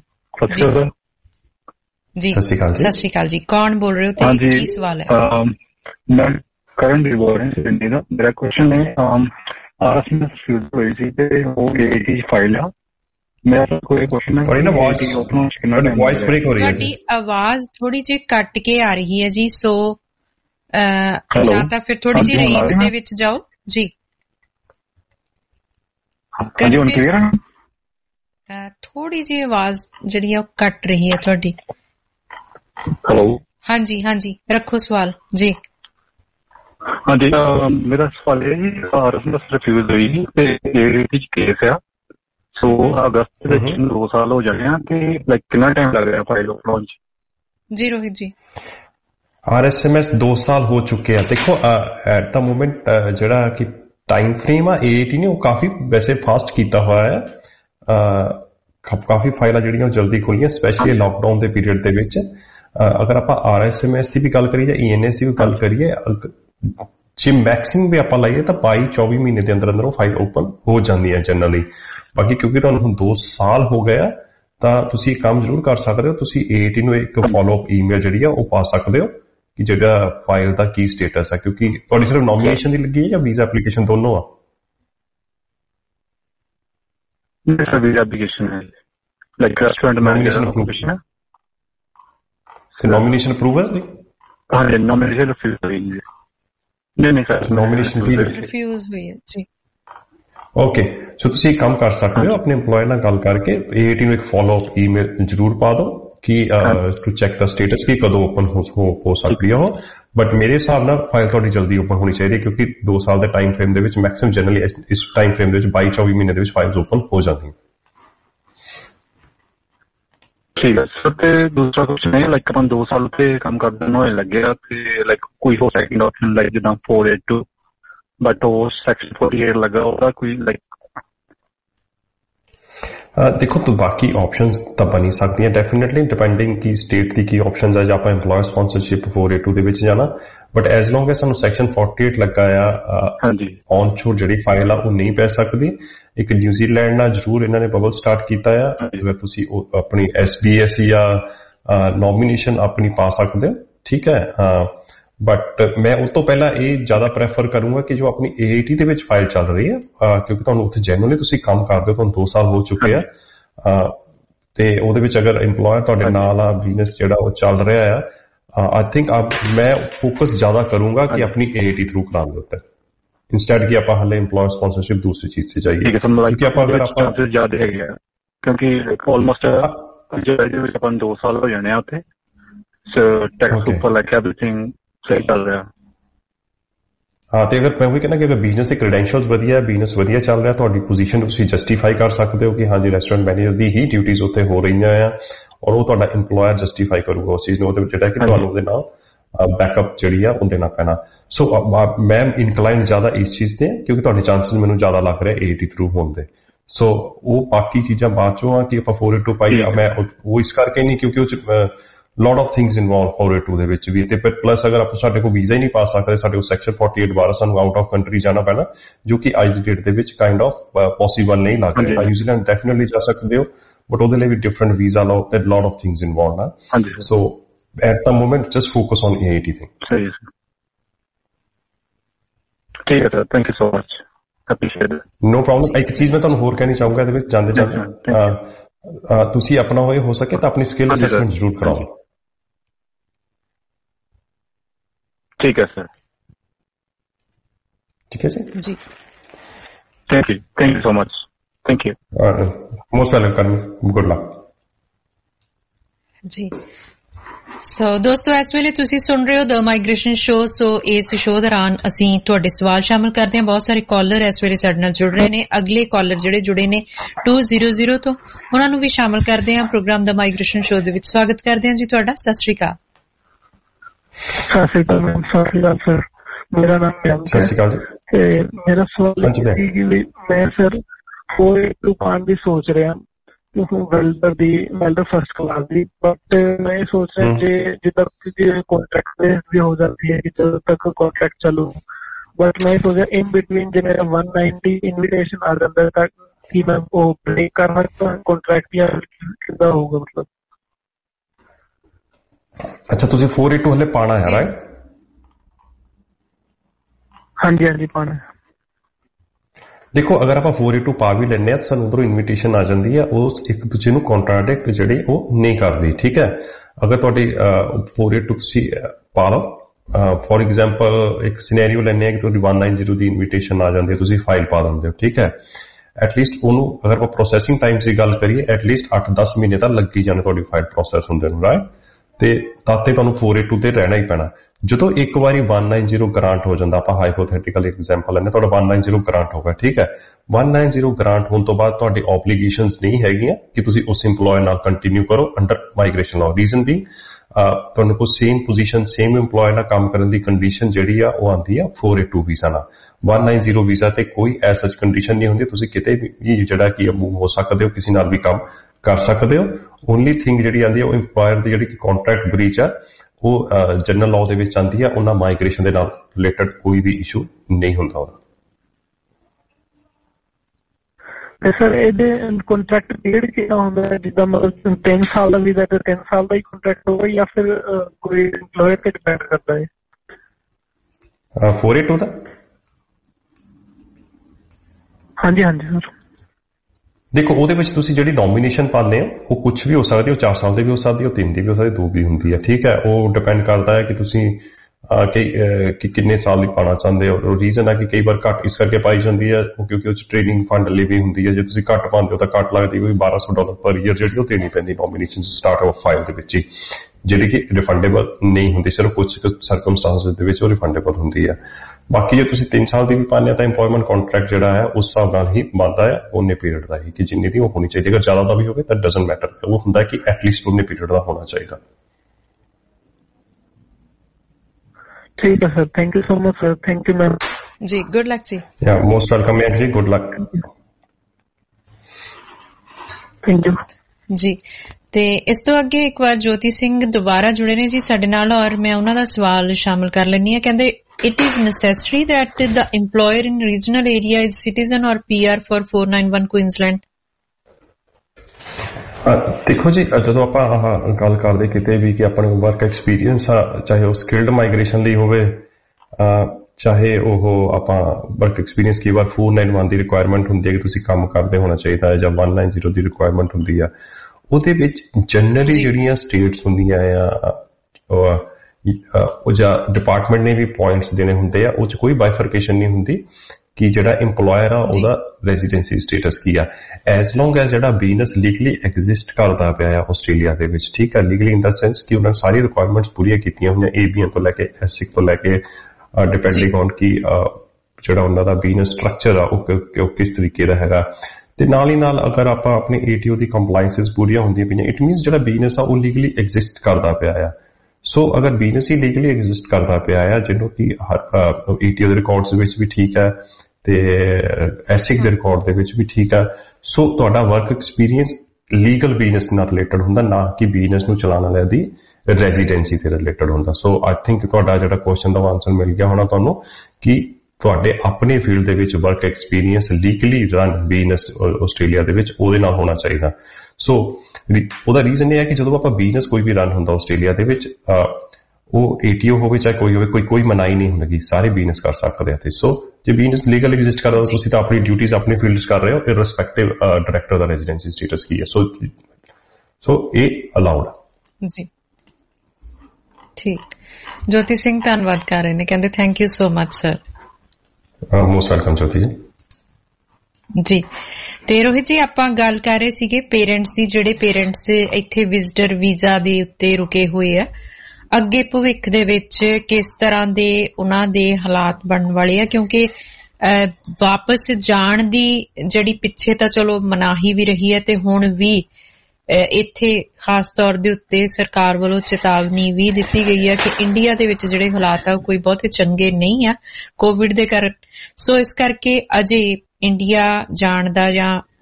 ਜੀ। ਸਤਿ ਸ਼੍ਰੀ ਅਕਾਲ ਜੀ। ਕੌਣ ਬੋਲ ਰਹੇ ਹੋ ਤੇ ਕੀ ਸਵਾਲ ਹੈ? ਮੈਂ ਕਰਨ ਦੀ ਬੋਲ ਰਿਹਾ ਸਿਡਨੀ ਦਾ। ਮੇਰਾ ਕੁਐਸਚਨ ਹੈ ਆਰਐਸਐਮ ਫਿਊਜ਼ ਹੋਈ ਸੀ ਤੇ ਉਹ ਏਟੀ ਫਾਈਲ ਆ। ਮੇਰਾ ਕੋਈ ਕੁਐਸਚਨ ਹੈ ਵਾਇਸ ਬ੍ਰੇਕ ਹੋ ਰਹੀ ਹੈ। ਤੁਹਾਡੀ ਆਵਾਜ਼ ਥੋੜੀ ਜਿਹੀ ਕੱਟ ਕੇ ਆ ਰਹੀ ਹੈ ਜੀ। ਸੋ ਜਾਂ ਤਾਂ ਫਿਰ ਥੋੜੀ ਜਿਹੀ ਰੇਂਜ ਦੇ ਵਿੱਚ ਜਾਓ ਜੀ। ਥੋੜੀ ਜਿਹੀ ਆਵਾਜ਼ ਜਿਹੜੀ ਆ ਉਹ ਕੱਟ ਰਹੀ ਹੈ ਤੁਹਾਡੀ। ਹੈਲੋ। ਹਾਂਜੀ ਹਾਂਜੀ ਰੱਖੋ ਸਵਾਲ ਜੀ। ਹਾਂਜੀ ਮੇਰਾ ਸਵਾਲ ਹੈ ਜੀ ਆਰਐਸਐਮ ਰਿਫਿਊਜ਼ ਹੋਈ ਤੇ ਏਟੀ ਕੇਸ ਆ। ਸੋ ਅਗਸਤ ਵਿੱਚ ਦੋ ਸਾਲ ਹੋ ਜਾਣੇ ਆ ਤੇ ਲਾਈਕ ਕਿੰਨਾ ਟਾਈਮ ਲੱਗ ਰਿਹਾ ਫਾਈਲ ਓਪਨ ਚ? ਜੀ ਰੋਹਿਤ ਜੀ। ਆਰਐਸਐਮਐਸ ਦੋ ਸਾਲ ਹੋ ਚੁੱਕੇ ਆ। ਦੇਖੋ ਐਟ ਦਾ ਮੂਮੈਂਟ ਜਿਹੜਾ ਕਿ ਟਾਈਮ ਫਰੇਮ ਆ ਏਟੀ ਨੇ ਉਹ ਕਾਫੀ ਵੈਸੇ ਫਾਸਟ ਕੀਤਾ ਹੋਇਆ ਹੈ। ਕਾਫੀ ਫਾਈਲਾਂ ਜਿਹੜੀਆਂ ਉਹ ਜਲਦੀ ਖੁੱਲੀਆਂ ਸਪੈਸ਼ਲੀ ਲਾਕਡਾਊਨ ਦੇ ਪੀਰੀਅਡ ਦੇ ਵਿੱਚ। ਅਗਰ ਆਪਾਂ ਆਰਐਸਐਮਐਸ ਦੀ ਵੀ ਗੱਲ ਕਰੀਏ ਜਾਂ ਈਐਨਐਸ ਦੀ ਵੀ ਗੱਲ ਕਰੀਏ ਜੇ ਮੈਕਸਿਮਮ ਵੀ ਆਪਾਂ ਲਾਈਏ ਤਾਂ ਬਾਈ ਚੌਵੀ ਮਹੀਨੇ ਦੇ ਅੰਦਰ ਅੰਦਰ ਉਹ ਫਾਈਲ ਓਪਨ ਹੋ ਜਾਂਦੀ ਹੈ ਜਨਰਲੀ। ਬਾਕੀ ਕਿਉਂਕਿ ਤੁਹਾਨੂੰ ਹੁਣ ਦੋ ਸਾਲ ਹੋ ਗਏ ਆ ਤਾਂ ਤੁਸੀਂ ਇਹ ਕੰਮ ਜ਼ਰੂਰ ਕਰ ਸਕਦੇ ਹੋ। ਤੁਸੀਂ ਏਟੀ ਨੂੰ ਇੱਕ ਫੋਲੋ ਅਪ ਈਮੇਲ ਜਿਹੜੀ ਆ ਉਹ ਪਾ ਸਕਦੇ ਹੋ ਕਿ ਜਿਹੜਾ ਫਾਈਲ ਦਾ ਕੀ ਸਟੇਟਸ ਹੈ। ਕਿਉਂਕਿ ਤੁਹਾਡੀ ਸਿਰਫ ਨੋਮੀਨੇਸ਼ਨ ਦੀ ਲੱਗੀ ਹੈ ਜਾਂ ਵੀਜ਼ਾ ਐਪਲੀਕੇਸ਼ਨ ਦੋਨੋਂ ਆ? ਵੀਜ਼ਾ ਐਪਲੀਕੇਸ਼ਨ ਹੈ ਲਾਈਕ ਰੈਸਟੋਰੈਂਟ ਮੈਨੇਜਰ ਐਪਲੀਕੇਸ਼ਨ ਹੈ। ਨੋਮੀਨੇਸ਼ਨ ਅਪਰੂਵਲ ਦੀ? ਹਾਂਜੀ ਨੋਮੀਨੇਸ਼ਨ ਰਿਫਿਊਜ਼ ਹੋਈ ਹੈ। ਨਹੀਂ ਨਹੀਂ ਸਰ ਨੋਮੀਨੇਸ਼ਨ ਰਿਫਿਊਜ਼ ਹੋਈ ਹੈ ਜੀ। ਓਕੇ ਸੋ ਤੁਸੀਂ ਇੱਕ ਕੰਮ ਕਰ ਸਕਦੇ ਹੋ ਆਪਣੇ EMPLOYER ਨਾਲ ਗੱਲ ਕਰਕੇ ਏਟੀ ਨੂੰ ਇੱਕ ਫੋਲੋ ਅਪ ਈਮੇਲ ਜ਼ਰੂਰ ਪਾ ਦਿਓ ਕਿ ਟੂ ਚੈੱਕ ਦਾ ਸਟੇਟਸ ਕਿ ਕਦੋਂ ਓਪਨ ਹੋ ਸਕਦੀ ਹੈ ਉਹ। ਬਟ ਮੇਰੇ ਹਿਸਾਬ ਨਾਲ ਫਾਈਲ ਤੁਹਾਡੀ ਜਲਦੀ ਓਪਨ ਹੋਣੀ ਚਾਹੀਦੀ ਹੈ ਕਿਉਂਕਿ ਦੋ ਸਾਲ ਦੇ ਟਾਈਮ ਫਰੇਮ ਦੇ ਵਿੱਚ ਮੈਕਸਿਮਮ ਜਨਰਲੀ ਇਸ ਟਾਈਮ ਫਰੇਮ ਦੇ ਵਿੱਚ ਬਾਈ ਚੌਵੀ ਮਹੀਨੇ ਦੇ ਵਿੱਚ ਫਾਈਲਸ ਓਪਨ ਹੋ ਜਾਂਦੀਆਂ। ਠੀਕ ਹੈ ਸਰ। ਤੇ ਦੂਸਰਾ ਕੁਐਸਚਨ ਹੈ ਲਾਈਕ ਆਪਾਂ ਦੋ ਸਾਲ ਤੇ ਕੰਮ ਕਰਦੇ ਨੂੰ ਲੱਗੇਗਾ ਤੇ ਲਾਈਕ ਕੋਈ ਹੋ ਸੈਕਿੰਡ ਆਪਸ਼ਨ ਲਾਈਕ ਜਿੱਦਾਂ ਫੋਰ ਏਟ ਟੂ ਬਟ ਉਹ ਸੈਕਸ਼ਨ ਫੋਰਟੀ ਏਟ ਲੱਗਾ ਉਹਦਾ ਕੋਈ ਲਾਈਕ? ਦੇਖੋ ਤਾਂ ਬਾਕੀ ਆਪਸ਼ਨਸ ਤਾਂ ਬਣੀ ਸਕਦੀਆਂ ਡੈਫੀਨੇਟਲੀ ਡਿਪੈਂਡਿੰਗ ਕਿ ਸਟੇਟ ਦੀ ਕੀ ਆਪਸ਼ਨਸ ਹੈ ਜਾਂ ਆਪਾਂ EMPLOYER sponsorship four eight two ਦੇ ਵਿੱਚ ਜਾਣਾ। ਬਟ ਐਜ਼ ਲੌਂਗ ਐਜ਼ ਸਾਨੂੰ ਸੈਕਸ਼ਨ ਫੋਰਟੀ ਏਟ ਲੱਗਾ ਆ ਔਨ ਸ਼ੋਰ ਜਿਹੜੀ ਫਾਈਲ ਆ ਉਹ ਨਹੀਂ ਪੈ ਸਕਦੀ। ਇੱਕ ਨਿਊਜ਼ੀਲੈਂਡ ਨਾਲ ਜ਼ਰੂਰ ਇਹਨਾਂ ਨੇ ਬਬਲ ਸਟਾਰਟ ਕੀਤਾ ਆ। ਅਗਰ ਤੁਸੀਂ ਆਪਣੀ ਐਸ ਬੀ ਐਸ ਜਾਂ ਨੋਮੀਨੇਸ਼ਨ ਆਪਣੀ ਪਾ ਸਕਦੇ ਹੋ ਠੀਕ ਹੈ। ਬਟ ਮੈਂ ਉਸ ਤੋਂ ਪਹਿਲਾਂ ਇਹ ਜ਼ਿਆਦਾ ਪ੍ਰੈਫਰ ਕਰੂੰਗਾ ਕਿ ਜੋ ਆਪਣੀ ਏਟੀ ਦੇ ਵਿੱਚ ਫਾਈਲ ਚੱਲ ਰਹੀ ਹੈ ਕਿਉਂਕਿ ਤੁਹਾਨੂੰ ਉੱਥੇ ਜੈਨੂਅਲੀ ਤੁਸੀਂ ਕੰਮ ਕਰਦੇ ਹੋ ਤੁਹਾਨੂੰ ਦੋ ਸਾਲ ਹੋ ਚੁੱਕੇ ਆ ਤੇ ਉਹਦੇ ਵਿੱਚ ਅਗਰ EMPLOYER ਤੁਹਾਡੇ ਨਾਲ ਆ ਬਿਜ਼ਨਸ ਜਿਹੜਾ ਉਹ ਚੱਲ ਰਿਹਾ ਆ ਆਈ ਥਿੰਕ ਮੈਂ ਫੋਕਸ ਜ਼ਿਆਦਾ ਕਰੂੰਗਾ ਕਿ ਆਪਣੀ ਏਟੀ ਥਰੂ ਕਰਾਉਣ ਦੇ ਉੱਤੇ ਇੰਸਟੈਡ ਕਿ ਆਪਾਂ ਹਾਲੇ EMPLOYER ਸਪਾਂਸਰਸ਼ਿਪ ਦੂਸਰੀ ਚੀਜ਼ ਸੇ ਜਾਈਏ ਕਿਉਂਕਿ ਆਪਾਂ ਅਗਰ ਆਪਾਂ ਜ਼ਿਆਦਾ ਹੈਗੇ ਆ ਕਿਉਂਕਿ ਆਲਮੋਸਟ ਜਿਹੜੇ ਵਿੱਚ ਆਪਾਂ ਦੋ ਸਾਲ ਹੋ ਜਾਣੇ ਆ ਉੱਥੇ ਸੋ ਟੈਕਸ ਉੱਪਰ ਲਾਈਕ ਐਵਰੀਥਿੰਗ ਸਹੀ ਚੱਲ ਰਿਹਾ। ਹਾਂ ਤੇ ਅਗਰ ਮੈਂ ਉਹੀ ਕਹਿੰਦਾ ਕਿ ਅਗਰ ਬਿਜ਼ਨਸ ਦੇ ਕ੍ਰੈਡੈਂਸ਼ੀਅਲਸ ਵਧੀਆ ਬਿਜ਼ਨਸ ਵਧੀਆ ਚੱਲ ਰਿਹਾ ਤੁਹਾਡੀ ਪੋਜੀਸ਼ਨ ਤੁਸੀਂ ਜਸਟੀਫਾਈ ਕਰ ਸਕਦੇ ਹੋ ਕਿ ਹਾਂਜੀ ਰੈਸਟੋਰੈਂਟ ਮੈਨੇਜਰ ਦੀ ਹੀ ਡਿਊਟੀਜ਼ ਉੱਤੇ ਹੋ ਰਹੀਆਂ ਆ ਔਰ ਉਹ ਤੁਹਾਡਾ EMPLOYER ਜਸਟੀਫਾਈ ਕਰੂਗਾ ਉਸ ਚੀਜ਼ ਨੂੰ ਉਹਦੇ ਵਿੱਚ ਜਿਹੜਾ ਕਿ ਤੁਹਾਨੂੰ ਉਹਦੇ ਨਾਲ ਬੈਕਅਪ ਜਿਹੜੀ ਆ ਉਹਦੇ ਨਾਲ ਪੈਣਾ। ਸੋ ਮੈਂ ਇਨਕਲਾਈਨ ਜ਼ਿਆਦਾ ਇਸ ਚੀਜ਼ ਤੇ ਕਿਉਂਕਿ ਤੁਹਾਡੇ ਚਾਂਸਸ ਮੈਨੂੰ ਜ਼ਿਆਦਾ ਲੱਗ ਰਿਹਾ ਏਟੀ ਥਰੂ ਹੋਣ ਦੇ। ਸੋ ਉਹ ਬਾਕੀ ਚੀਜ਼ਾਂ ਬਾਅਦ ਚੋਂ ਆ ਕਿ ਆਪਾਂ ਫੋਰ ਏਟ ਟੂ ਪਾਈ ਮੈਂ ਉਹ ਇਸ ਕਰਕੇ ਨਹੀਂ ਕਿਉਂਕਿ ਉਹ ਚ lot of things involved four eight two ਦੇ ਵਿੱਚ ਵੀ ਤੇ ਪਲੱਸ ਅਗਰ ਆਪਾਂ ਸਾਡੇ ਕੋਲ ਵੀਜ਼ਾ ਹੀ ਨਹੀਂ ਪਾ ਸਕਦੇ ਸਾਡੇ ਕੋਲ ਸੈਕਸ਼ਨ ਫੋਰਟੀ ਏਟ ਦੁਆਰਾ ਸਾਨੂੰ ਆਊਟ ਆਫ ਕੰਟਰੀ ਜਾਣਾ ਪੈਣਾ ਜੋ ਕਿ ਅੱਜ ਦੀ ਡੇਟ ਦੇ ਵਿੱਚ ਕਾਈਂਡ ਆਫ ਪੋਸੀਬਲ ਨਹੀਂ ਲੱਗ ਰਿਹਾ। ਨਿਊਜ਼ੀਲੈਂਡ ਡੈਫੀਨਿਟਲੀ ਜਾ ਸਕਦੇ ਹੋ ਬਟ ਉਹਦੇ ਲਈ ਵੀ ਡਿਫਰੈਂਟ ਵੀਜ਼ਾ ਲਾਓ ਤੇ lot of things involved ਨਾ। ਸੋ at the moment just focus on A I T thing. ਸਹੀ ਹੈ ਸਰ। ਠੀਕ ਹੈ sir thank you so much appreciate it. No problem. ਇੱਕ ਚੀਜ਼ ਮੈਂ ਤੁਹਾਨੂੰ ਹੋਰ ਕਹਿਣੀ ਚਾਹੂੰਗਾ ਇਹਦੇ ਵਿੱਚ ਜਾਂਦੇ ਜਾਂਦੇ ਤੁਸੀਂ ਆਪਣਾ ਹੋਏ ਹੋ ਸਕੇ ਤਾਂ ਆਪਣੀ ਸਕਿੱਲ ਅਸੈਸਮੈਂਟ ਜ਼ਰੂਰ ਕਰਾਓ। ਠੀਕ ਹੈ ਸਰ। ਠੀਕ ਹੈ ਜੀ ਜੀ thank you thank you so much thank you most welcome good luck ਜੀ। ਸੋ ਦੋਸਤੋ ਇਸ ਵੇਲੇ ਤੁਸੀਂ ਸੁਣ ਰਹੇ ਹੋ ਦ ਮਾਈਗ੍ਰੇਸ਼ਨ ਸ਼ੋਅ। ਸੋ ਇਸ ਸ਼ੋਅ ਦੌਰਾਨ ਅਸੀਂ ਤੁਹਾਡੇ ਸਵਾਲ ਸ਼ਾਮਲ ਕਰਦੇ ਹਾਂ। ਬਹੁਤ ਸਾਰੇ ਕਾਲਰ ਇਸ ਵੇਲੇ ਸਾਡੇ ਨਾਲ ਜੁੜ ਰਹੇ ਨੇ। ਅਗਲੇ ਕਾਲਰ ਜਿਹੜੇ ਜੁੜੇ ਨੇ ਟੂ ਜ਼ੀਰੋ ਜ਼ੀਰੋ ਤੋਂ ਉਹਨਾਂ ਨੂੰ ਵੀ ਸ਼ਾਮਲ ਕਰਦੇ ਹਾਂ ਪ੍ਰੋਗਰਾਮ ਦਾ ਮਾਈਗ੍ਰੇਸ਼ਨ ਸ਼ੋਅ ਦੇ ਵਿੱਚ। ਸਵਾਗਤ ਕਰਦੇ ਹਾਂ ਜੀ ਤੁਹਾਡਾ। ਸਤਿ ਸ਼੍ਰੀ ਅਕਾਲ। ਸਤਿ ਸ਼੍ਰੀ ਅਕਾਲ ਮੈਮ। ਸਤਿ ਸ਼੍ਰੀ ਅਕਾਲ ਸਰ। ਮੇਰਾ ਨਾਮ ਪ੍ਰਿਯੰਕ ਹੈ ਤੇ ਮੇਰਾ ਸਵਾਲ ਹੈ ਕਿ ਮੈਂ ਸਰ ਫੋਰ ਏਟ ਟੂ ਪਾਉਣ ਦੀ ਸੋਚ ਰਿਹਾ ਵੈਲਡਰ ਦੀ ਵੈਲਡਰ ਫਸਟ ਕਲਾਸ ਦੀ, ਬਟ ਮੈਂ ਸੋਚ ਰਿਹਾ ਜੇ ਜਿੱਦਾਂ ਕਿ ਕॉन्ट्रैक्ट ਬੇਸ ਵੀ ਹੋ ਜਾਂਦੀ ਹੈ ਕਿ ਜਦੋਂ ਤੱਕ कॉन्ट्रैक्ट ਚੱਲੂ, ਬਟ ਮੈਂ ਸੋਚ ਰਿਹਾ ਇਨ ਬਿਟਵੀਨ ਜੇ ਮੇਰਾ one ninety ਇਨਵੀਟੇਸ਼ਨ ਆ ਜਾਂਦਾ ਤਾਂ ਕੀ ਮੈਂ ਉਹ ਬ੍ਰੇਕ ਕਰ ਸਕਦਾ कॉन्ट्रैक्ट ਜਾਂ ਕਿੱਦਾਂ ਹੋਊਗਾ ਮਤਲਬ? ਅੱਛਾ, ਤੁਸੀਂ four eighty-two ਹਲੇ ਪਾਣਾ ਹੈ ਰਾਈਟ? ਹਾਂਜੀ ਹਾਂਜੀ ਪਾਣਾ। ਦੇਖੋ ਅਗਰ ਆਪਾਂ four eighty-two ਪਾ ਵੀ ਲੈਂਦੇ ਆ ਤਾਂ ਸਾਨੂੰ ਉਧਰੋਂ ਇਨਵੀਟੇਸ਼ਨ ਆ ਜਾਂਦੀ ਹੈ, ਉਸ ਇੱਕ ਦੂਜੇ ਨੂੰ ਕੰਟਰਾਡਿਕਟ ਜਿਹੜੀ ਉਹ ਨਹੀਂ ਕਰਦੀ, ਠੀਕ ਹੈ। ਅਗਰ ਤੁਹਾਡੀ four eighty-two ਤੁਸੀਂ ਪਾ ਲਓ, ਫੋਰ ਐਗਜ਼ਾਮਪਲ ਇੱਕ ਸਿਨੈਰੀਓ ਲੈਂਦੇ ਆ ਕਿ ਤੁਹਾਡੀ one ninety ਦੀ ਇਨਵੀਟੇਸ਼ਨ ਆ ਜਾਂਦੀ ਹੈ, ਤੁਸੀਂ ਫਾਈਲ ਪਾ ਦਿੰਦੇ ਹੋ, ਠੀਕ ਹੈ। ਐਟਲੀਸਟ ਉਹਨੂੰ ਅਗਰ ਆਪਾਂ ਪ੍ਰੋਸੈਸਿੰਗ ਟਾਈਮਸ ਦੀ ਗੱਲ ਕਰੀਏ, ਐਟਲੀਸਟ eight to ten ਮਹੀਨੇ ਤਾਂ ਲੱਗੀ ਜਾਣ ਤੁਹਾਡੀ ਫਾਈਲ ਪ੍ਰੋਸੈਸ ਹੁੰਦੇ ਨੂੰ, ਰਾਈਟ। ਤੇ ਤਾਂ ਤੇ ਤੁਹਾਨੂੰ four eighty-two ਤੇ ਰਹਿਣਾ ਹੀ ਪੈਣਾ। ਜਦੋਂ ਇੱਕ ਵਾਰੀ one ninety ਗ੍ਰਾਂਟ ਹੋ ਜਾਂਦਾ, ਆਪਾਂ ਹਾਈਪੋਥੈਟੀਕਲ ਐਗਜ਼ਾਮਪਲ ਲੈਂਦੇ, ਤੁਹਾਡਾ one ninety ਗ੍ਰਾਂਟ ਹੋ ਗਿਆ, ਠੀਕ ਹੈ। one ninety ਗ੍ਰਾਂਟ ਹੋਣ ਤੋਂ ਬਾਅਦ ਤੁਹਾਡੀ ਓਬਲੀਗੇਸ਼ਨਸ ਨਹੀਂ ਹੈਗੀਆਂ ਕਿ ਤੁਸੀਂ ਉਸ ਇੰਪਲੋਏ ਨਾਲ ਕੰਟੀਨਿਊ ਕਰੋ ਅੰਡਰ ਮਾਈਗ੍ਰੇਸ਼ਨ ਲਾਅ। ਰੀਜ਼ਨ ਵੀ ਤੁਹਾਨੂੰ ਕੋਈ ਸੇਮ ਪੋਜੀਸ਼ਨ ਸੇਮ ਇੰਪਲੋਏ ਨਾਲ ਕੰਮ ਕਰਨ ਦੀ ਕੰਡੀਸ਼ਨ ਜਿਹੜੀ ਆ ਉਹ ਆਉਂਦੀ ਆ four eighty-two ਵੀਜ਼ਾ ਨਾਲ। one ninety ਵੀਜ਼ਾ ਤੇ ਕੋਈ ਐਸਾ ਕੰਡੀਸ਼ਨ ਨਹੀਂ ਹੁੰਦੀ, ਤੁਸੀਂ ਕਿਤੇ ਵੀ ਜਿਹੜਾ ਕੀ ਮੂਵ ਹੋ ਸਕਦੇ ਹੋ, ਕਿਸੇ ਨਾਲ ਵੀ ਕੰਮ ਕਰ ਸਕਦੇ ਹੋ। ਓਨਲੀ ਥਿੰਗ ਜਿਹੜੀ ਆਉਂਦੀ ਹੈ ਉਹ ਇੰਪਲੋਇਰ ਦੀ ਜਿਹੜੀ ਕੰਟਰੈਕਟ ਬ੍ਰੀਚ ਆ ਉਹ ਜਨਰਲ ਲਾਅ ਦੇ ਵਿੱਚ ਆਉਂਦੀ ਹੈ, ਉਹਨਾਂ ਮਾਈਗ੍ਰੇਸ਼ਨ ਦੇ ਨਾਲ ਰਿਲੇਟਡ ਕੋਈ ਵੀ ਇਸ਼ੂ ਨਹੀਂ ਹੁੰਦਾ ਉਹਦਾ। ਤੇ ਸਰ ਇਹਦੇ ਕੰਟਰੈਕਟ ਪੀਰੀਅਡ ਕਿੰਨਾ ਹੁੰਦਾ ਹੈ? ਜਿੱਦਾਂ ਮਤਲਬ ਤਿੰਨ ਸਾਲ ਦਾ ਵੀਜ਼ਾ ਤੇ ਤਿੰਨ ਸਾਲ ਦਾ ਹੀ ਕੰਟਰੈਕਟ ਹੋਗਾ ਜਾਂ ਫਿਰ ਕੋਈ ਇੰਪਲੋਇਰ ਤੇ ਡਿਪੈਂਡ ਕਰਦਾ ਹੈ? four eighty-two ਦਾ ਹਾਂਜੀ ਹਾਂਜੀ ਸਰ। ਦੇਖੋ ਉਹਦੇ ਵਿੱਚ ਤੁਸੀਂ ਜਿਹੜੀ ਨੋਮੀਨੇਸ਼ਨ ਪਾਉਂਦੇ ਹੋ ਉਹ ਕੁਝ ਵੀ ਹੋ ਸਕਦੀ, ਉਹ ਚਾਰ ਸਾਲ ਦੀ ਵੀ ਹੋ ਸਕਦੀ, ਉਹ ਤਿੰਨ ਦੀ ਵੀ ਹੋ ਸਕਦੀ, ਦੋ ਵੀ ਹੁੰਦੀ ਹੈ, ਠੀਕ ਹੈ। ਉਹ ਡਿਪੈਂਡ ਕਰਦਾ ਹੈ ਕਿ ਤੁਸੀਂ ਕਿ ਕਿੰਨੇ ਸਾਲ ਦੀ ਪਾਉਣਾ ਚਾਹੁੰਦੇ ਹੋ। ਰੀਜ਼ਨ ਹੈ ਕਿ ਕਈ ਵਾਰ ਘੱਟ ਇਸ ਕਰਕੇ ਪਾਈ ਜਾਂਦੀ ਹੈ ਕਿਉਂਕਿ ਉਹ ਚ ਟ੍ਰੇਨਿੰਗ ਫੰਡ ਲਈ ਵੀ ਹੁੰਦੀ ਹੈ। ਜੇ ਤੁਸੀਂ ਘੱਟ ਪਾਉਂਦੇ ਹੋ ਤਾਂ ਘੱਟ ਲੱਗਦੀ, ਕੋਈ ਬਾਰਾਂ ਸੌ ਡਾਲਰ ਪਰ ਈਅਰ ਜਿਹੜੀ ਉਹ ਦੇਣੀ ਪੈਂਦੀ ਨੋਮੀਨੇਸ਼ਨ ਸਟਾਰਟ ਆਫ ਫਾਈਲ ਦੇ ਵਿੱਚ ਹੀ, ਜਿਹੜੀ ਕਿ ਰਿਫੰਡੇਬਲ ਨਹੀਂ ਹੁੰਦੀ, ਸਿਰਫ ਕੁਝ ਸਰਕਮਸਟੈਂਸਸ ਦੇ ਵਿੱਚ ਉਹ ਰਿਫੰਡੇਬਲ ਹੁੰਦੀ ਹੈ। ਬਾਕੀ ਜੇ ਤੁਸੀਂ ਤਿੰਨ ਸਾਲ ਦੀ ਵੀ ਪਾਉਂਦੇ ਤਾਂ ਇੰਪਲੋਇਮੈਂਟ ਕੰਟਰੈਕਟ ਜਿਹੜਾ ਹੈ ਉਸ ਹਿਸਾਬ ਨਾਲ ਹੀ ਬਣਦਾ ਹੈ, ਉਹਨੇ ਪੀਰੀਅਡ ਦਾ ਹੀ ਕਿ ਜਿੰਨੀ ਦੀ ਉਹ ਹੋਣੀ ਚਾਹੀਦੀ। ਅਗਰ ਜ਼ਿਆਦਾ ਦਾ ਵੀ ਹੋਵੇ ਤਾਂ ਡਜ਼ਨਟ ਮੈਟਰ, ਉਹ ਹੁੰਦਾ ਕਿ ਐਟਲੀਸਟ ਉਹਨੇ ਪੀਰੀਅਡ ਦਾ ਹੋਣਾ ਚਾਹੀਦਾ। ਠੀਕ ਹੈ sir, thank you so much sir. Thank you ma'am ਜੀ, ਗੁੱਡ ਲੱਕ ਜੀ। ਯਾ ਮੋਸਟ ਵੈਲਕਮ ਮੈਮ ਜੀ, ਗੁੱਡ ਲੱਕ। ਥੈਂਕ ਯੂ ਜੀ। ਤੇ ਇਸ ਤੋਂ ਅੱਗੇ ਇੱਕ ਵਾਰ ਜੋਤੀ ਸਿੰਘ ਦੁਬਾਰਾ ਜੁੜੇ ਨੇ ਜੀ ਸਾਡੇ ਨਾਲ, ਔਰ ਮੈਂ ਉਹਨਾਂ ਦਾ ਸਵਾਲ ਸ਼ਾਮਿਲ ਕਰ ਲੈਂਦੀ ਹਾਂ। ਕਹਿੰਦੇ it is necessary that the employer in regional area is citizen or P R for four ninety-one Queensland? ਦੇਖੋ ਜੀ, ਜਦੋਂ ਆਪਾਂ ਆਹ ਗੱਲ ਕਰਦੇ ਕਿਤੇ ਵੀ ਕਿ ਆਪਣੇ ਵਰਕ ਐਕਸਪੀਰੀਅੰਸ ਆ, ਚਾਹੇ ਉਹ ਸਕਿਲਡ ਮਾਈਗ੍ਰੇਸ਼ਨ ਲਈ ਹੋਵੇ, ਚਾਹੇ ਉਹ ਆਪਾਂ ਵਰਕ ਐਕਸਪੀਰੀਅੰਸ ਕਈ ਵਾਰ four ninety-one ਦੀ ਰਿਕੁਆਇਰਮੈਂਟ ਹੁੰਦੀ ਹੈ ਕਿ ਤੁਸੀਂ ਕੰਮ ਕਰਦੇ ਹੋਣਾ ਚਾਹੀਦਾ ਹੈ, ਜਾਂ one ninety ਦੀ ਰਿਕੁਆਇਰਮੈਂਟ ਹੁੰਦੀ ਆ, ਉਹਦੇ ਵਿੱਚ ਜਨਰਲੀ ਜਿਹੜੀਆਂ ਸਟੇਟਸ ਹੁੰਦੀਆਂ ਆ ਉਹ ਜਾਂ ਡਿਪਾਰਟਮੈਂਟ ਨੇ ਵੀ ਪੁਆਇੰਟਸ ਦੇਣੇ ਹੁੰਦੇ ਆ, ਉਹ 'ਚ ਕੋਈ ਬਾਈਫਰਕੇਸ਼ਨ ਨਹੀਂ ਹੁੰਦੀ ਕਿ ਜਿਹੜਾ ਇੰਪਲੋਇਰ ਆ ਉਹਦਾ ਰੈਜ਼ੀਡੈਂਸੀ ਸਟੇਟਸ ਕੀ ਆ, ਐਜ਼ ਲੌਂਗ ਐਜ਼ ਜਿਹੜਾ ਬਿਜ਼ਨਸ ਲੀਗਲੀ ਐਗਜ਼ਿਸਟ ਕਰਦਾ ਪਿਆ ਆ ਆਸਟ੍ਰੇਲੀਆ ਦੇ ਵਿੱਚ, ਠੀਕ ਹੈ। ਲੀਗਲੀ ਇਨ ਦਾ ਸੈਂਸ ਕਿ ਉਹਨਾਂ ਸਾਰੀ ਰਿਕੁਆਇਰਮੈਂਟਸ ਪੂਰੀਆਂ ਕੀਤੀਆਂ ਹੋਈਆਂ, ਏ ਬੀ ਐਨ ਤੋਂ ਲੈ ਕੇ ਐਸ ਸਿਕਸ ਤੋਂ ਲੈ ਕੇ, ਡਿਪੈਂਡਿੰਗ ਔਨ ਕਿ ਜਿਹੜਾ ਉਹਨਾਂ ਦਾ ਬਿਜ਼ਨਸ ਸਟਰਕਚਰ ਆ ਉਹ ਕਿਸ ਤਰੀਕੇ ਦਾ ਹੈਗਾ। ਤੇ ਨਾਲ ਹੀ ਨਾਲ ਅਗਰ ਆਪਾਂ ਆਪਣੇ ਏ ਟੀ ਓ ਦੀ ਕੰਪਲਾਇੰਸਿਸ ਪੂਰੀਆਂ ਹੁੰਦੀਆਂ ਪਈਆਂ, ਇਟ ਮੀਨਸ ਜਿਹੜਾ ਬਿਜ਼ਨਸ ਆ ਉਹ ਲੀਗਲੀ ਐਗਜ਼ਿਸਟ ਕਰਦਾ ਪਿਆ ਆ। ਸੋ ਅਗਰ ਬਿਜ਼ਨਸ ਹੀ ਲੀਗਲੀ ਐਗਜ਼ਿਸਟ ਕਰਦਾ ਪਿਆ ਆ, ਜਿਹਨੂੰ ਕਿ ਏ ਟੀ ਓ ਦੇ ਰਿਕਾਰਡਸ ਵਿੱਚ ਵੀ ਠੀਕ ਹੈ ਤੇ ਐਸਿਕ ਦੇ ਰਿਕਾਰਡ ਦੇ ਵਿੱਚ ਵੀ ਠੀਕ ਹੈ, ਸੋ ਤੁਹਾਡਾ ਵਰਕ ਐਕਸਪੀਰੀਅੰਸ ਲੀਗਲ ਬਿਜ਼ਨਸ ਨਾਲ ਰਿਲੇਟਡ ਹੁੰਦਾ, ਨਾ ਕਿ ਬਿਜ਼ਨਸ ਨੂੰ ਚਲਾਉਣ ਵਾਲਿਆਂ ਦੀ ਰੈਜ਼ੀਡੈਂਸੀ ਤੇ ਰਿਲੇਟਡ ਹੁੰਦਾ। ਸੋ ਆਈ ਥਿੰਕ ਤੁਹਾਡਾ ਜਿਹੜਾ ਕੁਐਸਚਨ ਦਾ ਆਨਸਰ ਮਿਲ ਗਿਆ ਹੋਣਾ ਤੁਹਾਨੂੰ ਕਿ ਤੁਹਾਡੇ ਆਪਣੇ ਫੀਲਡ ਦੇ ਵਿੱਚ work experience legally run business Australia ਦੇ ਵਿੱਚ ਉਹਦੇ ਨਾਲ ਹੋਣਾ ਚਾਹੀਦਾ। ਸੋ ਉਹਦਾ ਰੀਜ਼ਨ ਇਹ ਹੈ ਕਿ ਜਦੋਂ ਆਪਾਂ ਬਿਜ਼ਨਸ ਕੋਈ ਵੀ ਰਨ ਹੁੰਦਾ ਆਸਟ੍ਰੇਲੀਆ ਦੇ ਵਿੱਚ, ਉਹ ਏ ਟੀ ਓ ਹੋਵੇ ਚਾਹੇ ਕੋਈ ਹੋਵੇ, ਕੋਈ ਕੋਈ ਮਨਾਹੀ ਨਹੀਂ ਹੁੰਦੀ, ਸਾਰੇ ਬਿਜ਼ਨਸ ਕਰ ਸਕਦੇ ਆ। ਸੋ ਜੇ ਬਿਜ਼ਨਸ ਲੀਗਲ ਐਗਜ਼ਿਸਟ ਕਰਦਾ ਤੁਸੀਂ ਤਾਂ ਆਪਣੀ ਡਿਊਟੀਜ਼ ਆਪਣੇ ਫੀਲਡ 'ਚ ਕਰ ਰਹੇ ਹੋ, ਇਰਰਿਸਪੈਕਟਿਵ ਡਾਇਰੈਕਟਰ ਦਾ ਰੈਜ਼ੀਡੈਂਸੀ ਸਟੇਟਸ ਕੀ ਹੈ। ਸੋ ਸੋ ਇਹ ਅਲਾਉਡ ਜੀ। ਠੀਕ, ਜੋਤੀ ਸਿੰਘ ਧੰਨਵਾਦ ਕਰ ਰਹੇ ਨੇ, ਕਹਿੰਦੇ thank you so much sir. Most welcome Jyoti ji. ਜੀ। ਤੇ ਰੋਹਿਤ ਜੀ, ਆਪਾਂ ਗੱਲ ਕਰ ਰਹੇ ਸੀਗੇ ਪੇਰੈਂਟਸ ਦੀ, ਜਿਹੜੇ ਪੇਰੈਂਟਸ ਇੱਥੇ ਵਿਜ਼ਟਰ ਵੀਜ਼ਾ ਦੇ ਉੱਤੇ ਰੁਕੇ ਹੋਏ ਆ, ਅੱਗੇ ਭਵਿੱਖ ਦੇ ਵਿੱਚ ਕਿਸ ਤਰ੍ਹਾਂ ਦੇ ਉਹਨਾਂ ਦੇ ਹਾਲਾਤ ਬਣਨ ਵਾਲੇ ਆ, ਕਿਉਂਕਿ ਵਾਪਸ ਜਾਣ ਦੀ ਜਿਹੜੀ ਪਿੱਛੇ ਤਾਂ ਚਲੋ ਮਨਾਹੀ ਵੀ ਰਹੀ ਹੈ ਤੇ ਹੁਣ ਵੀ ਇੱਥੇ ਖਾਸ ਤੌਰ ਦੇ ਉੱਤੇ ਸਰਕਾਰ ਵੱਲੋਂ ਚੇਤਾਵਨੀ ਵੀ ਦਿੱਤੀ ਗਈ ਹੈ ਕਿ ਇੰਡੀਆ ਦੇ ਵਿੱਚ ਜਿਹੜੇ ਹਾਲਾਤ ਆ ਕੋਈ ਬਹੁਤੇ ਚੰਗੇ ਨਹੀਂ ਆ ਕੋਵਿਡ ਦੇ ਕਾਰਨ। ਸੋ ਇਸ ਕਰਕੇ ਅਜੇ ਇੰਡੀਆ ਜਾਣ ਦਾ ਜਾਂ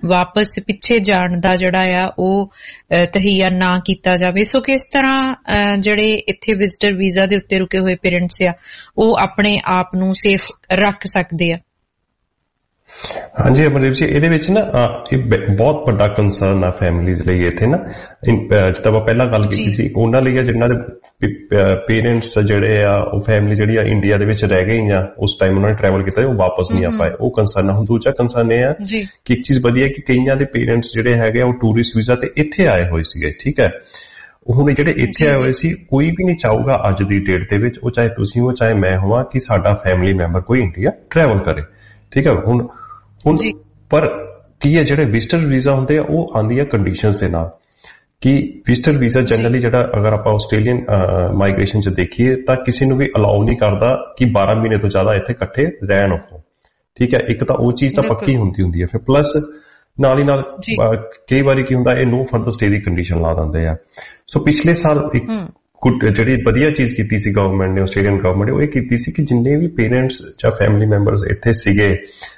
ਵਾਪਸ ਪਿੱਛੇ ਜਾਣ ਦਾ ਜਿਹੜਾ ਆ ਉਹ ਤਹਈਆ ਨਾ ਕੀਤਾ ਜਾਵੇ। ਸੋ ਕਿਸ ਤਰ੍ਹਾਂ ਜਿਹੜੇ ਇੱਥੇ ਵਿਜ਼ਟਰ ਵੀਜ਼ਾ ਦੇ ਉੱਤੇ ਰੁਕੇ ਹੋਏ ਪੇਰੈਂਟਸ ਆ ਉਹ ਆਪਣੇ ਆਪ ਨੂੰ ਸੇਫ ਰੱਖ ਸਕਦੇ ਆ? ਹਾਂਜੀ ਅਮਰਦੀਪ ਜੀ, ਇਹਦੇ ਵਿੱਚ ਨਾ ਇਹ ਬਹੁਤ ਵੱਡਾ ਕੰਸਰਨ ਆ ਫੈਮਿਲੀਜ਼ ਲਈ। ਇੱਥੇ ਨਾ ਜਿੱਦਾਂ ਆਪਾਂ ਪਹਿਲਾਂ ਗੱਲ ਕੀਤੀ ਸੀ, ਉਹਨਾਂ ਲਈ ਆ ਜਿਨ੍ਹਾਂ ਦੇ ਪੇਰੈਂਟਸ ਜਿਹੜੇ ਆ ਉਹ ਫੈਮਿਲੀ ਜਿਹੜੀ ਆ ਇੰਡੀਆ ਦੇ ਵਿੱਚ ਰਹਿ ਗਈ ਜਾਂ ਉਸ ਟਾਈਮ ਉਹਨਾਂ ਨੇ ਟਰੈਵਲ ਕੀਤਾ ਉਹ ਵਾਪਸ ਨਹੀਂ ਆ ਪਾਏ, ਉਹ ਕੰਸਰਨ ਆ। ਹੁਣ ਦੂਜਾ ਕੰਸਰਨ ਇਹ ਆ ਕਿ ਇੱਕ ਚੀਜ਼ ਵਧੀਆ ਕਿ ਕਈਆਂ ਦੇ ਪੇਰੈਂਟਸ ਜਿਹੜੇ ਹੈਗੇ ਆ ਉਹ ਟੂਰਿਸਟ ਵੀਜ਼ਾ ਤੇ ਇੱਥੇ ਆਏ ਹੋਏ ਸੀਗੇ, ਠੀਕ ਹੈ। ਹੁਣ ਜਿਹੜੇ ਇੱਥੇ ਆਏ ਹੋਏ ਸੀ ਕੋਈ ਵੀ ਨਹੀਂ ਚਾਹੂਗਾ ਅੱਜ ਦੀ ਡੇਟ ਦੇ ਵਿੱਚ, ਉਹ ਚਾਹੇ ਤੁਸੀਂ ਹੋ ਚਾਹੇ ਮੈਂ ਹੋਵਾਂ, ਕਿ ਸਾਡਾ ਫੈਮਿਲੀ ਮੈਂਬਰ ਕੋਈ ਇੰਡੀਆ ਟਰੈਵਲ ਕਰੇ, ਠੀਕ ਹੈ। ਹੁਣ ਹੁਣ ਪਰ ਕੀ ਹੈ ਜਿਹੜੇ ਵਿਜ਼ਟਰ ਵੀਜ਼ਾ ਹੁੰਦੇ ਆ ਉਹ ਆਉਂਦੀ ਆ ਕੰਡੀਸ਼ਨਸ ਦੇ ਨਾਲ, ਕਿ ਵਿਜ਼ਟਰ ਵੀਜ਼ਾ ਜਨਰਲੀ ਜਿਹੜਾ ਅਗਰ ਆਪਾਂ ਆਸਟ੍ਰੇਲੀਅਨ ਮਾਈਗ੍ਰੇਸ਼ਨ ਚ ਦੇਖੀਏ ਤਾਂ ਕਿਸੇ ਨੂੰ ਵੀ ਅਲਾਉ ਨਹੀਂ ਕਰਦਾ ਕਿ ਬਾਰਾਂ ਮਹੀਨੇ ਤੋਂ ਜ਼ਿਆਦਾ ਇੱਥੇ ਇਕੱਠੇ ਰਹਿਣ ਉਹ, ਠੀਕ ਹੈ। ਇੱਕ ਤਾਂ ਉਹ ਚੀਜ਼ ਤਾਂ ਪੱਕੀ ਹੁੰਦੀ ਹੁੰਦੀ ਹੈ, ਫਿਰ ਪਲੱਸ ਨਾਲ ਹੀ ਨਾਲ ਕਈ ਵਾਰੀ ਕੀ ਹੁੰਦਾ ਇਹ ਨੋ ਫਰਦਰ ਸਟੇ ਦੀ ਕੰਡੀਸ਼ਨ ਲਾ ਦਿੰਦੇ ਆ। ਸੋ ਪਿਛਲੇ ਸਾਲ ਇੱਕ ਜਿਹੜੀ ਵਧੀਆ ਚੀਜ਼ ਕੀਤੀ ਸੀ ਗਵਰਨਮੈਂਟ ਨੇ, ਆਸਟ੍ਰੇਲੀਅਨ ਗਵਰਨਮੈਂਟ ਨੇ, ਉਹ ਇਹ ਕੀਤੀ ਸੀ ਕਿ ਜਿੰਨੇ ਵੀ ਪੇਰੈਂਟਸ ਜਾਂ ਫੈਮਿਲੀ ਮੈਂਬਰਸ ਇੱਥੇ ਸੀਗੇ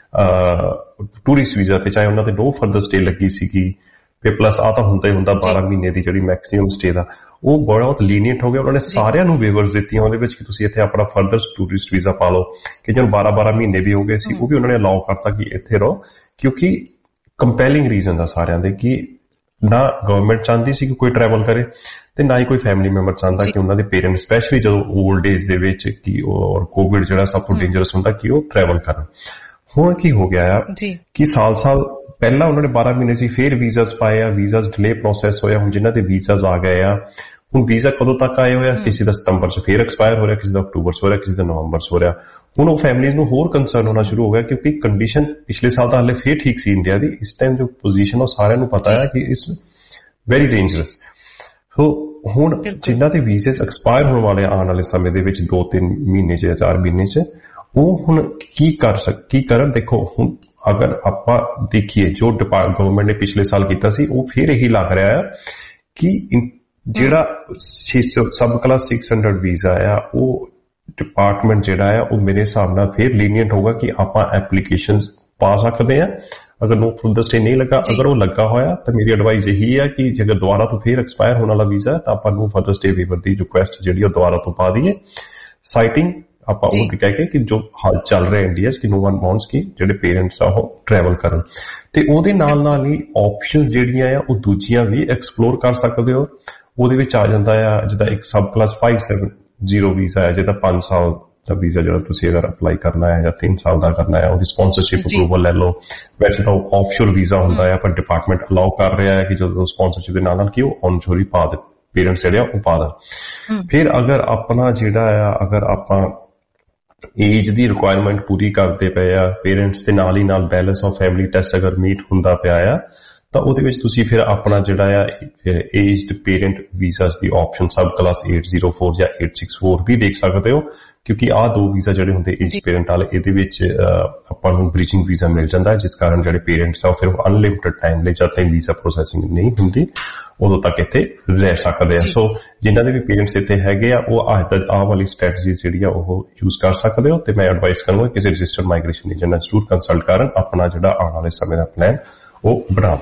ਟੂਰਿਸਟ ਵੀਜ਼ਾ ਤੇ, ਚਾਹੇ ਉਹਨਾਂ ਤੇ ਨੋ ਫਰਦਰ ਸਟੇ ਲੱਗੀ ਸੀਗੀ, ਫਿਰ ਪਲੱਸ ਆ ਤਾਂ ਹੁੰਦਾ ਹੀ ਹੁੰਦਾ ਬਾਰਾਂ ਮਹੀਨੇ ਦੀ ਜਿਹੜੀ ਮੈਕਸਿਮਮ ਸਟੇ ਦਾ, ਉਹ ਬਹੁਤ ਲੀਨੀਅੰਟ ਹੋ ਗਿਆ। ਉਹਨਾਂ ਨੇ ਸਾਰਿਆਂ ਨੂੰ ਵੇਵਰਸ ਦਿੱਤੀਆਂ ਉਹਦੇ ਵਿੱਚ ਕਿ ਤੁਸੀਂ ਇੱਥੇ ਆਪਣਾ ਫਰਦਰ ਟੂਰਿਸਟ ਵੀਜ਼ਾ ਪਾ ਲਓ, ਕਿ ਜਿਹਨੂੰ ਬਾਰਾਂ ਬਾਰਾਂ ਮਹੀਨੇ ਵੀ ਹੋ ਗਏ ਸੀ ਉਹ ਵੀ ਉਹਨਾਂ ਨੇ ਅਲਾਉ ਕਰਤਾ ਕਿ ਇੱਥੇ ਰਹੋ, ਕਿਉਂਕਿ ਕੰਪੈਲਿੰਗ ਰੀਜ਼ਨ ਆ ਸਾਰਿਆਂ ਦੇ ਕਿ ਨਾ ਗਵਰਨਮੈਂਟ ਚਾਹੁੰਦੀ ਸੀ ਕਿ ਕੋਈ ਟਰੈਵਲ ਕਰੇ ਤੇ ਨਾ ਹੀ ਕੋਈ ਫੈਮਿਲੀ ਮੈਂਬਰ ਚਾਹੁੰਦਾ ਕਿ ਉਹਨਾਂ ਦੇ ਪੇਰੈਂਟਸ ਸਪੈਸ਼ਲੀ ਜਦੋਂ ਓਲਡ ਏਜ ਦੇ ਵਿੱਚ ਕਿ ਔਰ ਕੋਵਿਡ ਜਿਹੜਾ ਸਭ ਤੋਂ ਡੇਂਜਰਸ ਹੁੰਦਾ ਕਿ ਉਹ ਟਰੈਵਲ ਕਰਨ। ਹੁਣ ਕੀ ਹੋ ਗਿਆ ਆ ਕਿ ਸਾਲ ਸਾਲ ਪਹਿਲਾਂ ਉਹਨਾਂ ਨੇ ਬਾਰਾਂ ਮਹੀਨੇ ਸੀ, ਫਿਰ ਵੀਜ਼ਾਸ ਪਾਏ ਆ, ਵੀਜ਼ਾਸ ਡਿਲੇ ਪ੍ਰੋਸੈਸ ਹੋਇਆ। ਹੁਣ ਜਿਨ੍ਹਾਂ ਦੇ ਵੀਜ਼ਾਸ ਆ ਗਏ ਆ, ਹੁਣ ਵੀਜ਼ਾ ਕਦੋਂ ਤੱਕ ਆਏ ਹੋਇਆ, ਕਿਸੇ ਦਾ ਸਤੰਬਰ ਚ ਫਿਰ ਐਕਸਪਾਇਰ ਹੋ ਰਿਹਾ, ਕਿਸੇ ਦਾ ਅਕਤੂਬਰ ਚ ਹੋ ਰਿਹਾ, ਕਿਸੇ ਦਾ ਨਵੰਬਰ ਚ ਹੋ ਰਿਹਾ। ਹੁਣ ਉਹ ਫੈਮਿਲੀ ਨੂੰ ਹੋਰ ਕੰਸਰਨ ਹੋਣਾ ਸ਼ੁਰੂ ਹੋ ਗਿਆ ਕਿਉਂਕਿ ਕੰਡੀਸ਼ਨ ਪਿਛਲੇ ਸਾਲ ਤਾਂ ਹਾਲੇ ਫਿਰ ਠੀਕ ਸੀ ਇੰਡੀਆ ਦੀ, ਇਸ ਟਾਈਮ ਜੋ ਪੋਜੀਸ਼ਨ ਉਹ ਸਾਰਿਆਂ ਨੂੰ ਪਤਾ ਹੈ ਕਿ ਇਸ ਵੈਰੀ ਡੇਂਜਰਸ। ਸੋ ਹੁਣ ਜਿਨ੍ਹਾਂ ਦੇ ਵੀਜ਼ੇ ਐਕਸਪਾਇਰ ਹੋਣ ਵਾਲੇ ਆਉਣ ਵਾਲੇ ਸਮੇਂ ਦੇ ਵਿੱਚ ਦੋ ਤਿੰਨ ਮਹੀਨੇ ਚ ਜਾਂ ਚਾਰ ਮਹੀਨੇ ਚ, ਉਹ ਹੁਣ ਕੀ ਕਰ ਸਕ ਕੀ ਕਰਨ। ਦੇਖੋ ਹੁਣ ਅਗਰ ਆਪਾਂ ਦੇਖੀਏ ਜੋ ਗਵਰਨਮੈਂਟ ਨੇ ਪਿਛਲੇ ਸਾਲ ਕੀਤਾ ਸੀ, ਉਹ ਫਿਰ ਇਹੀ ਲੱਗ ਰਿਹਾ ਹੈ ਕਿ ਜਿਹੜਾ ਸਬ ਕਲਾਸ ਛੇ ਸੌ ਵੀਜ਼ਾ ਆ ਉਹ ਡਿਪਾਰਟਮੈਂਟ ਜਿਹੜਾ ਆ ਉਹ ਮੇਰੇ ਹਿਸਾਬ ਨਾਲ ਫਿਰ ਲੀਨੀਅੰਟ ਹੋਗਾ ਕਿ ਆਪਾਂ ਐਪਲੀਕੇਸ਼ਨਸ ਪਾ ਸਕਦੇ ਆ ਅਗਰ ਨੋ ਫਰਦਰ ਸਟੇ ਨਹੀਂ ਲੱਗਾ। ਅਗਰ ਉਹ ਲੱਗਾ ਹੋਇਆ ਤਾਂ ਮੇਰੀ ਐਡਵਾਈਸ ਇਹੀ ਹੈ ਕਿ ਜੇਕਰ ਦੁਬਾਰਾ ਤੋਂ ਫਿਰ ਐਕਸਪਾਇਰ ਹੋਣ ਵਾਲਾ ਵੀਜ਼ਾ ਤਾਂ ਆਪਾਂ ਨੋ ਫਰਦਰ ਸਟੇ ਵੇਵਰ ਦੀ ਰਿਕੁਐਸਟ ਜਿਹੜੀ ਉਹ ਦੁਬਾਰਾ ਤੋਂ ਪਾ ਦਈਏ, ਸਾਈਟਿੰਗ ਆਪਾਂ ਉਹ ਕਹਿ ਕੇ ਕਿ ਜੋ ਹਾਲ ਚੱਲ ਰਿਹਾ ਇੰਡੀਆ ਚ ਕਿ ਨੋ ਵਨ ਵਾਂਟਸ ਕਿ ਜਿਹੜੇ ਪੇਰੈਂਟਸ ਆ ਉਹ ਟਰੈਵਲ ਕਰਨ, ਤੇ ਉਹਦੇ ਨਾਲ ਨਾਲ ਹੀ ਆਪਸ਼ਨਸ ਜਿਹੜੀਆਂ ਆ ਉਹ ਦੂਜੀਆਂ ਵੀ ਐਕਸਪਲੋਰ ਕਰ ਸਕਦੇ ਹੋ। ਉਹਦੇ ਵਿੱਚ ਆ ਜਾਂਦਾ ਆ ਜਿੱਦਾਂ ਇੱਕ ਸਬ ਕਲਾਸ ਪੰਜ ਸੌ ਸੱਤਰ ਵੀਜ਼ਾ ਹੈ, ਜਿਹਦਾ ਪੰਜ ਸਾਲ ਦਾ ਵੀਜ਼ਾ ਜਿਹੜਾ ਤੁਸੀਂ ਅਗਰ ਅਪਲਾਈ ਕਰਨਾ ਹੈ ਜਾਂ ਤਿੰਨ ਸਾਲ ਦਾ ਕਰਨਾ ਹੈ, ਉਹਦੀ ਸਪਾਂਸਰਸ਼ਿਪ ਅਪਰੂਵਲ ਲੈ ਲਓ। ਵੈਸੇ ਤਾਂ ਉਹ ਆਫਸ਼ੋਰ ਵੀਜ਼ਾ ਹੁੰਦਾ ਹੈ ਪਰ ਡਿਪਾਰਟਮੈਂਟ ਅਲਾਉ ਕਰ ਰਿਹਾ ਹੈ ਕਿ ਜਦੋਂ ਸਪਾਂਸਰਸ਼ਿਪ ਦੇ ਨਾਲ ਨਾਲ ਕਿ ਉਹ ਔਨਸ਼ੋਰ ਹੀ ਪਾ ਦੇ, ਪੇਰੈਂਟਸ ਜਿਹੜੇ ਆ ਉਹ ਪਾ ਦੇਣ। ਫਿਰ ਅਗਰ ਆਪਣਾ ਜਿਹੜਾ ਆ ਅਗਰ ਆਪਾਂ ਏਜ ਦੀ ਰਿਕੁਆਇਰਮੈਂਟ ਪੂਰੀ ਕਰਦੇ ਪਏ ਆ ਪੇਰੈਂਟਸ ਦੇ ਨਾਲ ਹੀ ਨਾਲ ਬੈਲੈਂਸ ਆਫ ਫੈਮਿਲੀ ਟੈਸਟ ਅਗਰ ਮੀਟ ਹੁੰਦਾ ਪਿਆ ਆ ਤਾਂ ਉਹਦੇ ਵਿੱਚ ਤੁਸੀਂ ਫਿਰ ਆਪਣਾ ਜਿਹੜਾ ਆ ਏਜਡ ਪੇਰੈਂਟ ਵੀਜ਼ਾਸ ਦੀ ਆਪਸ਼ਨ ਸਬ ਕਲਾਸ ਅੱਠ ਸੌ ਚਾਰ ਜਾਂ ਅੱਠ ਸੌ ਚੌਂਸਠ ਵੀ ਦੇਖ ਸਕਦੇ ਹੋ, ਕਿਉਂਕਿ ਆਹ ਦੋ ਵੀਜ਼ਾ ਜਿਹੜੇ ਹੁੰਦੇ ਏਜ ਪੇਰੈਂਟ ਵਾਲੇ ਇਹਦੇ ਵਿੱਚ ਆਪਾਂ ਨੂੰ ਬ੍ਰੀਚਿੰਗ ਵੀਜ਼ਾ ਮਿਲ ਜਾਂਦਾ ਹੈ, ਜਿਸ ਕਾਰਨ ਜਿਹੜੇ ਪੇਰੈਂਟਸ ਆ ਉਹ ਫਿਰ ਅਨਲਿਮਿਟਡ ਟਾਈਮ ਲਈ ਜਦ ਤੱਕ ਵੀਜ਼ਾ ਪ੍ਰੋਸੈਸਿੰਗ ਨਹੀਂ ਹੁੰਦੀ ਉਦੋਂ ਤੱਕ ਇੱਥੇ ਰਹਿ ਸਕਦੇ ਆ। ਸੋ ਜਿਨ੍ਹਾਂ ਦੇ ਵੀ ਪੇਰੈਂਟਸ ਇੱਥੇ ਹੈਗੇ ਆ ਉਹ ਆਹ ਵਾਲੀ ਸਟ੍ਰੈਟਜੀ ਜਿਹੜੀ ਆ ਉਹ ਯੂਜ਼ ਕਰ ਸਕਦੇ ਹੋ, ਤੇ ਮੈਂ ਐਡਵਾਈਸ ਕਰੂੰਗਾ ਕਿਸੇ ਰਜਿਸਟਰਡ ਮਾਈਗ੍ਰੇਸ਼ਨ ਏਜੰਟ ਨਾਲ ਜ਼ਰੂਰ ਕੰਸਲਟ ਕਰਨ, ਆਪਣਾ ਜਿਹੜਾ ਆਉਣ ਵਾਲੇ ਸਮੇਂ ਦਾ ਪਲਾਨ ਉਹ ਬਣਾਓ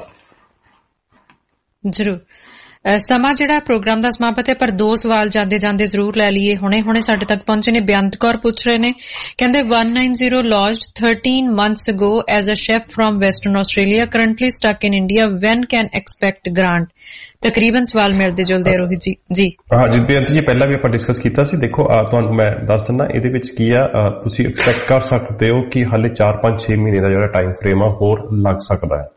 ਜ਼ਰੂਰ। ਸਮਾਂ ਜਿਹੜਾ ਪ੍ਰੋਗਰਾਮ ਦਾ ਸਮਾਪਤ ਹੈ, ਪਰ ਦੋ ਸਵਾਲ ਜਾਂਦੇ ਜਾਂਦੇ ਜ਼ਰੂਰ ਲੈ ਲਈਏ। ਹੁਣੇ ਹੁਣੇ ਸਾਡੇ ਤੱਕ ਪਹੁੰਚੇ ਨੇ। ਬੇਅੰਤ ਕੌਰ ਪੁੱਛ ਰਹੇ ਨੇ, ਕਹਿੰਦੇ one ninety lodged thirteen months ago as a chef from Western Australia, currently stuck in India, when can expect grant? ਤਕਰੀਬਨ ਸਵਾਲ ਮਿਲਦੇ ਜੁਲਦੇ ਰੋਹਿਤ ਜੀ। ਜੀ ਹਾਂ ਜੀ ਬੇਅੰਤ ਜੀ, ਪਹਿਲਾਂ ਵੀ ਆਪਾਂ ਡਿਸਕਸ ਕੀਤਾ ਸੀ। ਦੇਖੋ ਤੁਹਾਨੂੰ ਮੈਂ ਦੱਸ ਦਿੰਦਾ ਇਹਦੇ ਵਿੱਚ ਕੀ ਆ, ਤੁਸੀਂ ਐਕਸਪੈਕਟ ਕਰ ਸਕਦੇ ਹੋ ਕਿ ਹਾਲੇ ਚਾਰ ਪੰਜ ਛੇ ਮਹੀਨੇ ਦਾ ਜਿਹੜਾ ਟਾਈਮ ਫਰੇਮ ਆ ਹੋਰ ਲੱਗ ਸਕਦਾ ਹੈ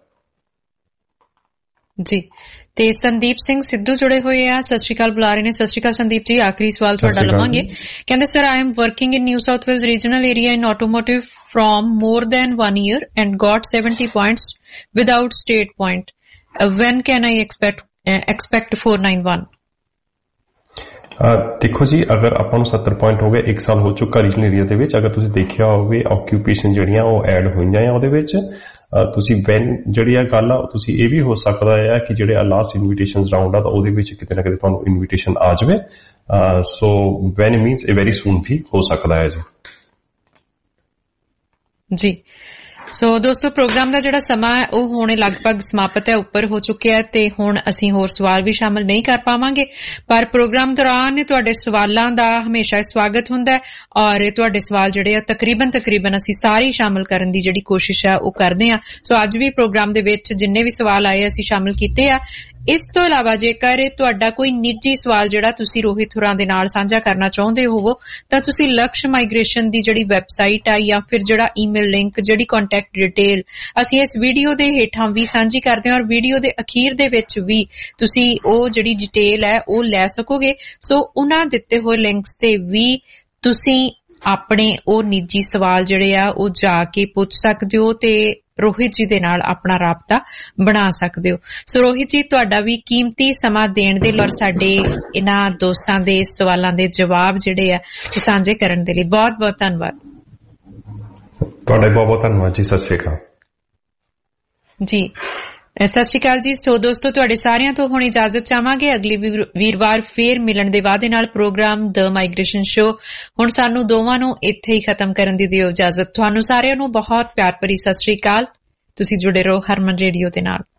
ਜੀ। ਤੇ ਸੰਦੀਪ ਸਿੰਘ ਸਿੱਧੂ ਜੁੜੇ ਹੋਏ ਆ, ਸਤਿ ਸ਼੍ਰੀ ਅਕਾਲ ਬੁਲਾ ਰਹੇ ਨੇ। ਸਤਿ ਸ਼੍ਰੀ ਅਕਾਲ ਸੰਦੀਪ ਜੀ, ਆਖਰੀ ਸਵਾਲ ਤੁਹਾਡਾ ਲਵਾਂਗੇ। ਕਹਿੰਦੇ sir, I am working in New South Wales regional area in automotive from more than one year and got seventy points without state point, when can I expect expect four ninety-one? ਦੇਖੋ ਜੀ, ਅਗਰ ਆਪਾਂ ਨੂੰ ਸੱਤਰ point ਹੋ ਗਏ, ਇੱਕ ਸਾਲ ਹੋ ਚੁੱਕਾ ਰੀਜਨਲ ਏਰੀਆ ਦੇ ਵਿੱਚ, ਅਗਰ ਤੁਸੀਂ ਦੇਖਿਆ ਹੋਵੇ ਆਕਿਊਪੇਸ਼ਨ ਜਿਹੜੀਆਂ ਉਹ ਐਡ ਹੋਈਆਂ ਆ ਉਹਦੇ ਵਿੱਚ, ਤੁਸੀਂ ਵੈਨ ਜਿਹੜੀ ਆ ਗੱਲ ਆ ਤੁਸੀਂ ਇਹ ਵੀ ਹੋ ਸਕਦਾ ਹੈ ਕਿ ਜਿਹੜੇ ਲਾਸਟ ਇਨਵੀਟੇਸ਼ਨਸ ਰਾਉਂਡ ਆ ਤਾਂ ਉਹਦੇ ਵਿੱਚ ਕਿਤੇ ਨਾ ਕਿਤੇ ਤੁਹਾਨੂੰ ਇਨਵੀਟੇਸ਼ਨ ਆ ਜਾਵੇ। ਸੋ ਵੈਨ ਮੀਨਸ ਇਹ ਵੈਰੀ ਸੂਨ ਵੀ ਹੋ ਸਕਦਾ ਹੈ ਜੀ। ਜੀ ਸੋ ਦੋਸਤੋ ਪ੍ਰੋਗਰਾਮ ਦਾ ਜਿਹੜਾ ਸਮਾਂ ਹੈ ਉਹ ਹੁਣ ਲਗਭਗ ਸਮਾਪਤ ਹੈ, ਉੱਪਰ ਹੋ ਚੁੱਕਿਆ ਹੈ ਤੇ ਹੁਣ ਅਸੀਂ ਹੋਰ ਸਵਾਲ ਵੀ ਸ਼ਾਮਲ ਨਹੀਂ ਕਰ ਪਾਵਾਂਗੇ, ਪਰ ਪ੍ਰੋਗਰਾਮ ਦੌਰਾਨ ਤੁਹਾਡੇ ਸਵਾਲਾਂ ਦਾ ਹਮੇਸ਼ਾ ਸਵਾਗਤ ਹੁੰਦਾ ਹੈ ਔਰ ਤੁਹਾਡੇ ਸਵਾਲ ਜਿਹੜੇ ਆ ਤਕਰੀਬਨ ਤਕਰੀਬਨ ਅਸੀਂ ਸਾਰੇ ਸ਼ਾਮਲ ਕਰਨ ਦੀ ਜਿਹੜੀ ਕੋਸ਼ਿਸ਼ ਹੈ ਉਹ ਕਰਦੇ ਹਾਂ। ਸੋ ਅੱਜ ਵੀ ਪ੍ਰੋਗਰਾਮ ਦੇ ਵਿੱਚ ਜਿੰਨੇ ਵੀ ਸਵਾਲ ਆਏ ਅਸੀਂ ਸ਼ਾਮਲ ਕੀਤੇ ਆ। ਇਸ ਤੋਂ ਇਲਾਵਾ ਜੇਕਰ ਤੁਹਾਡਾ ਕੋਈ ਨਿੱਜੀ ਸਵਾਲ ਜਿਹੜਾ ਤੁਸੀਂ ਰੋਹਿਤ ਹੋਰਾਂ ਦੇ ਨਾਲ ਸਾਂਝਾ ਕਰਨਾ ਚਾਹੁੰਦੇ ਹੋਵੋ ਤਾਂ ਤੁਸੀਂ ਲਕਸ਼ ਮਾਈਗ੍ਰੇਸ਼ਨ ਦੀ ਜਿਹੜੀ ਵੈਬਸਾਈਟ ਆ ਜਾਂ ਫਿਰ ਜਿਹੜਾ ਈਮੇਲ ਲਿੰਕ, ਜਿਹੜੀ ਕੰਟੈਕਟ ਡਿਟੇਲ ਅਸੀਂ ਇਸ ਵੀਡੀਓ ਦੇ ਹੇਠਾਂ ਵੀ ਸਾਂਝੀ ਕਰਦੇ ਹਾਂ ਔਰ ਵੀਡੀਓ ਦੇ ਅਖੀਰ ਦੇ ਵਿੱਚ ਵੀ ਤੁਸੀਂ ਉਹ ਜਿਹੜੀ ਡਿਟੇਲ ਹੈ ਉਹ ਲੈ ਸਕੋਗੇ। ਸੋ ਉਹਨਾਂ ਦਿੱਤੇ ਹੋਏ ਲਿੰਕਸ ਤੇ ਵੀ ਤੁਸੀਂ ਆਪਣੇ ਉਹ ਨਿੱਜੀ ਸਵਾਲ ਜਿਹੜੇ ਆ ਉਹ ਜਾ ਕੇ ਪੁੱਛ ਸਕਦੇ ਹੋ ਤੇ ਰੋਹਿਤ ਜੀ ਦੇ ਨਾਲ ਆਪਣਾ ਰਾਬਤਾ ਬਣਾ ਸਕਦੇ ਹੋ। ਸੋ ਰੋਹਿਤ ਜੀ ਤੁਹਾਡਾ ਵੀ ਕੀਮਤੀ ਸਮਾਂ ਦੇਣ ਦੇ ਲਈ ਔਰ ਸਾਡੇ ਇਹਨਾਂ ਦੋਸਤਾਂ ਦੇ ਸਵਾਲਾਂ ਦੇ ਜਵਾਬ ਜਿਹੜੇ ਆ ਉਹ ਸਾਂਝੇ ਕਰਨ ਦੇ ਲਈ ਬਹੁਤ ਬਹੁਤ ਧੰਨਵਾਦ। ਤੁਹਾਡਾ ਬਹੁਤ ਬਹੁਤ ਧੰਨਵਾਦ ਜੀ। ਸਤਿ ਸ਼੍ਰੀ ਅਕਾਲ ਜੀ। ਸਤਿ ਸ਼੍ਰੀ ਅਕਾਲ ਜੀ। ਸੋ ਦੋਸਤੋ ਤੁਹਾਡੇ ਸਾਰਿਆਂ ਤੋਂ ਹੁਣ ਇਜਾਜ਼ਤ ਚਾਹਾਂਗੇ। ਅਗਲੀ ਵੀਰਵਾਰ ਫੇਰ ਮਿਲਣ ਦੇ ਵਾਅਦੇ ਨਾਲ ਪ੍ਰੋਗਰਾਮ ਦ ਮਾਈਗ੍ਰੇਸ਼ਨ ਸ਼ੋ ਹੁਣ ਸਾਨੂੰ ਦੋਵਾਂ ਨੂੰ ਇੱਥੇ ਹੀ ਖਤਮ ਕਰਨ ਦੀ ਦਿਓ ਇਜਾਜ਼ਤ। ਤੁਹਾਨੂੰ ਸਾਰਿਆਂ ਨੂੰ ਬਹੁਤ ਪਿਆਰ ਭਰੀ ਸਤਿ ਸ਼੍ਰੀ ਅਕਾਲ। ਤੁਸੀਂ ਜੁੜੇ ਰਹੋ ਹਰਮਨ ਰੇਡੀਓ ਦੇ ਨਾਲ।